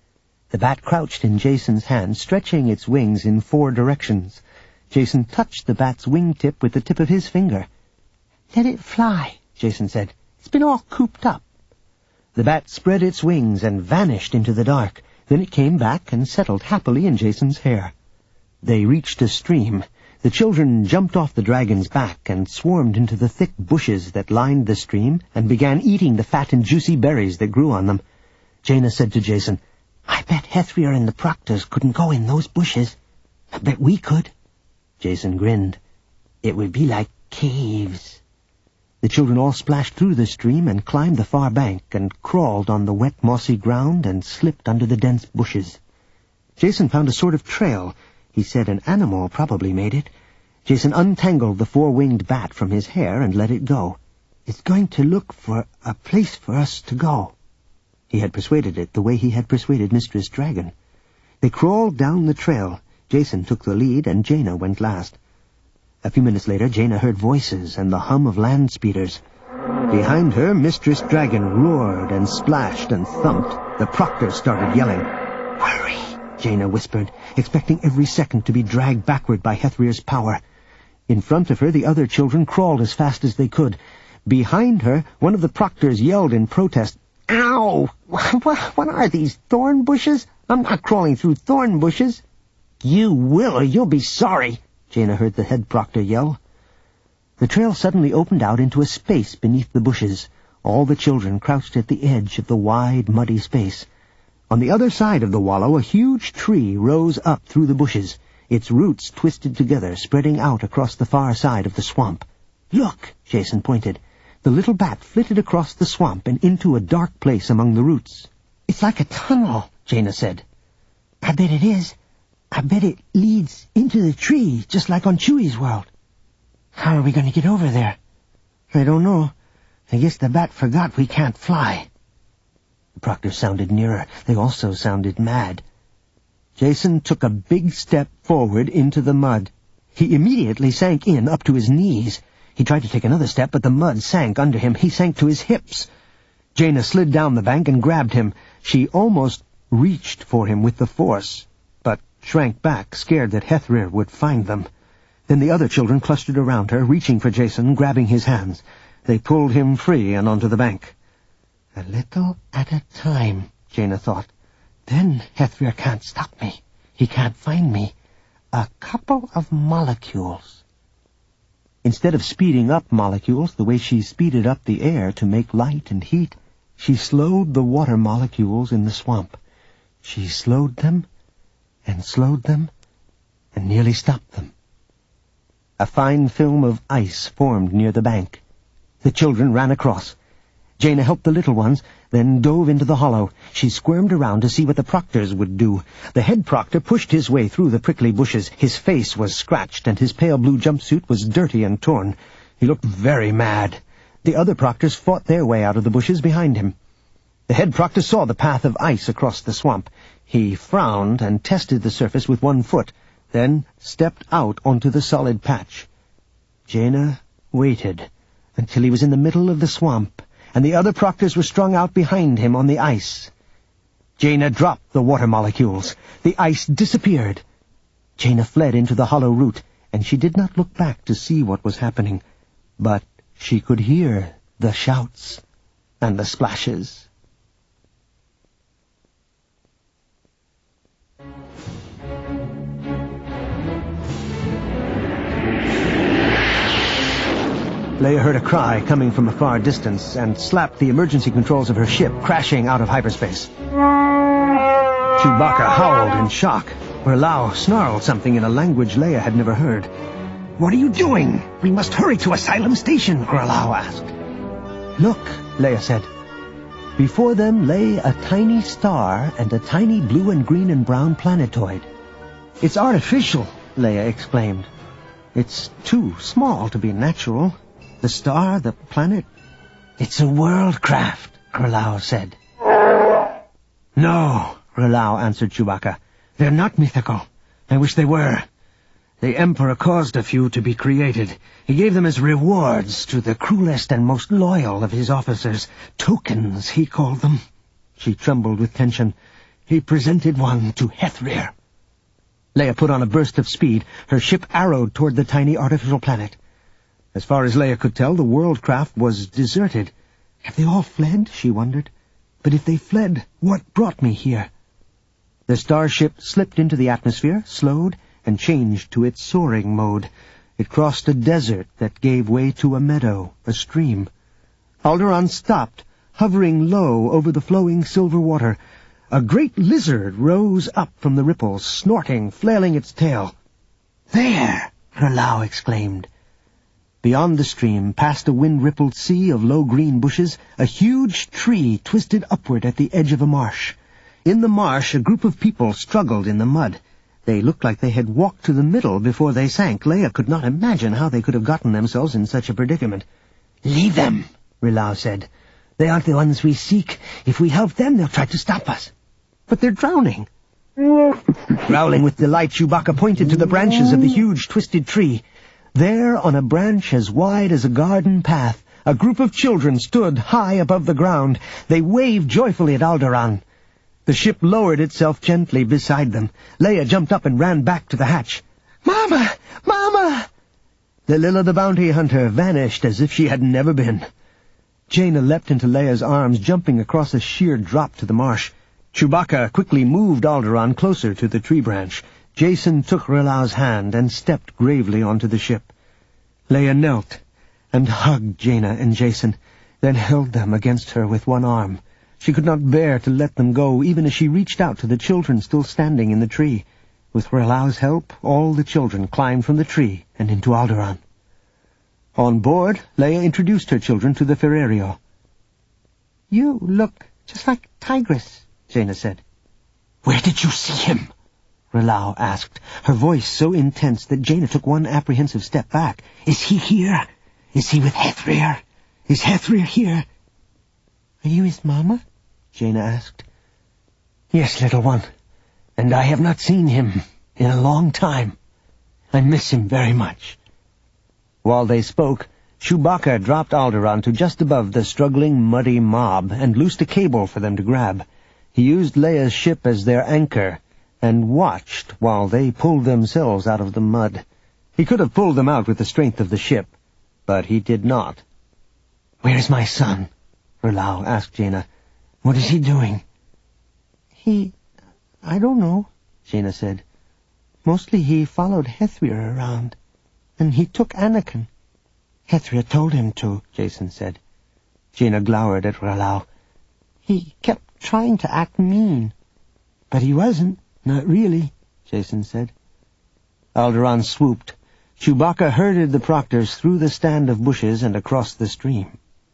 The bat crouched in Jason's hand, stretching its wings in four directions. Jason touched the bat's wingtip with the tip of his finger. "Let it fly," Jason said. "It's been all cooped up." The bat spread its wings and vanished into the dark. Then it came back and settled happily in Jason's hair. They reached a stream. The children jumped off the dragon's back and swarmed into the thick bushes that lined the stream and began eating the fat and juicy berries that grew on them. Jaina said to Jason, "I bet Hethrir and the Proctors couldn't go in those bushes. I bet we could." Jason grinned. "It would be like caves." The children all splashed through the stream and climbed the far bank and crawled on the wet, mossy ground and slipped under the dense bushes. Jason found a sort of trail. He said an animal probably made it. Jason untangled the four-winged bat from his hair and let it go. "It's going to look for a place for us to go." He had persuaded it the way he had persuaded Mistress Dragon. They crawled down the trail. Jason took the lead and Jaina went last. A few minutes later, Jaina heard voices and the hum of land speeders. Behind her, Mistress Dragon roared and splashed and thumped. The Proctors started yelling. "Hurry!" Jaina whispered, expecting every second to be dragged backward by Hethrir's power. In front of her, the other children crawled as fast as they could. Behind her, one of the Proctors yelled in protest, "Ow! What are these, thorn bushes? I'm not crawling through thorn bushes." "You will, or you'll be sorry," Jaina heard the head proctor yell. The trail suddenly opened out into a space beneath the bushes. All the children crouched at the edge of the wide, muddy space. On the other side of the wallow, a huge tree rose up through the bushes, its roots twisted together, spreading out across the far side of the swamp. "Look!" Jason pointed. The little bat flitted across the swamp and into a dark place among the roots. "It's like a tunnel," Jaina said. "I bet it is. I bet it leads into the tree, just like on Chewie's world." "How are we going to get over there?" "I don't know. I guess the bat forgot we can't fly." The Proctors sounded nearer. They also sounded mad. Jason took a big step forward into the mud. He immediately sank in up to his knees. He tried to take another step, but the mud sank under him. He sank to his hips. Jaina slid down the bank and grabbed him. She almost reached for him with the force, but shrank back, scared that Hethrir would find them. Then the other children clustered around her, reaching for Jason, grabbing his hands. They pulled him free and onto the bank. "A little at a time," Jaina thought. "Then Hethrir can't stop me. He can't find me. A couple of molecules." Instead of speeding up molecules the way she speeded up the air to make light and heat, she slowed the water molecules in the swamp. She slowed them and slowed them and nearly stopped them. A fine film of ice formed near the bank. The children ran across. Jaina helped the little ones, then dove into the hollow. She squirmed around to see what the Proctors would do. The head Proctor pushed his way through the prickly bushes. His face was scratched, and his pale blue jumpsuit was dirty and torn. He looked very mad. The other Proctors fought their way out of the bushes behind him. The head Proctor saw the path of ice across the swamp. He frowned and tested the surface with one foot, then stepped out onto the solid patch. Jaina waited until he was in the middle of the swamp, and the other Proctors were strung out behind him on the ice. Jaina dropped the water molecules. The ice disappeared. Jaina fled into the hollow root, and she did not look back to see what was happening, but she could hear the shouts and the splashes. Leia heard a cry coming from a far distance and slapped the emergency controls of her ship, crashing out of hyperspace. Chewbacca howled in shock. Ralau snarled something in a language Leia had never heard. "What are you doing? We must hurry to Asylum Station," Ralau asked. "Look," Leia said. Before them lay a tiny star and a tiny blue and green and brown planetoid. "It's artificial," Leia exclaimed. "It's too small to be natural. The star, the planet, it's a world craft," Ralau said. "No," Ralau answered Chewbacca. "They're not mythical. I wish they were. The Emperor caused a few to be created. He gave them as rewards to the cruelest and most loyal of his officers. Tokens, he called them." She trembled with tension. he presented one to Hethrir. Leia put on a burst of speed. Her ship arrowed toward the tiny artificial planet. As far as Leia could tell, the world craft was deserted. Have they all fled? She wondered. But if they fled, what brought me here? The starship slipped into the atmosphere, slowed, and changed to its soaring mode. It crossed a desert that gave way to a meadow, a stream. Alderaan stopped, hovering low over the flowing silver water. A great lizard rose up from the ripples, snorting, flailing its tail. "There!" R'hllor exclaimed. Beyond the stream, past a wind-rippled sea of low green bushes, a huge tree twisted upward at the edge of a marsh. In the marsh, a group of people struggled in the mud. They looked like they had walked to the middle before they sank. Leia could not imagine how they could have gotten themselves in such a predicament. "Leave them," R'hllor said. "They aren't the ones we seek. If we help them, they'll try to stop us." "But they're drowning." Growling with delight, Chewbacca pointed to the branches of the huge twisted tree. There, on a branch as wide as a garden path, a group of children stood high above the ground. They waved joyfully at Alderaan. The ship lowered itself gently beside them. Leia jumped up and ran back to the hatch. "Mama! Mama!" Lililla the bounty hunter vanished as if she had never been. Jaina leapt into Leia's arms, jumping across a sheer drop to the marsh. Chewbacca quickly moved Alderaan closer to the tree branch. Jacen took R'hllor's hand and stepped gravely onto the ship. Leia knelt and hugged Jaina and Jacen, then held them against her with one arm. She could not bear to let them go, even as she reached out to the children still standing in the tree. With R'hllor's help, all the children climbed from the tree and into Alderaan. On board, Leia introduced her children to the Ferrario. "You look just like Tigris," Jaina said. "Where did you see him?" R'hllor asked, her voice so intense that Jaina took one apprehensive step back. "Is he here? Is he with Hethrir? Is Hethrir here?" "Are you his mama?" Jaina asked. "Yes, little one, and I have not seen him in a long time. I miss him very much." While they spoke, Chewbacca dropped Alderaan to just above the struggling, muddy mob and loosed a cable for them to grab. He used Leia's ship as their anchor and watched while they pulled themselves out of the mud. He could have pulled them out with the strength of the ship, but he did not. "Where is my son?" R'hllor asked Jaina. "What is he doing?" "He... I don't know," Jaina said. "Mostly he followed Hethrir around, and he took Anakin." "Hethrir told him to," Jacen said. Jaina glowered at R'hllor. "He kept trying to act mean." "But he wasn't. Not really," Jacen said. Alderaan swooped. Chewbacca herded the proctors through the stand of bushes and across the stream.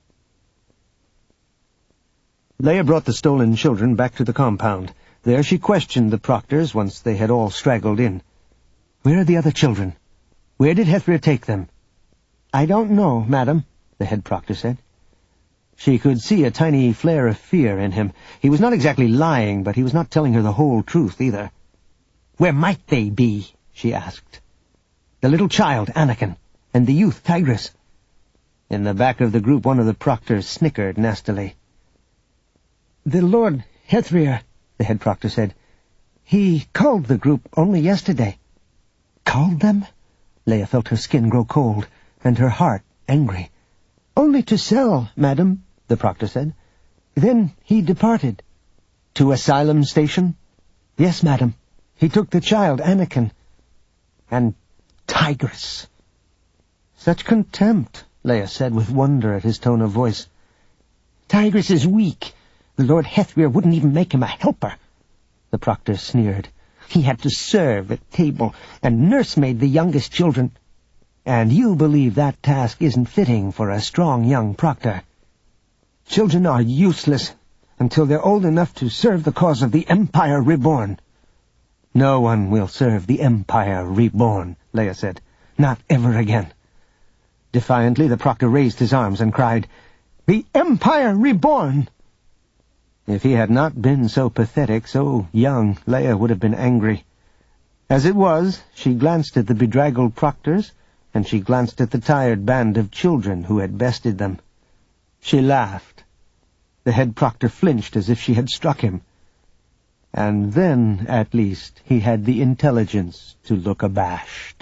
Leia brought the stolen children back to the compound. There she questioned the proctors once they had all straggled in. "Where are the other children? Where did Hethrir take them?" "I don't know, madam," the head proctor said. She could see a tiny flare of fear in him. He was not exactly lying, but he was not telling her the whole truth either. "Where might they be?" she asked. "The little child, Anakin, and the youth, Tigris." In the back of the group, one of the proctors snickered nastily. "The Lord Hethrir," the head proctor said. "He culled the group only yesterday." "Culled them?" Leia felt her skin grow cold, and her heart angry. "Only to sell, madam," the proctor said. "Then he departed." "To Asylum Station?" "Yes, madam. He took the child, Anakin." "And Tigris." "Such contempt," Leia said with wonder at his tone of voice. "Tigris is weak. The Lord Hethrir wouldn't even make him a helper." The proctor sneered. "He had to serve at table and nursemaid the youngest children. And you believe that task isn't fitting for a strong young proctor." "Children are useless until they're old enough to serve the cause of the Empire Reborn." "No one will serve the Empire Reborn," Leia said. "Not ever again." Defiantly, the proctor raised his arms and cried, "The Empire Reborn!" If he had not been so pathetic, so young, Leia would have been angry. As it was, she glanced at the bedraggled proctors, and she glanced at the tired band of children who had bested them. She laughed. The head proctor flinched as if she had struck him. And then, at least, he had the intelligence to look abashed.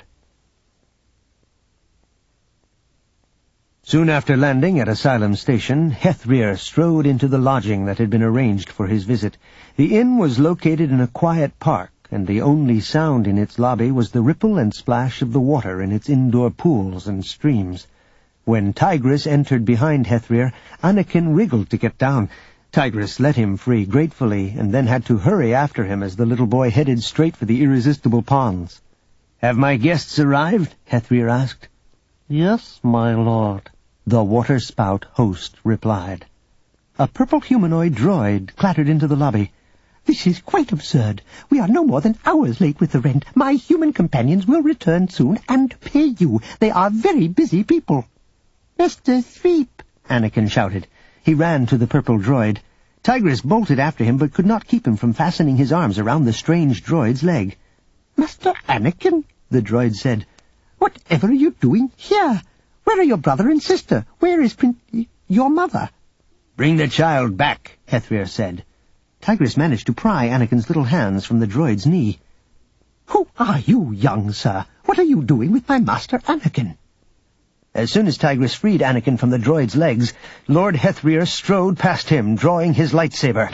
Soon after landing at Asylum Station, Hethrear strode into the lodging that had been arranged for his visit. The inn was located in a quiet park, and the only sound in its lobby was the ripple and splash of the water in its indoor pools and streams. When Tigris entered behind Hethrear, Anakin wriggled to get down. Tigris let him free gratefully, and then had to hurry after him as the little boy headed straight for the irresistible ponds. "Have my guests arrived?" Hethrear asked. "Yes, my lord," the water-spout host replied. A purple humanoid droid clattered into the lobby. "This is quite absurd. We are no more than hours late with the rent. My human companions will return soon and pay you. They are very busy people." "Mister Threep!" Anakin shouted. He ran to the purple droid. Tigris bolted after him, but could not keep him from fastening his arms around the strange droid's leg. "Master Anakin," the droid said, "whatever are you doing here? Where are your brother and sister? Where is Prin- your mother?" "Bring the child back," Hethrear said. Tigris managed to pry Anakin's little hands from the droid's knee. "Who are you, young sir? What are you doing with my master Anakin?" As soon as Tigris freed Anakin from the droid's legs, Lord Hethrear strode past him, drawing his lightsaber.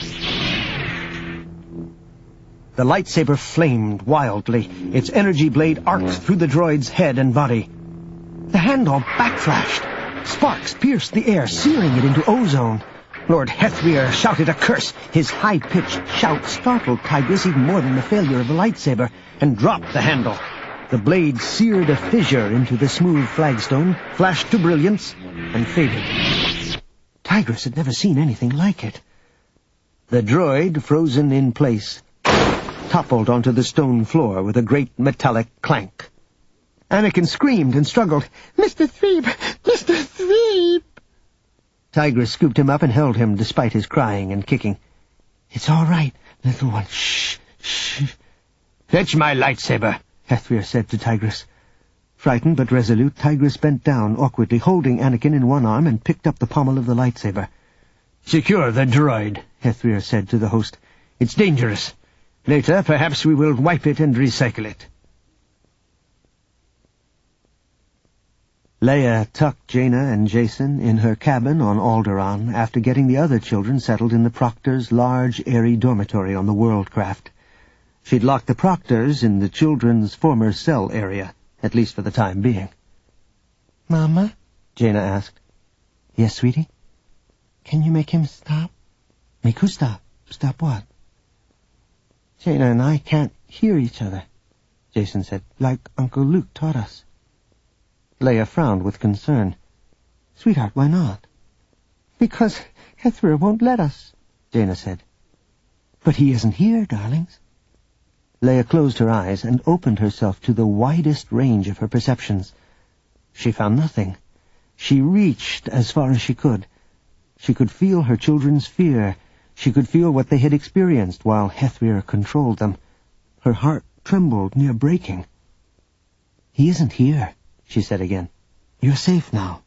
The lightsaber flamed wildly. Its energy blade arced through the droid's head and body. The handle backflashed. Sparks pierced the air, searing it into ozone. Lord Hethrear shouted a curse. His high-pitched shout startled Tigris even more than the failure of the lightsaber, and dropped the handle. The blade seared a fissure into the smooth flagstone, flashed to brilliance, and faded. Tigris had never seen anything like it. The droid, frozen in place, toppled onto the stone floor with a great metallic clank. Anakin screamed and struggled. "Mister Threep! Mister Threep!" Tigris scooped him up and held him despite his crying and kicking. "It's all right, little one. Shh, shh." "Fetch my lightsaber," Hethrear said to Tigris. Frightened but resolute, Tigris bent down awkwardly, holding Anakin in one arm, and picked up the pommel of the lightsaber. "Secure the droid," Hethrear said to the host. "It's dangerous. Later, perhaps we will wipe it and recycle it." Leia tucked Jaina and Jacen in her cabin on Alderaan after getting the other children settled in the Proctor's large, airy dormitory on the Worldcraft. She'd locked the Proctors in the children's former cell area, at least for the time being. "Mama?" Jaina asked. "Yes, sweetie?" "Can you make him stop?" "Make who stop? Stop what?" "Jaina and I can't hear each other," Jacen said, "like Uncle Luke taught us." Leia frowned with concern. "Sweetheart, why not?" "Because Hethrear won't let us," Jaina said. "But he isn't here, darlings." Leia closed her eyes and opened herself to the widest range of her perceptions. She found nothing. She reached as far as she could. She could feel her children's fear. She could feel what they had experienced while Hethrear controlled them. Her heart trembled near breaking. "He isn't here," she said again. "You're safe now."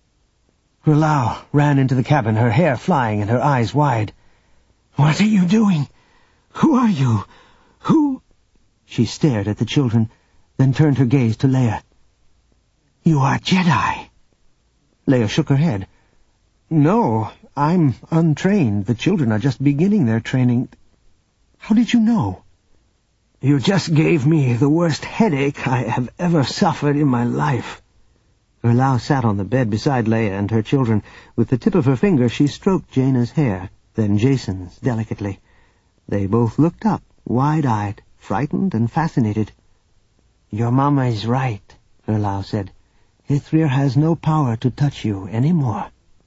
Relau ran into the cabin, her hair flying and her eyes wide. "What are you doing? Who are you? Who—" She stared at the children, then turned her gaze to Leia. "You are Jedi." Leia shook her head. "No, I'm untrained. The children are just beginning their training." "How did you know?" "You just gave me the worst headache I have ever suffered in my life." Relau sat on the bed beside Leia and her children. With the tip of her finger she stroked Jaina's hair, then Jacen's delicately. They both looked up, wide-eyed, frightened and fascinated. "Your mama is right," Relau said. "Hethrear has no power to touch you any more."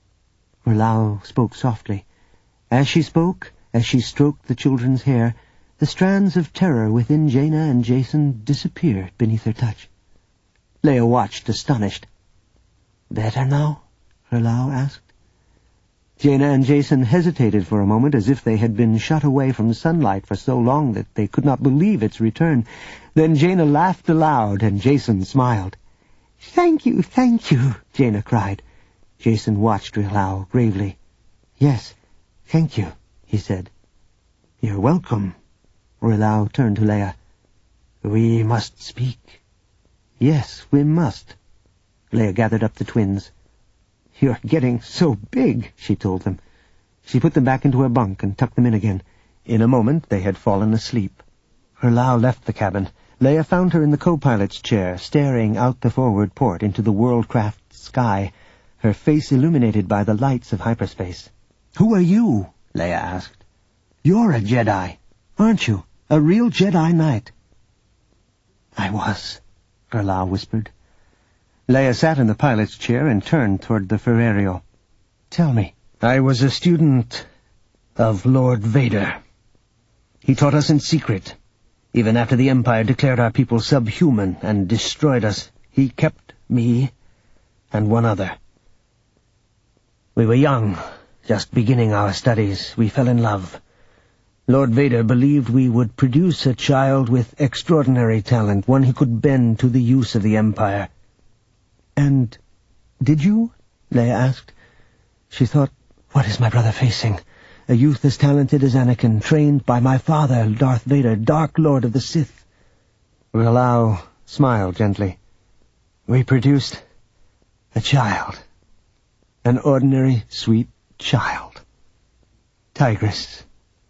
Relau spoke softly. As she spoke, as she stroked the children's hair, the strands of terror within Jaina and Jacen disappeared beneath her touch. Leia watched, astonished. "Better now?" Relau asked. Jaina and Jacen hesitated for a moment, as if they had been shut away from sunlight for so long that they could not believe its return. Then Jaina laughed aloud, and Jacen smiled. "Thank you, thank you," Jaina cried. Jacen watched Relau gravely. "Yes, thank you," he said. "You're welcome," Relau turned to Leia. "We must speak." "Yes, we must." Leia gathered up the twins. "You're getting so big," she told them. She put them back into her bunk and tucked them in again. In a moment they had fallen asleep. Relau left the cabin. Leia found her in the co-pilot's chair, staring out the forward port into the Worldcraft sky, her face illuminated by the lights of hyperspace. "Who are you?" Leia asked. "You're a Jedi, aren't you? A real Jedi Knight." "I was," Relau whispered. Leia sat in the pilot's chair and turned toward the Ferrario. "Tell me." "I was a student of Lord Vader. He taught us in secret. Even after the Empire declared our people subhuman and destroyed us, he kept me and one other. We were young, just beginning our studies. We fell in love. Lord Vader believed we would produce a child with extraordinary talent, one he could bend to the use of the Empire." "And did you?" Leia asked. She thought, what is my brother facing? A youth as talented as Anakin, trained by my father, Darth Vader, Dark Lord of the Sith. Relau smiled gently. "We produced a child. An ordinary, sweet child. Tigris.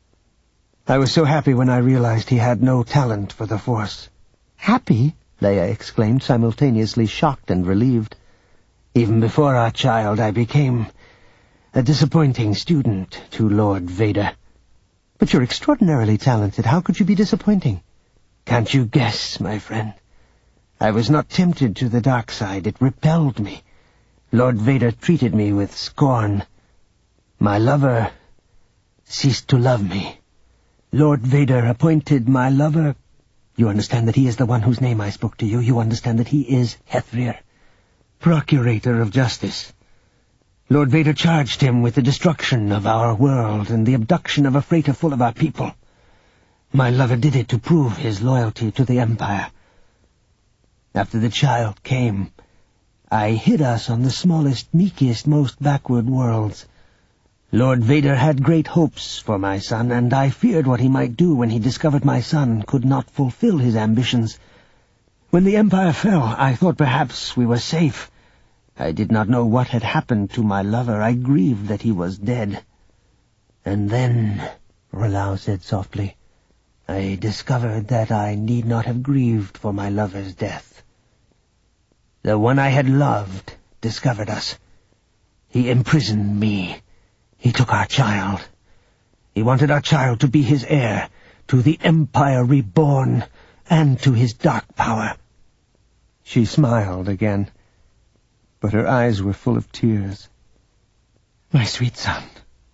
I was so happy when I realized he had no talent for the Force." "Happy?" Leia exclaimed, simultaneously shocked and relieved. "Even before our child, I became a disappointing student to Lord Vader." "But you're extraordinarily talented. How could you be disappointing?" "Can't you guess, my friend? I was not tempted to the dark side. It repelled me. Lord Vader treated me with scorn. My lover ceased to love me. Lord Vader appointed my lover. You understand that he is the one whose name I spoke to you. You understand that he is Hethrir, Procurator of Justice. Lord Vader charged him with the destruction of our world and the abduction of a freighter full of our people. My lover did it to prove his loyalty to the Empire. After the child came, I hid us on the smallest, meekest, most backward worlds. Lord Vader had great hopes for my son, and I feared what he might do when he discovered my son could not fulfill his ambitions. When the Empire fell, I thought perhaps we were safe. I did not know what had happened to my lover. I grieved that he was dead. And then, Relau said softly, I discovered that I need not have grieved for my lover's death. The one I had loved discovered us. He imprisoned me. He took our child. He wanted our child to be his heir, to the Empire reborn, and to his dark power. She smiled again, but her eyes were full of tears. My sweet son,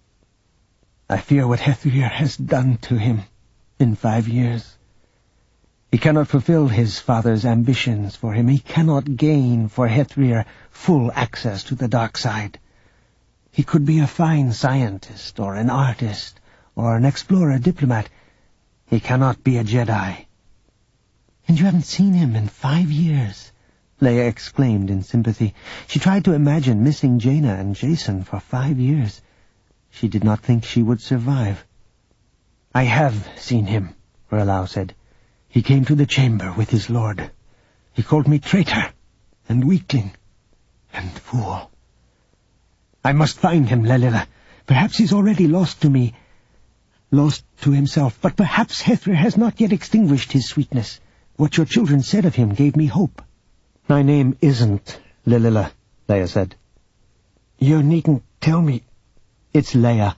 I fear what Hethrir has done to him in five years. He cannot fulfill his father's ambitions for him. He cannot gain for Hethrir full access to the dark side. He could be a fine scientist, or an artist, or an explorer diplomat. He cannot be a Jedi. And you haven't seen him in five years, Leia exclaimed in sympathy. She tried to imagine missing Jaina and Jacen for five years. She did not think she would survive. I have seen him, Relau said. He came to the chamber with his lord. He called me traitor, and weakling, and fool. I must find him, Lelila. Perhaps he's already lost to me, lost to himself, but perhaps Hethrir has not yet extinguished his sweetness. What your children said of him gave me hope. My name isn't Lelila, Leia said. You needn't tell me. It's Leia.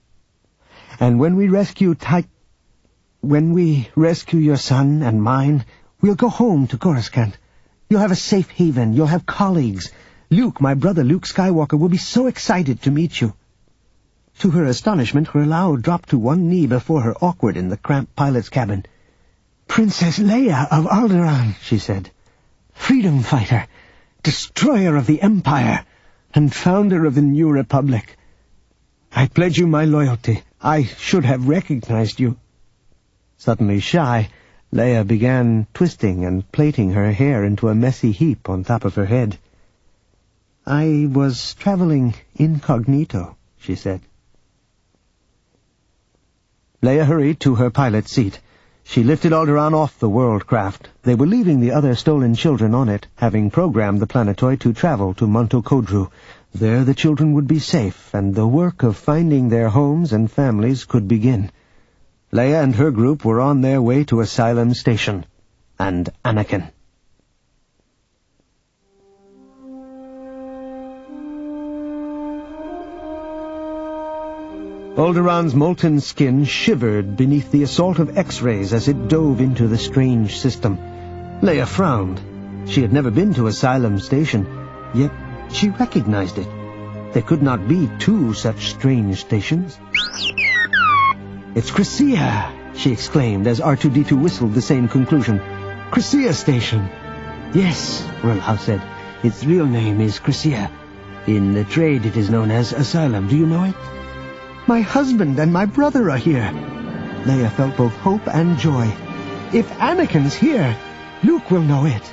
And when we rescue Ty... When we rescue your son and mine, we'll go home to Coruscant. You'll have a safe haven. You'll have colleagues. Luke, my brother, Luke Skywalker, will be so excited to meet you. To her astonishment, Relau dropped to one knee before her, awkward in the cramped pilot's cabin. Princess Leia of Alderaan, she said. Freedom fighter, destroyer of the Empire, and founder of the New Republic. I pledge you my loyalty. I should have recognized you. Suddenly shy, Leia began twisting and plaiting her hair into a messy heap on top of her head. I was traveling incognito, she said. Leia hurried to her pilot's seat. She lifted Alderaan off the world craft. They were leaving the other stolen children on it, having programmed the planetoid to travel to Monto Kodru. There the children would be safe, and the work of finding their homes and families could begin. Leia and her group were on their way to Asylum Station. And Anakin. Alderaan's molten skin shivered beneath the assault of X-rays as it dove into the strange system. Leia frowned. She had never been to Asylum Station, yet she recognized it. There could not be two such strange stations. "It's Crescia!" she exclaimed as R two D two whistled the same conclusion. "Crescia Station!" "Yes," R'ellahau said. "Its real name is Crescia. In the trade it is known as Asylum. Do you know it?" "My husband and my brother are here." Leia felt both hope and joy. "If Anakin's here, Luke will know it."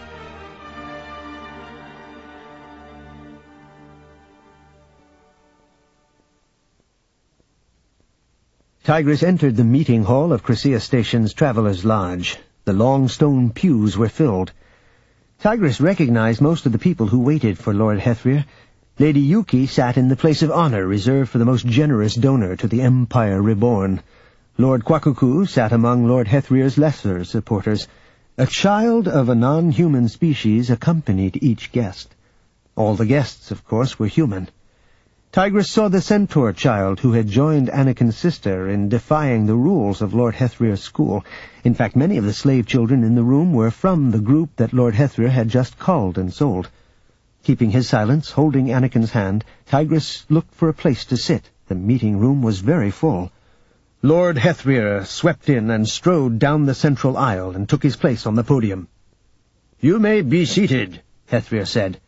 Tigris entered the meeting hall of Crescia Station's Traveler's Lodge. The long stone pews were filled. Tigris recognized most of the people who waited for Lord Hethrir. Lady Yuki sat in the place of honor reserved for the most generous donor to the Empire Reborn. Lord Kwakuku sat among Lord Hethrir's lesser supporters. A child of a non-human species accompanied each guest. All the guests, of course, were human. Tigris saw the centaur child who had joined Anakin's sister in defying the rules of Lord Hethrir's school. In fact, many of the slave children in the room were from the group that Lord Hethrir had just culled and sold. Keeping his silence, holding Anakin's hand, Tigris looked for a place to sit. The meeting room was very full. Lord Hethrir swept in and strode down the central aisle and took his place on the podium. "You may be seated," Hethrir said.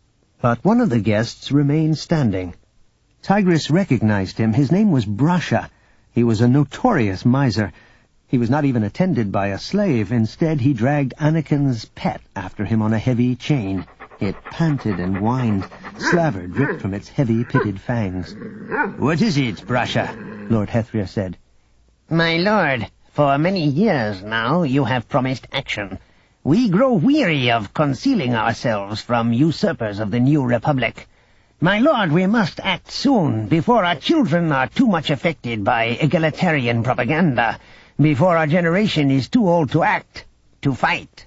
But one of the guests remained standing. Tigris recognized him. His name was Brasha. He was a notorious miser. He was not even attended by a slave. Instead, he dragged Anakin's pet after him on a heavy chain. It panted and whined. Slaver dripped from its heavy, pitted fangs. "What is it, Brasha?" Lord Hethrir said. "My lord, for many years now you have promised action. We grow weary of concealing ourselves from usurpers of the New Republic. My lord, we must act soon, before our children are too much affected by egalitarian propaganda, before our generation is too old to act, to fight."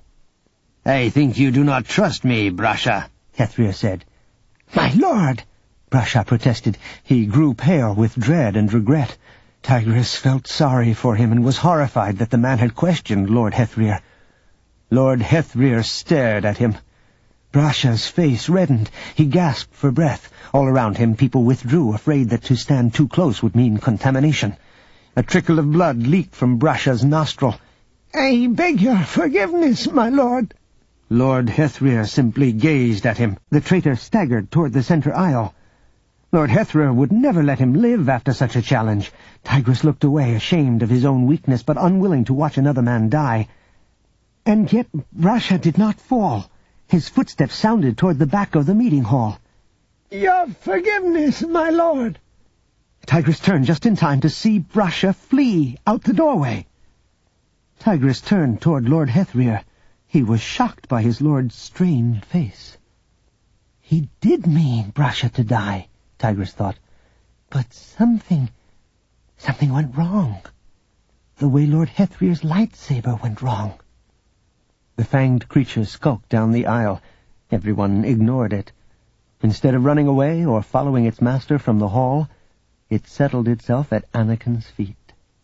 "I think you do not trust me, Brasha," Hethrir said. "My lord!" Brasha protested. He grew pale with dread and regret. Tigris felt sorry for him and was horrified that the man had questioned Lord Hethrir. Lord Hethrir stared at him. Brasha's face reddened. He gasped for breath. All around him people withdrew, afraid that to stand too close would mean contamination. A trickle of blood leaked from Brasha's nostril. "I beg your forgiveness, my lord." Lord Hethrir simply gazed at him. The traitor staggered toward the center aisle. Lord Hethrir would never let him live after such a challenge. Tigris looked away, ashamed of his own weakness, but unwilling to watch another man die. And yet Brasha did not fall. His footsteps sounded toward the back of the meeting hall. "Your forgiveness, my lord." Tigris turned just in time to see Brasha flee out the doorway. Tigris turned toward Lord Hethrir. He was shocked by his lord's strained face. He did mean Brasha to die, Tigris thought. But something... something went wrong. The way Lord Hethrir's lightsaber went wrong. The fanged creature skulked down the aisle. Everyone ignored it. Instead of running away or following its master from the hall, it settled itself at Anakin's feet.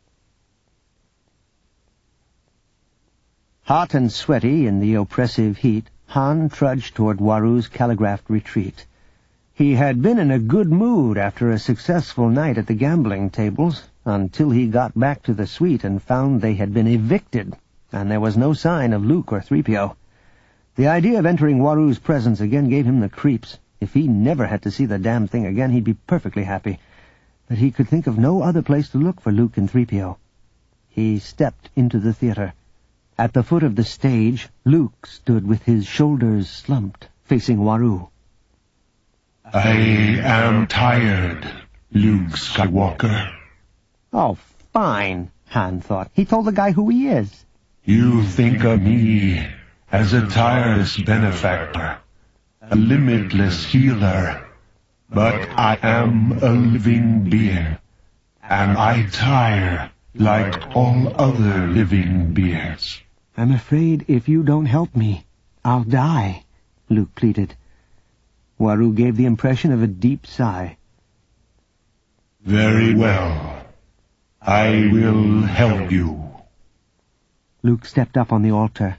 Hot and sweaty in the oppressive heat, Han trudged toward Waru's calligraphed retreat. He had been in a good mood after a successful night at the gambling tables, until he got back to the suite and found they had been evicted, and there was no sign of Luke or three P O. The idea of entering Waru's presence again gave him the creeps. If he never had to see the damn thing again, he'd be perfectly happy. But he could think of no other place to look for Luke and three P O. He stepped into the theater. At the foot of the stage, Luke stood with his shoulders slumped, facing Waru. "I am tired, Luke Skywalker." Oh, fine, Han thought. He told the guy who he is. You think of me as a tireless benefactor, a limitless healer, but I am a living being, and I tire like all other living beings. I'm afraid if you don't help me, I'll die, Luke pleaded. Waru gave the impression of a deep sigh. Very well. I will help you. Luke stepped up on the altar.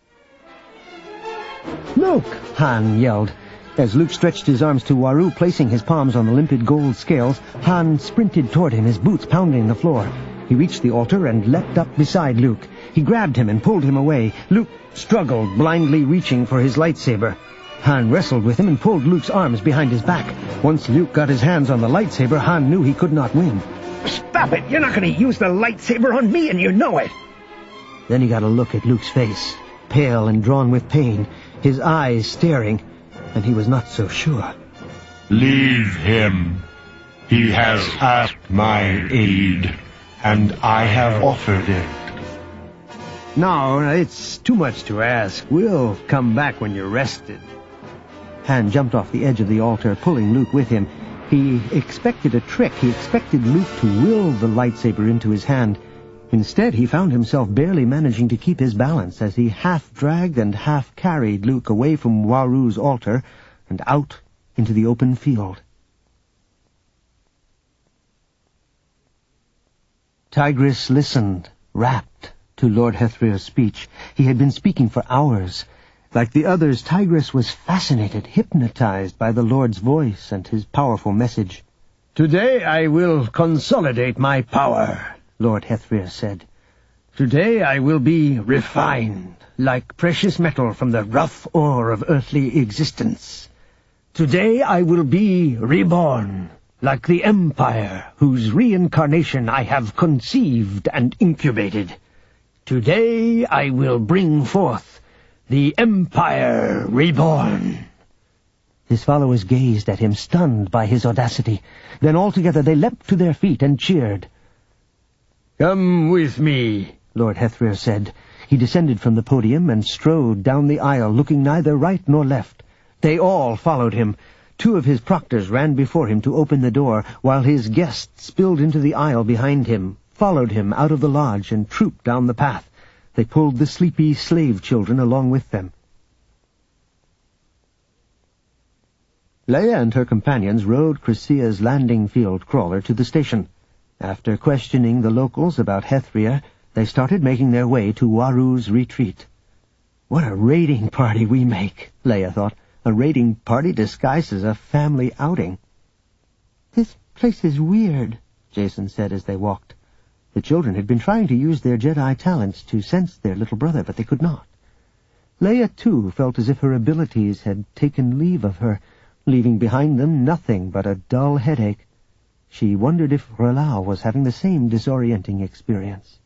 Luke! Han yelled. As Luke stretched his arms to Waru, placing his palms on the limpid gold scales, Han sprinted toward him, his boots pounding the floor. He reached the altar and leapt up beside Luke. He grabbed him and pulled him away. Luke struggled, blindly reaching for his lightsaber. Han wrestled with him and pulled Luke's arms behind his back. Once Luke got his hands on the lightsaber, Han knew he could not win. Stop it! You're not going to use the lightsaber on me, and you know it! Then he got a look at Luke's face, pale and drawn with pain, his eyes staring, and he was not so sure. Leave him. He has asked my aid, and I have offered it. No, it's too much to ask. We'll come back when you're rested. Han jumped off the edge of the altar, pulling Luke with him. He expected a trick. He expected Luke to will the lightsaber into his hand. Instead, he found himself barely managing to keep his balance as he half-dragged and half-carried Luke away from Waru's altar and out into the open field. Tigris listened, rapt, to Lord Hethrier's speech. He had been speaking for hours. Like the others, Tigris was fascinated, hypnotized by the Lord's voice and his powerful message. Today I will consolidate my power, Lord Hethrier said. Today I will be refined, like precious metal from the rough ore of earthly existence. Today I will be reborn, like the Empire, whose reincarnation I have conceived and incubated. Today I will bring forth the Empire reborn. His followers gazed at him, stunned by his audacity. Then all together they leapt to their feet and cheered. Come with me, Lord Hethrier said. He descended from the podium and strode down the aisle, looking neither right nor left. They all followed him. Two of his proctors ran before him to open the door, while his guests spilled into the aisle behind him, followed him out of the lodge, and trooped down the path. They pulled the sleepy slave children along with them. Leia and her companions rode Chrysia's landing field crawler to the station. After questioning the locals about Hethrier, they started making their way to Waru's retreat. What a raiding party we make, Leia thought. A raiding party disguised as a family outing. This place is weird, Jason said as they walked. The children had been trying to use their Jedi talents to sense their little brother, but they could not. Leia, too, felt as if her abilities had taken leave of her, leaving behind them nothing but a dull headache. She wondered if Relau was having the same disorienting experience.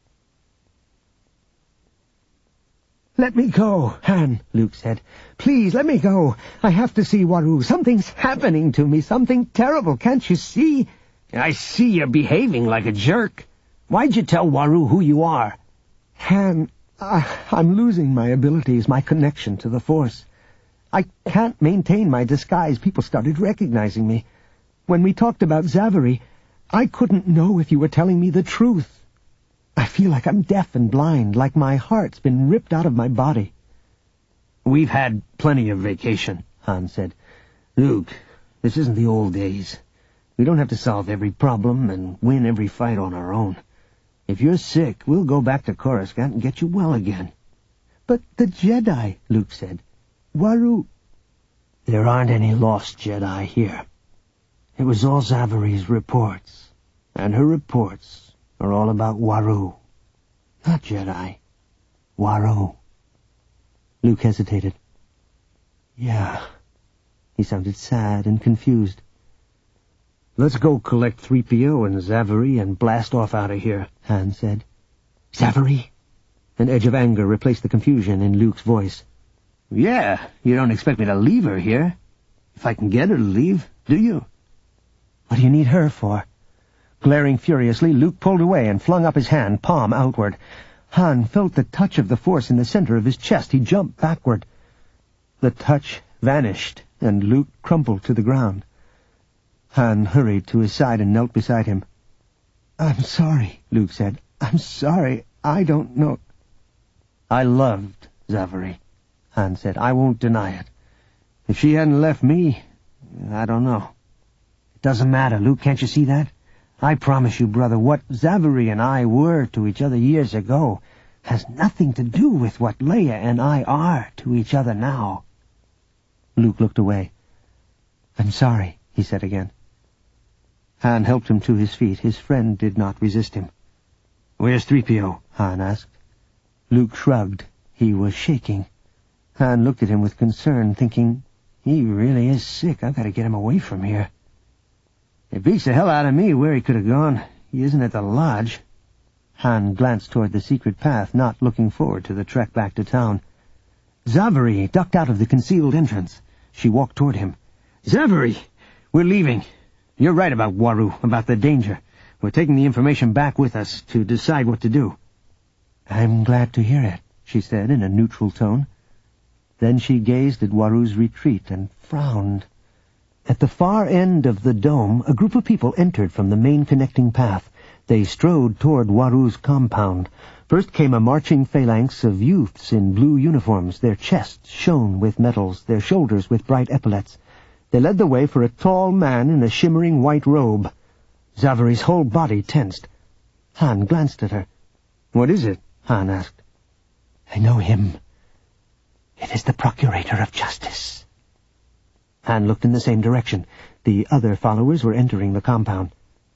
Let me go, Han, Luke said. Please, let me go. I have to see Waru. Something's happening to me, something terrible. Can't you see? I see you're behaving like a jerk. Why'd you tell Waru who you are? Han, I, I'm losing my abilities, my connection to the Force. I can't maintain my disguise. People started recognizing me. When we talked about Zaveri, I couldn't know if you were telling me the truth. I feel like I'm deaf and blind, like my heart's been ripped out of my body. We've had plenty of vacation, Han said. Luke, this isn't the old days. We don't have to solve every problem and win every fight on our own. If you're sick, we'll go back to Coruscant and get you well again. But the Jedi, Luke said. Waru... There aren't any lost Jedi here. It was all Zaveri's reports, and her reports are all about Waru. Not Jedi. Waru. Luke hesitated. Yeah. He sounded sad and confused. Let's go collect three P O and Zaveri and blast off out of here, Han said. Zaveri? An edge of anger replaced the confusion in Luke's voice. Yeah, you don't expect me to leave her here. If I can get her to leave, do you? What do you need her for? Glaring furiously, Luke pulled away and flung up his hand, palm outward. Han felt the touch of the Force in the center of his chest. He jumped backward. The touch vanished, and Luke crumpled to the ground. Han hurried to his side and knelt beside him. "I'm sorry," Luke said. "I'm sorry. I don't know." "I loved Zavary," Han said. "I won't deny it. If she hadn't left me, I don't know." "It doesn't matter, Luke. Can't you see that? I promise you, brother, what Zavary and I were to each other years ago has nothing to do with what Leia and I are to each other now." Luke looked away. "I'm sorry," he said again. Han helped him to his feet. His friend did not resist him. "Where's three P O? Han asked. Luke shrugged. He was shaking. Han looked at him with concern, thinking, he really is sick. I've got to get him away from here. It beats the hell out of me where he could have gone. He isn't at the lodge. Han glanced toward the secret path, not looking forward to the trek back to town. Zavary ducked out of the concealed entrance. She walked toward him. "Zavary, we're leaving. You're right about Waru, about the danger. We're taking the information back with us to decide what to do." "I'm glad to hear it," she said in a neutral tone. Then she gazed at Waru's retreat and frowned. At the far end of the dome, a group of people entered from the main connecting path. They strode toward Waru's compound. First came a marching phalanx of youths in blue uniforms. Their chests shone with medals, their shoulders with bright epaulets. They led the way for a tall man in a shimmering white robe. Zavary's whole body tensed. Han glanced at her. "What is it?" Han asked. "I know him. It is the Procurator of Justice." Han looked in the same direction. The other followers were entering the compound.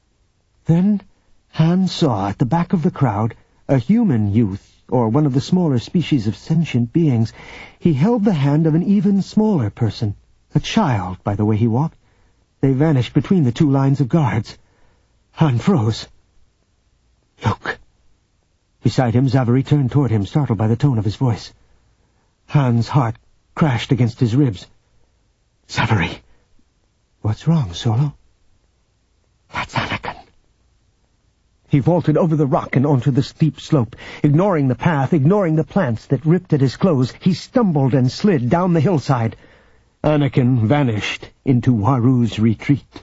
Then Han saw at the back of the crowd a human youth, or one of the smaller species of sentient beings. He held the hand of an even smaller person, a child, by the way he walked. They vanished between the two lines of guards. Han froze. "Luke." Beside him, Zavary turned toward him, startled by the tone of his voice. Han's heart crashed against his ribs. "Zavary." "What's wrong, Solo?" "That's Anakin." He vaulted over the rock and onto the steep slope. Ignoring the path, ignoring the plants that ripped at his clothes, he stumbled and slid down the hillside. Anakin vanished into Waru's retreat.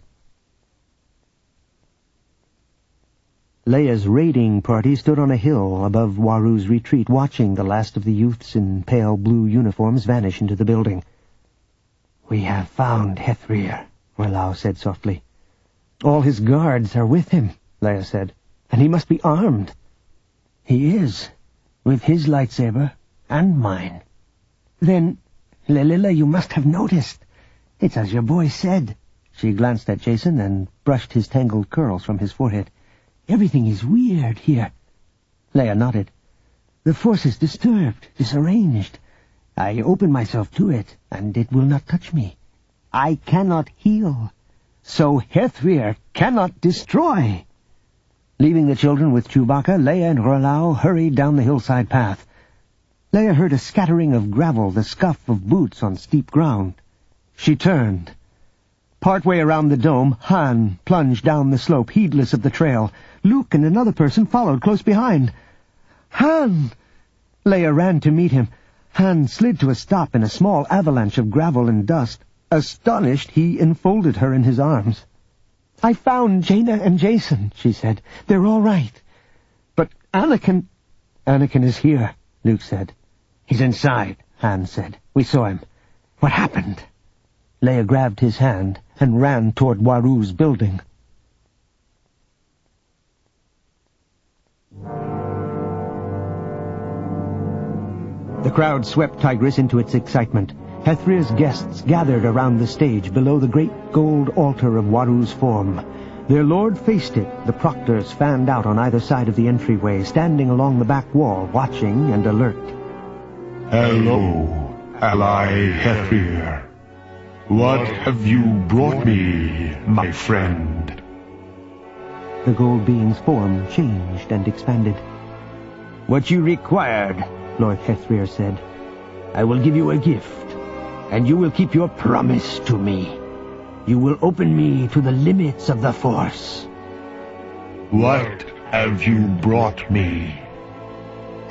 Leia's raiding party stood on a hill above Waru's retreat, watching the last of the youths in pale blue uniforms vanish into the building. "We have found Hethrir," Orlau said softly. "All his guards are with him," Leia said, "and he must be armed." "He is, with his lightsaber and mine." "Then, Lelila, you must have noticed. It's as your boy said." She glanced at Jason and brushed his tangled curls from his forehead. "Everything is weird here." Leia nodded. "The Force is disturbed, disarranged. I open myself to it, and it will not touch me. I cannot heal. So Hethrir cannot destroy." Leaving the children with Chewbacca, Leia and Orlau hurried down the hillside path. Leia heard a scattering of gravel, the scuff of boots on steep ground. She turned. Partway around the dome, Han plunged down the slope, heedless of the trail. Luke and another person followed close behind. "Han!" Leia ran to meet him. Han slid to a stop in a small avalanche of gravel and dust. Astonished, he enfolded her in his arms. "I found Jaina and Jason," she said. "They're all right." "But Anakin—" "Anakin is here," Luke said. "He's inside," Han said. "We saw him." "What happened?" Leia grabbed his hand and ran toward Waru's building. The crowd swept Tigris into its excitement. Hethrir's guests gathered around the stage below the great gold altar of Waru's form. Their lord faced it, the proctors fanned out on either side of the entryway, standing along the back wall, watching and alert. "Hello, ally Hethrir. What have you brought me, my friend?" The gold being's form changed and expanded. "What you required," Lord Hethrir said. "I will give you a gift, and you will keep your promise to me. You will open me to the limits of the Force." "What have you brought me?"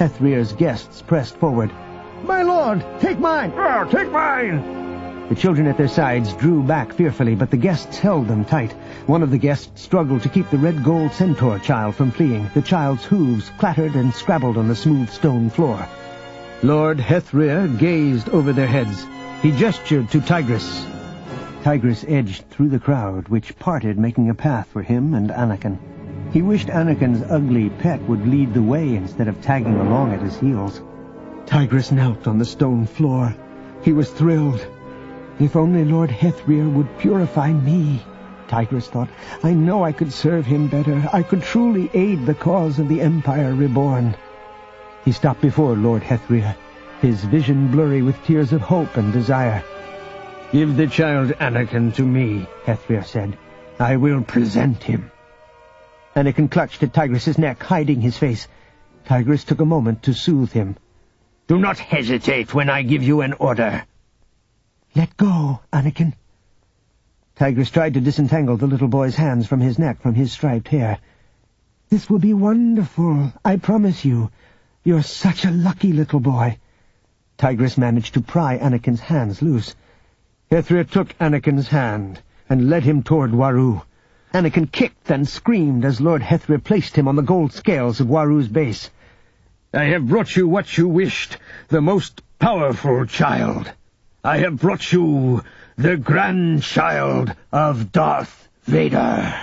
Hethrear's guests pressed forward. "My lord, take mine!" Oh, take mine! The children at their sides drew back fearfully, but the guests held them tight. One of the guests struggled to keep the red gold centaur child from fleeing. The child's hooves clattered and scrabbled on the smooth stone floor. Lord Hethrear gazed over their heads. He gestured to Tigris. Tigris edged through the crowd, which parted, making a path for him and Anakin. He wished Anakin's ugly pet would lead the way instead of tagging along at his heels. Tigris knelt on the stone floor. He was thrilled. If only Lord Hethrear would purify me, Tigris thought. I know I could serve him better. I could truly aid the cause of the Empire Reborn. He stopped before Lord Hethrear, his vision blurry with tears of hope and desire. "Give the child Anakin to me," Hethrear said. "I will present him." Anakin clutched at Tigris's neck, hiding his face. Tigris took a moment to soothe him. "Do not hesitate when I give you an order." "Let go, Anakin." Tigris tried to disentangle the little boy's hands from his neck, from his striped hair. "This will be wonderful, I promise you. You're such a lucky little boy." Tigris managed to pry Anakin's hands loose. Hethrear took Anakin's hand and led him toward Waru. Anakin kicked and screamed as Lord Hethrear placed him on the gold scales of Waru's base. "I have brought you what you wished, the most powerful child. I have brought you the grandchild of Darth Vader."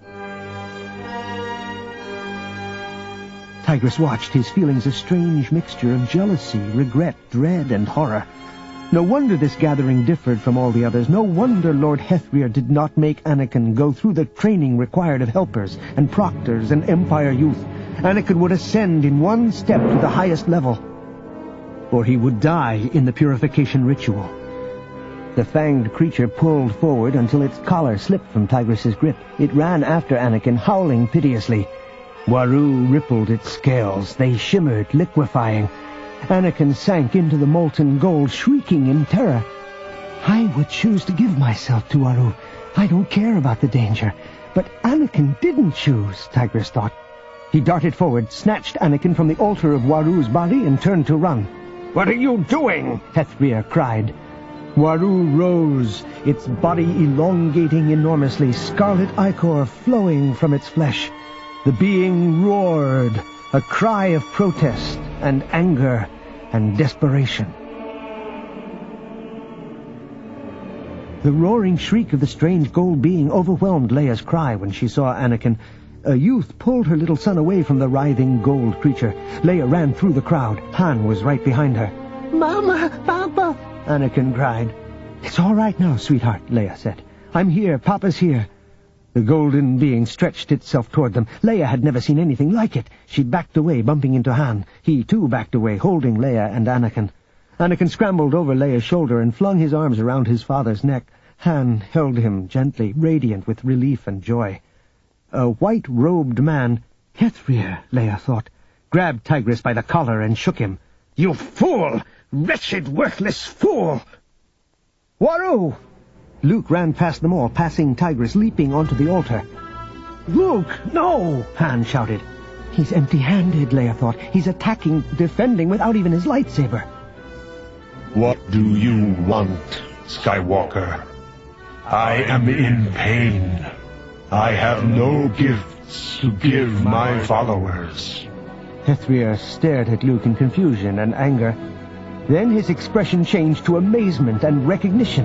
Tigris watched, his feelings a strange mixture of jealousy, regret, dread, and horror. No wonder this gathering differed from all the others. No wonder Lord Hethrear did not make Anakin go through the training required of helpers and proctors and Empire youth. Anakin would ascend in one step to the highest level, or he would die in the purification ritual. The fanged creature pulled forward until its collar slipped from Tigris's grip. It ran after Anakin, howling piteously. Waru rippled its scales. They shimmered, liquefying. Anakin sank into the molten gold, shrieking in terror. I would choose to give myself to Waru. I don't care about the danger. But Anakin didn't choose, Tigris thought. He darted forward, snatched Anakin from the altar of Waru's body, and turned to run. "What are you doing?" Hethrear cried. Waru rose, its body elongating enormously, scarlet ichor flowing from its flesh. The being roared, a cry of protest and anger and desperation. The roaring shriek of the strange gold being overwhelmed Leia's cry when she saw Anakin. A youth pulled her little son away from the writhing gold creature. Leia ran through the crowd. Han was right behind her. "Mama! Papa!" Anakin cried. "It's all right now, sweetheart," Leia said. "I'm here. Papa's here." The golden being stretched itself toward them. Leia had never seen anything like it. She backed away, bumping into Han. He, too, backed away, holding Leia and Anakin. Anakin scrambled over Leia's shoulder and flung his arms around his father's neck. Han held him gently, radiant with relief and joy. A white-robed man, Hethrear, Leia thought, grabbed Tigris by the collar and shook him. "You fool! Wretched, worthless fool!" "Waru!" Luke ran past them all, passing Tigris, leaping onto the altar. "Luke, no!" Han shouted. He's empty-handed, Leia thought. He's attacking, defending without even his lightsaber. What do you want, Skywalker? I am in pain. I have no gifts to give my followers. Hethrear stared at Luke in confusion and anger. Then his expression changed to amazement and recognition.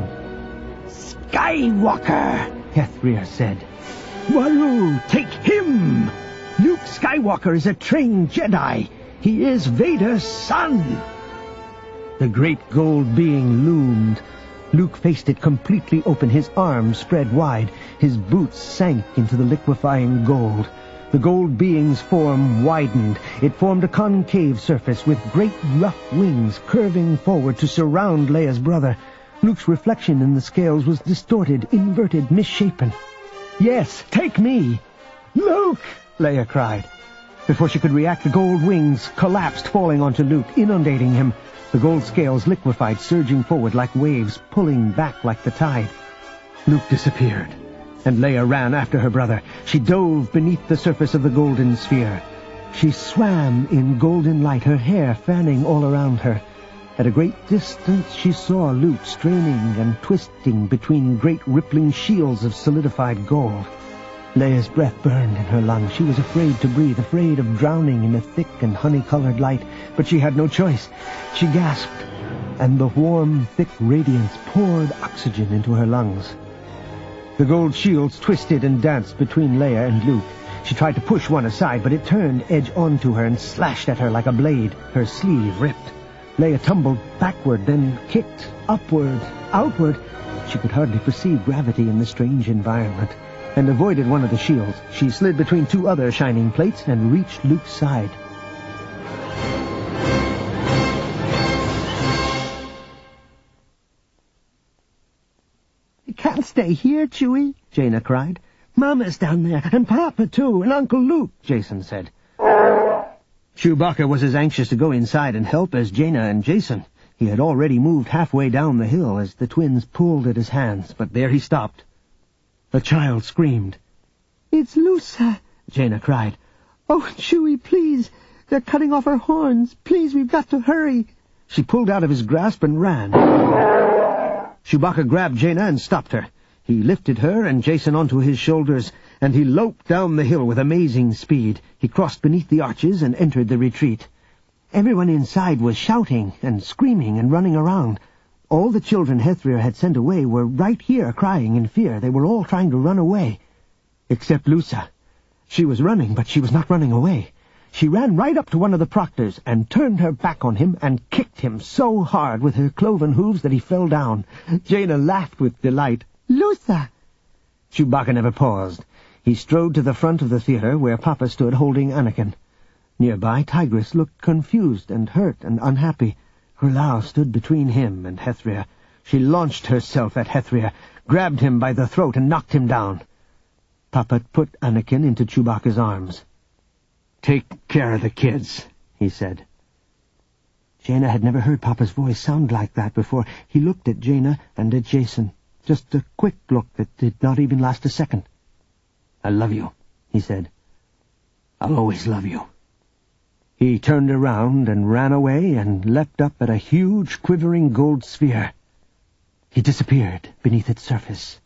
"Skywalker!" Hethrear said. "Waru, take him! Luke Skywalker is a trained Jedi. He is Vader's son!" The great gold being loomed. Luke faced it completely open, his arms spread wide. His boots sank into the liquefying gold. The gold being's form widened. It formed a concave surface with great rough wings curving forward to surround Leia's brother. Luke's reflection in the scales was distorted, inverted, misshapen. "Yes, take me!" "Luke!" Leia cried. Before she could react, the gold wings collapsed, falling onto Luke, inundating him. The gold scales liquefied, surging forward like waves, pulling back like the tide. Luke disappeared, and Leia ran after her brother. She dove beneath the surface of the golden sphere. She swam in golden light, her hair fanning all around her. At a great distance she saw Luke straining and twisting between great rippling shields of solidified gold. Leia's breath burned in her lungs. She was afraid to breathe, afraid of drowning in the thick and honey-colored light, but she had no choice. She gasped, and the warm, thick radiance poured oxygen into her lungs. The gold shields twisted and danced between Leia and Luke. She tried to push one aside, but it turned edge onto her and slashed at her like a blade. Her sleeve ripped. Leia tumbled backward, then kicked upward, outward. She could hardly perceive gravity in the strange environment, and avoided one of the shields. She slid between two other shining plates and reached Luke's side. You can't stay here, Chewie, Jaina cried. Mama's down there, and Papa, too, and Uncle Luke, Jacen said. Chewbacca was as anxious to go inside and help as Jaina and Jacen. He had already moved halfway down the hill as the twins pulled at his hands, but there he stopped. The child screamed. It's Lusa, Jaina cried. Oh, Chewie, please. They're cutting off her horns. Please, we've got to hurry. She pulled out of his grasp and ran. Chewbacca grabbed Jaina and stopped her. He lifted her and Jacen onto his shoulders, and he loped down the hill with amazing speed. He crossed beneath the arches and entered the retreat. Everyone inside was shouting and screaming and running around. All the children Hethrir had sent away were right here crying in fear. They were all trying to run away. Except Lusa. She was running, but she was not running away. She ran right up to one of the proctors and turned her back on him and kicked him so hard with her cloven hooves that he fell down. Jaina laughed with delight. Lusa! Chewbacca never paused. He strode to the front of the theater where Papa stood holding Anakin. Nearby, Tigris looked confused and hurt and unhappy. R'hllor stood between him and Hethrir. She launched herself at Hethrir, grabbed him by the throat and knocked him down. Papa put Anakin into Chewbacca's arms. "Take care of the kids," he said. Jaina had never heard Papa's voice sound like that before. He looked at Jaina and at Jacen. Just a quick look that did not even last a second. "I love you," he said. "I'll always love you." He turned around and ran away and leapt up at a huge, quivering gold sphere. He disappeared beneath its surface.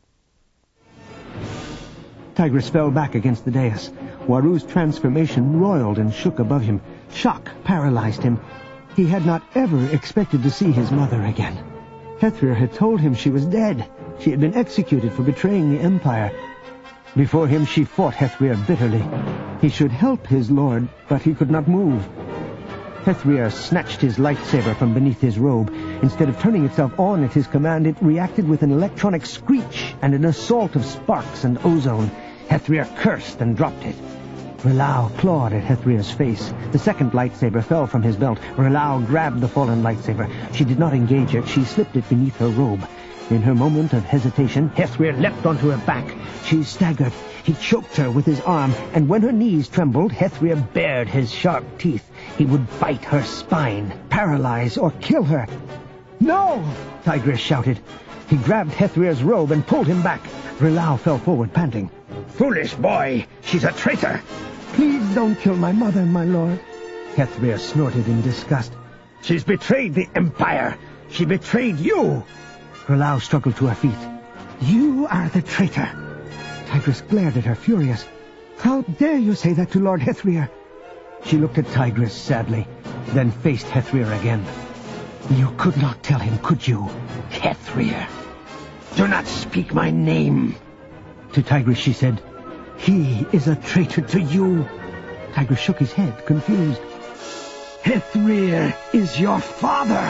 Tigris fell back against the dais. Waru's transformation roiled and shook above him. Shock paralyzed him. He had not ever expected to see his mother again. Hethrir had told him she was dead. She had been executed for betraying the Empire. Before him she fought Hethrir bitterly. He should help his lord, but he could not move. Hethrir snatched his lightsaber from beneath his robe. Instead of turning itself on at his command, it reacted with an electronic screech and an assault of sparks and ozone. Hethrir cursed and dropped it. R'hllor clawed at Hethrir's face. The second lightsaber fell from his belt. R'hllor grabbed the fallen lightsaber. She did not engage it. She slipped it beneath her robe. In her moment of hesitation, Hethrir leapt onto her back. She staggered. He choked her with his arm, and when her knees trembled, Hethrir bared his sharp teeth. He would bite her spine, paralyze, or kill her. "No!" Tigris shouted. He grabbed Hethrir's robe and pulled him back. R'hllor fell forward, panting. "Foolish boy! She's a traitor!" "Please don't kill my mother, my lord." Hethrir snorted in disgust. "She's betrayed the Empire! She betrayed you!" R'hllor struggled to her feet. "You are the traitor!" Tigris glared at her, furious. "How dare you say that to Lord Hethrir?" She looked at Tigris sadly, then faced Hethrir again. "You could not tell him, could you? Hethrir! Do not speak my name!" To Tigris she said, "He is a traitor to you." Tigris shook his head, confused. "Hethrir is your father!"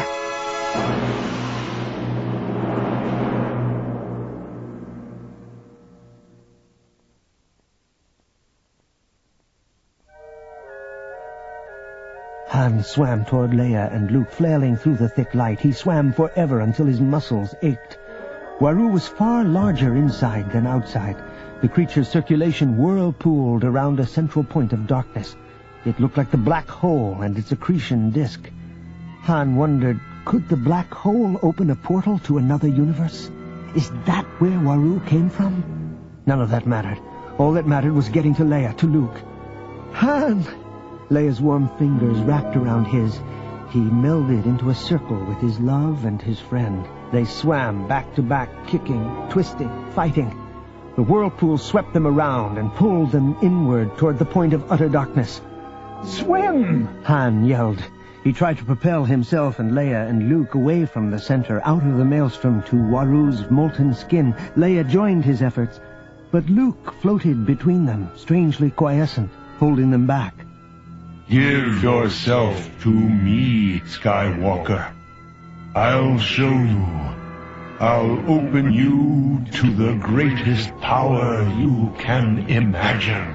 Han swam toward Leia and Luke, flailing through the thick light. He swam forever until his muscles ached. Waru was far larger inside than outside. The creature's circulation whirlpooled around a central point of darkness. It looked like the black hole and its accretion disk. Han wondered, could the black hole open a portal to another universe? Is that where Waru came from? None of that mattered. All that mattered was getting to Leia, to Luke. "Han!" Leia's warm fingers wrapped around his. He melded into a circle with his love and his friend. They swam back to back, kicking, twisting, fighting. The whirlpool swept them around and pulled them inward toward the point of utter darkness. "Swim!" Han yelled. He tried to propel himself and Leia and Luke away from the center, out of the maelstrom to Waru's molten skin. Leia joined his efforts, but Luke floated between them, strangely quiescent, holding them back. Give yourself to me, Skywalker. I'll show you. I'll open you to the greatest power you can imagine.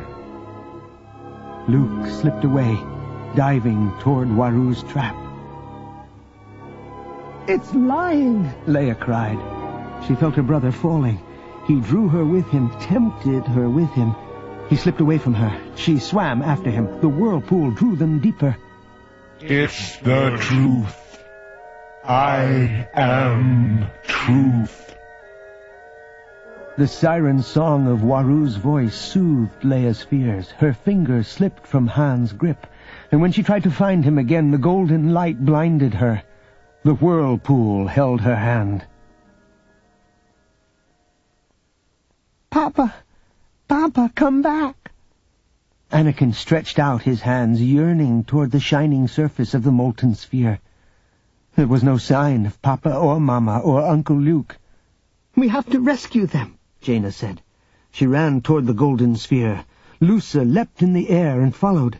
Luke slipped away, diving toward Waru's trap. "It's lying!" Leia cried. She felt her brother falling. He drew her with him, tempted her with him. He slipped away from her. She swam after him. The whirlpool drew them deeper. It's the truth. I am truth. The siren song of Waru's voice soothed Leia's fears. Her fingers slipped from Han's grip, and when she tried to find him again, the golden light blinded her. The whirlpool held her hand. "Papa! Papa, come back!" Anakin stretched out his hands, yearning toward the shining surface of the molten sphere. There was no sign of Papa or Mama or Uncle Luke. "We have to rescue them," Jaina said. She ran toward the golden sphere. Lusa leapt in the air and followed.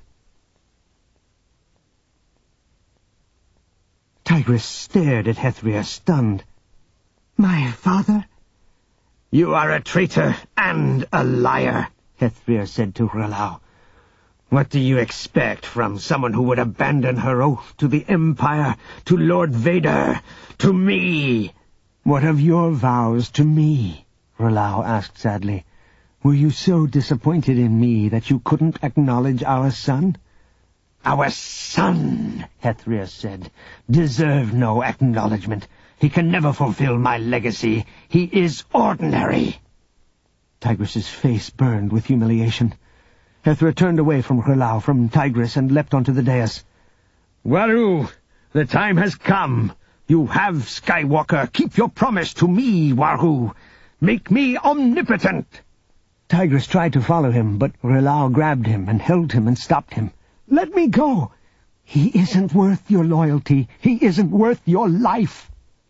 Tigris stared at Hethria, stunned. "My father?" "You are a traitor and a liar," Hethria said to Hralau. "What do you expect from someone who would abandon her oath to the Empire, to Lord Vader, to me?" "What of your vows to me?" Hralau asked sadly. "Were you so disappointed in me that you couldn't acknowledge our son?" "Our son," Hethria said, "deserve no acknowledgement. He can never fulfill my legacy. He is ordinary." Tigris's face burned with humiliation. Hethra turned away from Hralau, from Tigris, and leapt onto the dais. "Waru, the time has come. You have Skywalker. Keep your promise to me, Waru. Make me omnipotent." Tigris tried to follow him, but Hralau grabbed him and held him and stopped him. "Let me go. He isn't worth your loyalty. He isn't worth your life."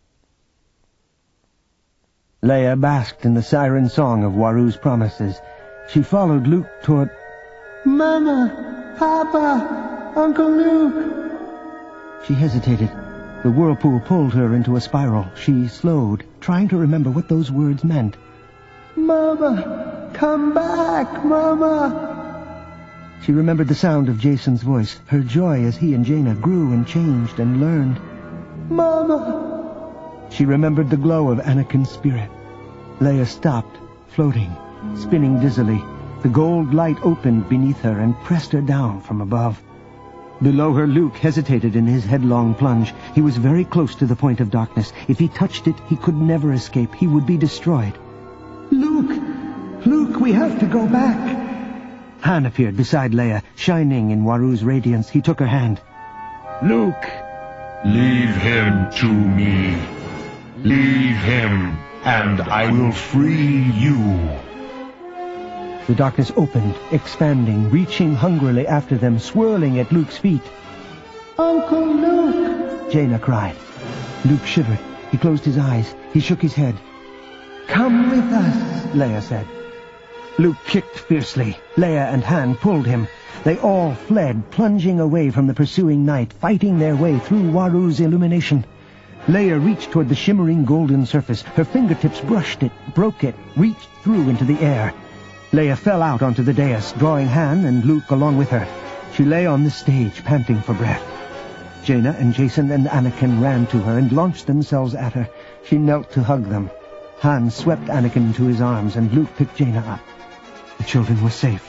Leia basked in the siren song of Waru's promises. She followed Luke toward... "Mama! Papa! Uncle Luke!" She hesitated. The whirlpool pulled her into a spiral. She slowed, trying to remember what those words meant. "Mama! Come back, Mama!" She remembered the sound of Jason's voice, her joy as he and Jaina grew and changed and learned. "Mama!" She remembered the glow of Anakin's spirit. Leia stopped, floating, spinning dizzily. The gold light opened beneath her and pressed her down from above. Below her, Luke hesitated in his headlong plunge. He was very close to the point of darkness. If he touched it, he could never escape. He would be destroyed. "Luke! Luke, we have to go back!" Han appeared beside Leia, shining in Waru's radiance. He took her hand. "Luke!" Leave him to me. Leave him, and I will free you. The darkness opened, expanding, reaching hungrily after them, swirling at Luke's feet. "Uncle Luke!" Jaina cried. Luke shivered. He closed his eyes. He shook his head. "Come with us," Leia said. Luke kicked fiercely. Leia and Han pulled him. They all fled, plunging away from the pursuing night, fighting their way through Waru's illumination. Leia reached toward the shimmering golden surface. Her fingertips brushed it, broke it, reached through into the air. Leia fell out onto the dais, drawing Han and Luke along with her. She lay on the stage, panting for breath. Jaina and Jason and Anakin ran to her and launched themselves at her. She knelt to hug them. Han swept Anakin into his arms, and Luke picked Jaina up. The children were safe.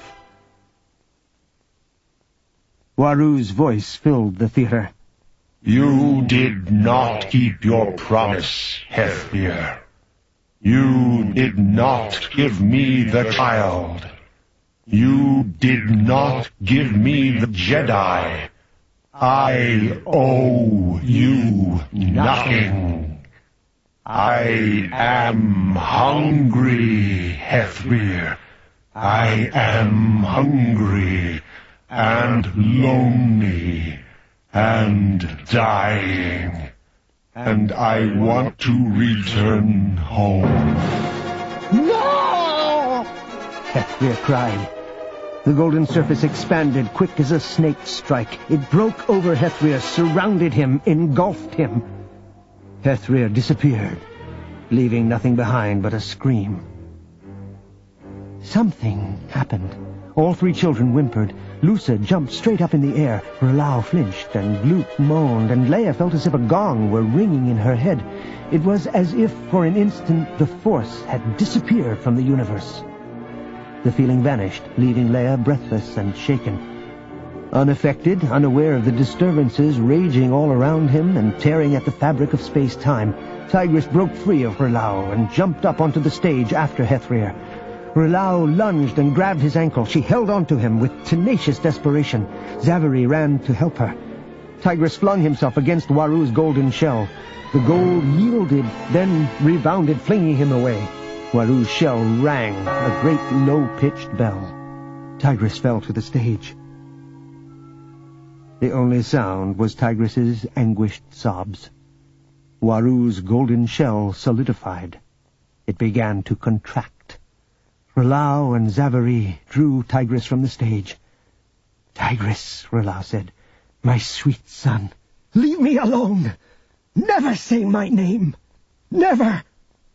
Waru's voice filled the theater. You did not keep your promise, Hethria. You did not give me the child. You did not give me the Jedi. I owe you nothing. I am hungry, Hethrir. I am hungry and lonely and dying. And I want to return home. No! Hethrir cried. The golden surface expanded quick as a snake's strike. It broke over Hethrir, surrounded him, engulfed him. Hethrir disappeared, leaving nothing behind but a scream. Something happened. All three children whimpered. Lusa jumped straight up in the air. Relau flinched, and Luke moaned, and Leia felt as if a gong were ringing in her head. It was as if, for an instant, the Force had disappeared from the universe. The feeling vanished, leaving Leia breathless and shaken. Unaffected, unaware of the disturbances raging all around him and tearing at the fabric of space-time, Tigris broke free of Relau and jumped up onto the stage after Hethrir. Relau lunged and grabbed his ankle. She held onto him with tenacious desperation. Zaveri ran to help her. Tigris flung himself against Waru's golden shell. The gold yielded, then rebounded, flinging him away. Waru's shell rang, a great low-pitched bell. Tigris fell to the stage. The only sound was Tigris's anguished sobs. Waru's golden shell solidified. It began to contract. Relau and Zaveri drew Tigris from the stage. "Tigris," Relau said, "my sweet son, leave me alone. Never say my name. Never."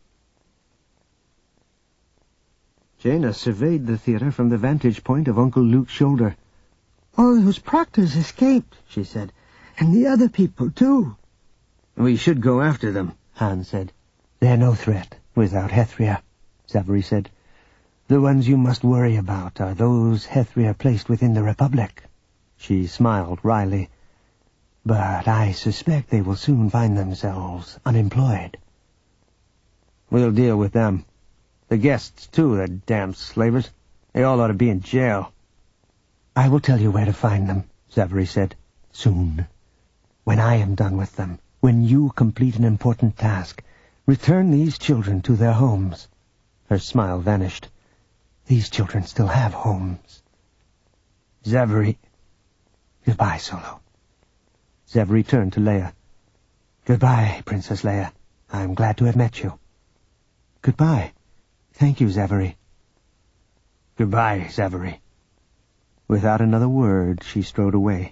Jaina surveyed the theater from the vantage point of Uncle Luke's shoulder. "All those proctors escaped," she said, "and the other people, too." "We should go after them," Han said. "They're no threat without Hethrir," Zaveri said. "The ones you must worry about are those Hethrir placed within the Republic." She smiled wryly. "But I suspect they will soon find themselves unemployed." "We'll deal with them. The guests, too, the damn slavers. They all ought to be in jail." "I will tell you where to find them," Zaveri said. "Soon. When I am done with them, when you complete an important task, return these children to their homes." Her smile vanished. "These children still have homes." "Zaveri." "Goodbye, Solo." Zaveri turned to Leia. "Goodbye, Princess Leia. I am glad to have met you." "Goodbye. Thank you, Zaveri." "Goodbye, Zaveri." Without another word, she strode away.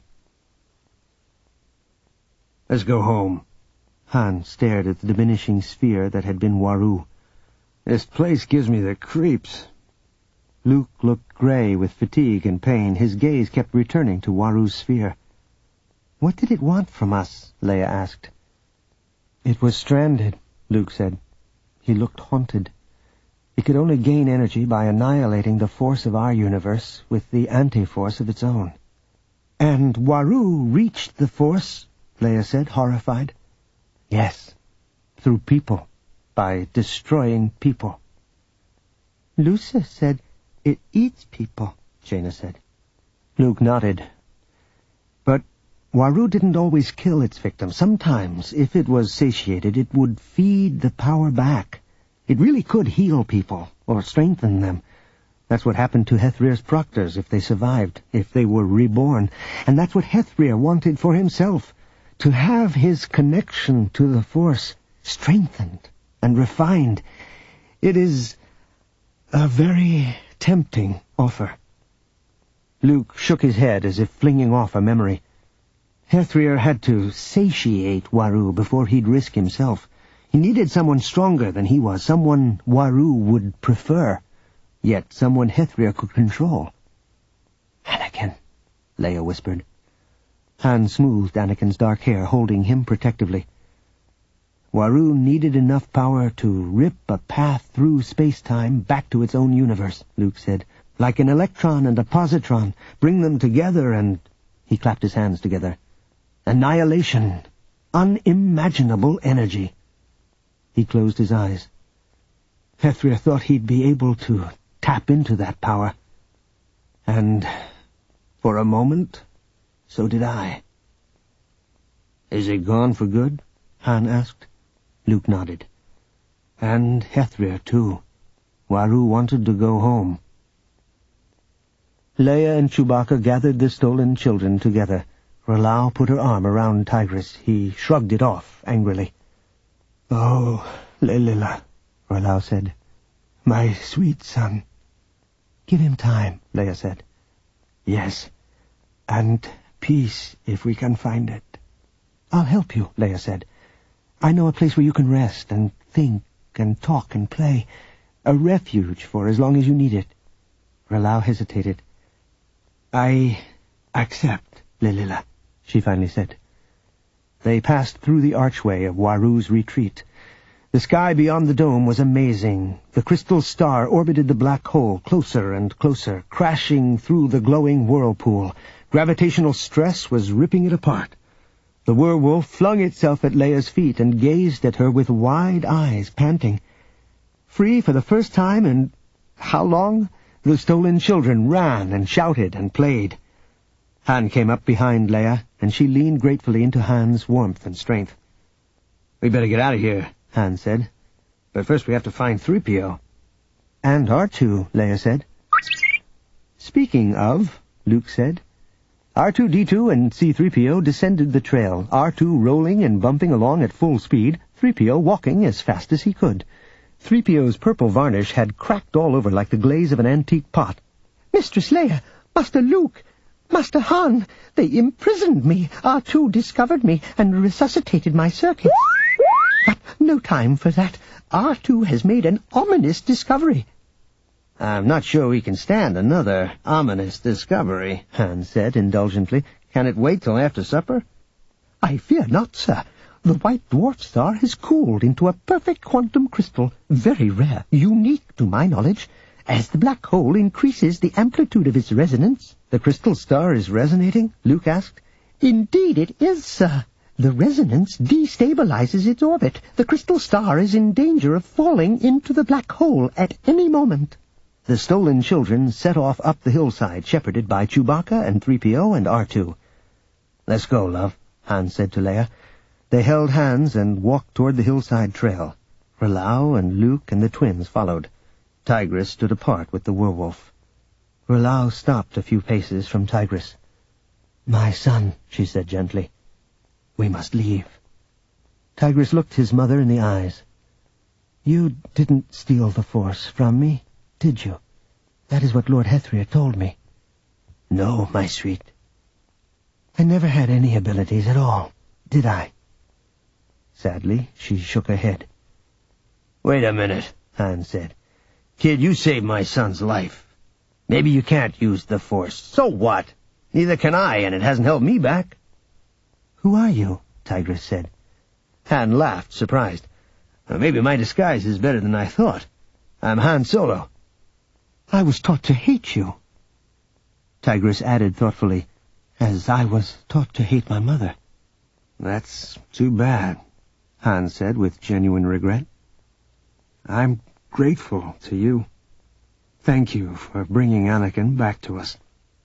"Let's go home." Han stared at the diminishing sphere that had been Waru. "This place gives me the creeps." Luke looked gray with fatigue and pain. His gaze kept returning to Waru's sphere. "What did it want from us?" Leia asked. "It was stranded," Luke said. He looked haunted. It could only gain energy by annihilating the force of our universe with the anti-force of its own. "And Waru reached the force," Leia said, horrified. "Yes, through people, by destroying people." "Lusa said it eats people," Jaina said. Luke nodded. But Waru didn't always kill its victims. Sometimes, if it was satiated, it would feed the power back. It really could heal people, or strengthen them. That's what happened to Hethrir's proctors if they survived, if they were reborn. And that's what Hethrir wanted for himself, to have his connection to the Force strengthened and refined. It is a very tempting offer. Luke shook his head as if flinging off a memory. Hethrir had to satiate Waru before he'd risk himself. He needed someone stronger than he was, someone Waru would prefer, yet someone Hethrir could control. "Anakin," Leia whispered. Han smoothed Anakin's dark hair, holding him protectively. Waru needed enough power to rip a path through space-time back to its own universe, Luke said. Like an electron and a positron, bring them together and... He clapped his hands together. Annihilation. Unimaginable energy. He closed his eyes. Hethrir thought he'd be able to tap into that power. And for a moment, so did I. Is it gone for good? Han asked. Luke nodded. And Hethria, too. Waru wanted to go home. Leia and Chewbacca gathered the stolen children together. Ralau put her arm around Tigris. He shrugged it off angrily. "Oh, Lelila," Ralau said. "My sweet son." "Give him time," Leia said. "Yes, and peace if we can find it." "I'll help you," Leia said. "I know a place where you can rest and think and talk and play. A refuge for as long as you need it." Ralau hesitated. "I accept, Lelila," she finally said. They passed through the archway of Waru's retreat. The sky beyond the dome was amazing. The crystal star orbited the black hole closer and closer, crashing through the glowing whirlpool. Gravitational stress was ripping it apart. The werewolf flung itself at Leia's feet and gazed at her with wide eyes, panting. Free for the first time in how long? The stolen children ran and shouted and played. Han came up behind Leia, and she leaned gratefully into Han's warmth and strength. "We better get out of here," Han said. "But first we have to find three P O. "And R two, Leia said. "Speaking of," Luke said. R two D two and C three P O descended the trail, R two rolling and bumping along at full speed, three P O walking as fast as he could. three P O's purple varnish had cracked all over like the glaze of an antique pot. "Mistress Leia! Master Luke! Master Han! They imprisoned me! R two discovered me and resuscitated my circuit. But no time for that. R two has made an ominous discovery." "I'm not sure we can stand another ominous discovery," Han said indulgently. "Can it wait till after supper?" "I fear not, sir. The white dwarf star has cooled into a perfect quantum crystal, very rare, unique to my knowledge. As the black hole increases the amplitude of its resonance—" "The crystal star is resonating?" Luke asked. "Indeed it is, sir. The resonance destabilizes its orbit. The crystal star is in danger of falling into the black hole at any moment." The stolen children set off up the hillside, shepherded by Chewbacca and three P O and R two. "Let's go, love," Han said to Leia. They held hands and walked toward the hillside trail. Ralau and Luke and the twins followed. Tigris stood apart with the werewolf. Ralau stopped a few paces from Tigris. "My son," she said gently, "we must leave." Tigris looked his mother in the eyes. "You didn't steal the Force from me, did you? That is what Lord Hethria told me." "No, my sweet. I never had any abilities at all, did I?" Sadly, she shook her head. "Wait a minute," Han said. "Kid, you saved my son's life. Maybe you can't use the Force. So what? Neither can I, and it hasn't held me back." "Who are you?" Tigris said. Han laughed, surprised. Well, maybe my disguise is better than I thought. I'm Han Solo." "I was taught to hate you." Tigris added thoughtfully, "as I was taught to hate my mother." "That's too bad," Han said with genuine regret. "I'm grateful to you. Thank you for bringing Anakin back to us."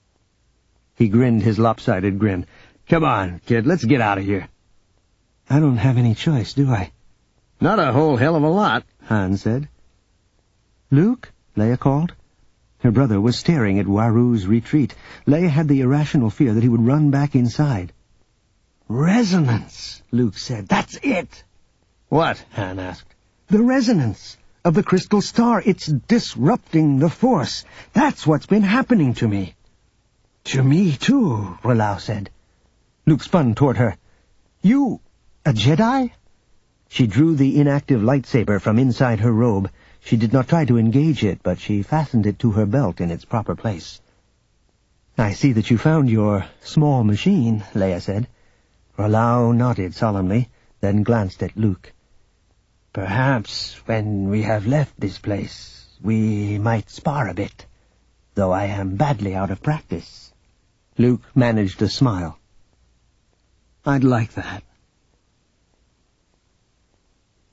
He grinned his lopsided grin. "Come on, kid, let's get out of here." "I don't have any choice, do I?" "Not a whole hell of a lot," Han said. "Luke?" Leia called. Her brother was staring at Waru's retreat. Leia had the irrational fear that he would run back inside. "Resonance," Luke said. "That's it." "What?" Han asked. "The resonance of the crystal star. It's disrupting the Force. That's what's been happening to me." "To me, too," Ralau said. Luke spun toward her. "You, a Jedi?" She drew the inactive lightsaber from inside her robe. She did not try to engage it, but she fastened it to her belt in its proper place. "I see that you found your small machine," Leia said. Ralau nodded solemnly, then glanced at Luke. "Perhaps when we have left this place, we might spar a bit, though I am badly out of practice." Luke managed a smile. "I'd like that."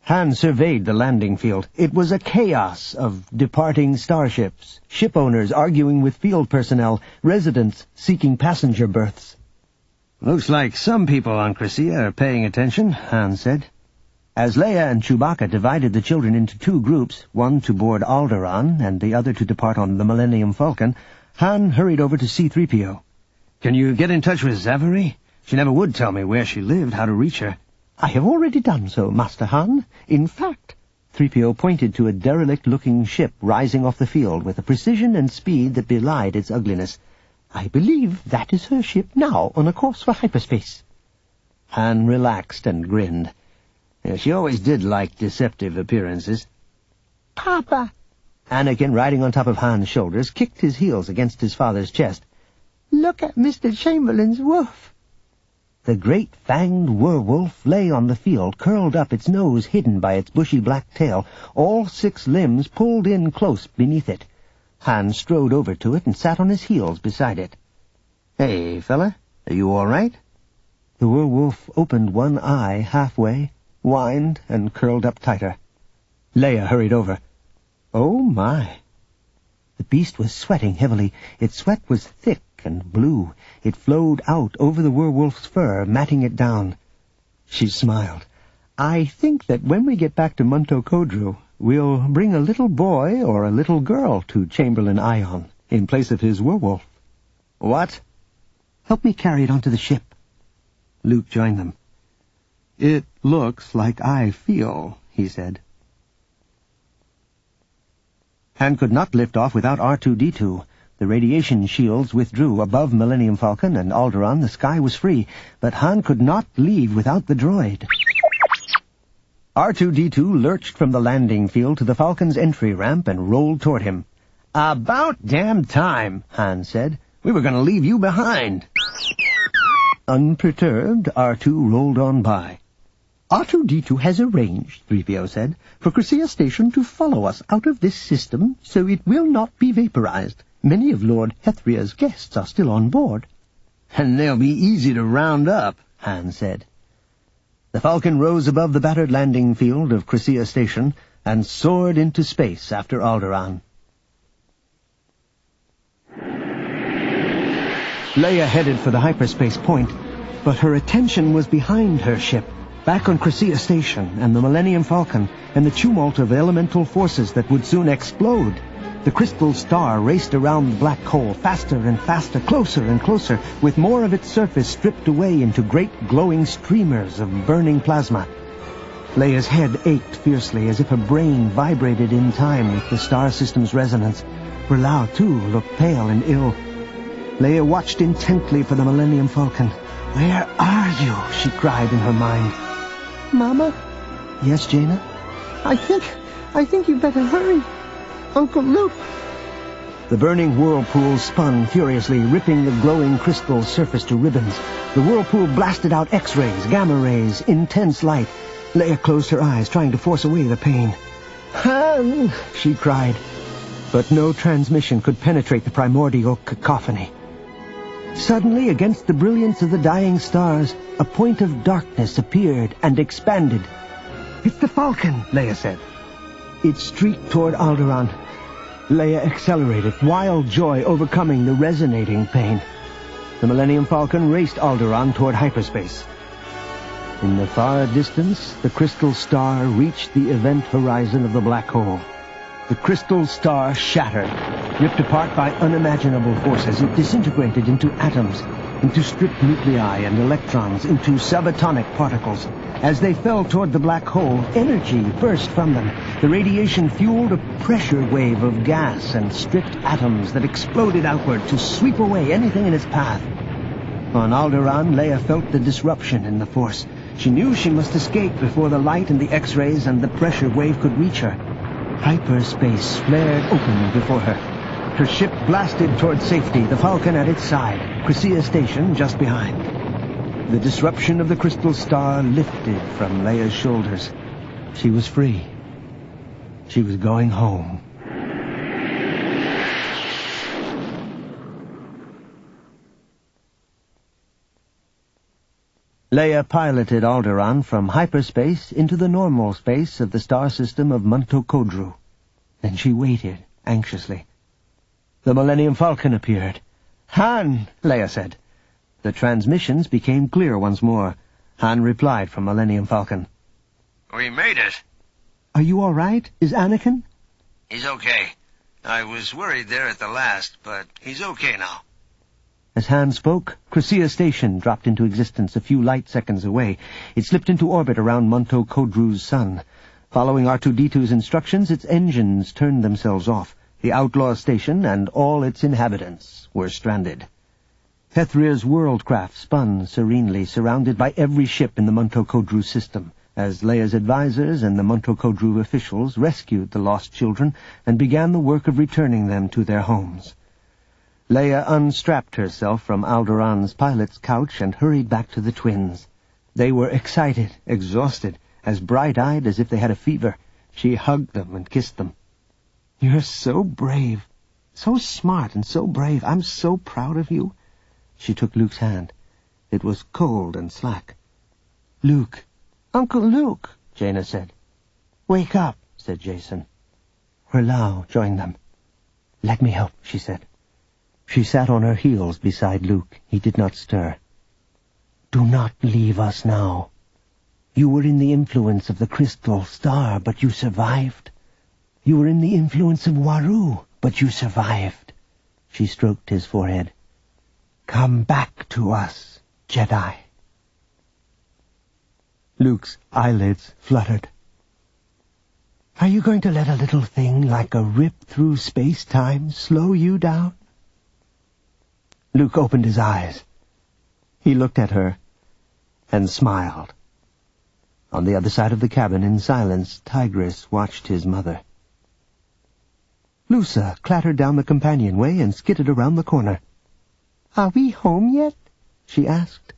Han surveyed the landing field. It was a chaos of departing starships, ship owners arguing with field personnel, residents seeking passenger berths. "Looks like some people on Crescia are paying attention," Han said. As Leia and Chewbacca divided the children into two groups, one to board Alderaan and the other to depart on the Millennium Falcon, Han hurried over to C three P O. "Can you get in touch with Zavary? She never would tell me where she lived, how to reach her." "I have already done so, Master Han. In fact—" three P O pointed to a derelict-looking ship rising off the field with a precision and speed that belied its ugliness. "I believe that is her ship now on a course for hyperspace." Han relaxed and grinned. Yeah, she always did like deceptive appearances. "Papa!" Anakin, riding on top of Han's shoulders, kicked his heels against his father's chest. "Look at Mister Chamberlain's wolf." The great fanged werewolf lay on the field, curled up, its nose hidden by its bushy black tail, all six limbs pulled in close beneath it. Han strode over to it and sat on his heels beside it. "Hey, fella, are you all right?" The werewolf opened one eye halfway, whined, and curled up tighter. Leia hurried over. Oh, my! The beast was sweating heavily. Its sweat was thick and blue. It flowed out over the werewolf's fur, matting it down. She smiled. "I think that when we get back to Monto Kodru, we'll bring a little boy or a little girl to Chamberlain Ion in place of his werewolf." "What?" "Help me carry it onto the ship." Luke joined them. "It looks like I feel," he said. Han could not lift off without R two D two. The radiation shields withdrew above Millennium Falcon and Alderaan. The sky was free, but Han could not leave without the droid. R two D two lurched from the landing field to the Falcon's entry ramp and rolled toward him. "About damn time," Han said. "We were going to leave you behind." Unperturbed, R two rolled on by. R two D two has arranged, three P O said, for Crescia Station to follow us out of this system so it will not be vaporized. Many of Lord Hethria's guests are still on board. "And they'll be easy to round up," Han said. The Falcon rose above the battered landing field of Crescia Station and soared into space after Alderaan. Leia headed for the hyperspace point, but her attention was behind her ship, back on Crescia Station and the Millennium Falcon, and the tumult of elemental forces that would soon explode. The crystal star raced around the black hole, faster and faster, closer and closer, with more of its surface stripped away into great glowing streamers of burning plasma. Leia's head ached fiercely, as if her brain vibrated in time with the star system's resonance. Brelao, too, looked pale and ill. Leia watched intently for the Millennium Falcon. "Where are you?" she cried in her mind. "Mama?" "Yes, Jaina?" I think, I think you better hurry. Uncle Luke." The burning whirlpool spun furiously, ripping the glowing crystal surface to ribbons. The whirlpool blasted out X-rays, gamma rays, intense light. Leia closed her eyes, trying to force away the pain. "Han!" she cried. But no transmission could penetrate the primordial cacophony. Suddenly, against the brilliance of the dying stars, a point of darkness appeared and expanded. "It's the Falcon," Leia said. It streaked toward Alderaan. Leia accelerated, wild joy overcoming the resonating pain. The Millennium Falcon raced Alderaan toward hyperspace. In the far distance, the crystal star reached the event horizon of the black hole. The crystal star shattered. Ripped apart by unimaginable forces, it disintegrated into atoms, into stripped nuclei and electrons, into subatomic particles. As they fell toward the black hole, energy burst from them. The radiation fueled a pressure wave of gas and stripped atoms that exploded outward to sweep away anything in its path. On Alderaan, Leia felt the disruption in the force. She knew she must escape before the light and the X-rays and the pressure wave could reach her. Hyperspace flared open before her. Her ship blasted toward safety, the Falcon at its side, Crescia Station just behind. The disruption of the crystal star lifted from Leia's shoulders. She was free. She was going home. Leia piloted Alderaan from hyperspace into the normal space of the star system of Monto Kodru. Then she waited, anxiously. The Millennium Falcon appeared. "Han," Leia said. The transmissions became clear once more. Han replied from Millennium Falcon. "We made it." "Are you all right? Is Anakin?" "He's okay. I was worried there at the last, but he's okay now." As Han spoke, Crescia Station dropped into existence a few light seconds away. It slipped into orbit around Monto Kodru's sun. Following R two D two's instructions, its engines turned themselves off. The outlaw station and all its inhabitants were stranded. Thethrir's worldcraft spun serenely, surrounded by every ship in the Monto Kodru system, as Leia's advisors and the Monto Kodru officials rescued the lost children and began the work of returning them to their homes. Leia unstrapped herself from Alderaan's pilot's couch and hurried back to the twins. They were excited, exhausted, as bright-eyed as if they had a fever. She hugged them and kissed them. "You're so brave, so smart and so brave. I'm so proud of you." She took Luke's hand. It was cold and slack. "Luke, Uncle Luke," Jaina said. "Wake up," said Jacen. Herlau joined them. "Let me help," she said. She sat on her heels beside Luke. He did not stir. "Do not leave us now. You were in the influence of the crystal star, but you survived. You were in the influence of Waru, but you survived." She stroked his forehead. "Come back to us, Jedi." Luke's eyelids fluttered. "Are you going to let a little thing like a rip through space-time slow you down?" Luke opened his eyes. He looked at her and smiled. On the other side of the cabin, in silence, Tigris watched his mother. Lusa clattered down the companionway and skidded around the corner. "Are we home yet?" she asked.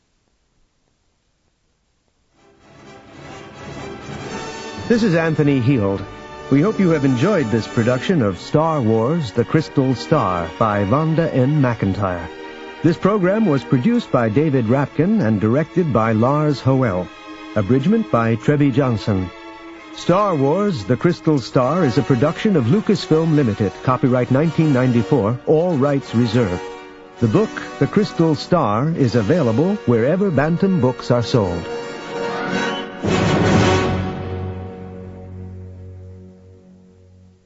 This is Anthony Heald. We hope you have enjoyed this production of Star Wars: The Crystal Star by Vonda N. McIntyre. This program was produced by David Rapkin and directed by Lars Hoel. Abridgment by Trevi Johnson. Star Wars: The Crystal Star is a production of Lucasfilm Limited, copyright nineteen ninety-four, all rights reserved. The book, The Crystal Star, is available wherever Bantam books are sold.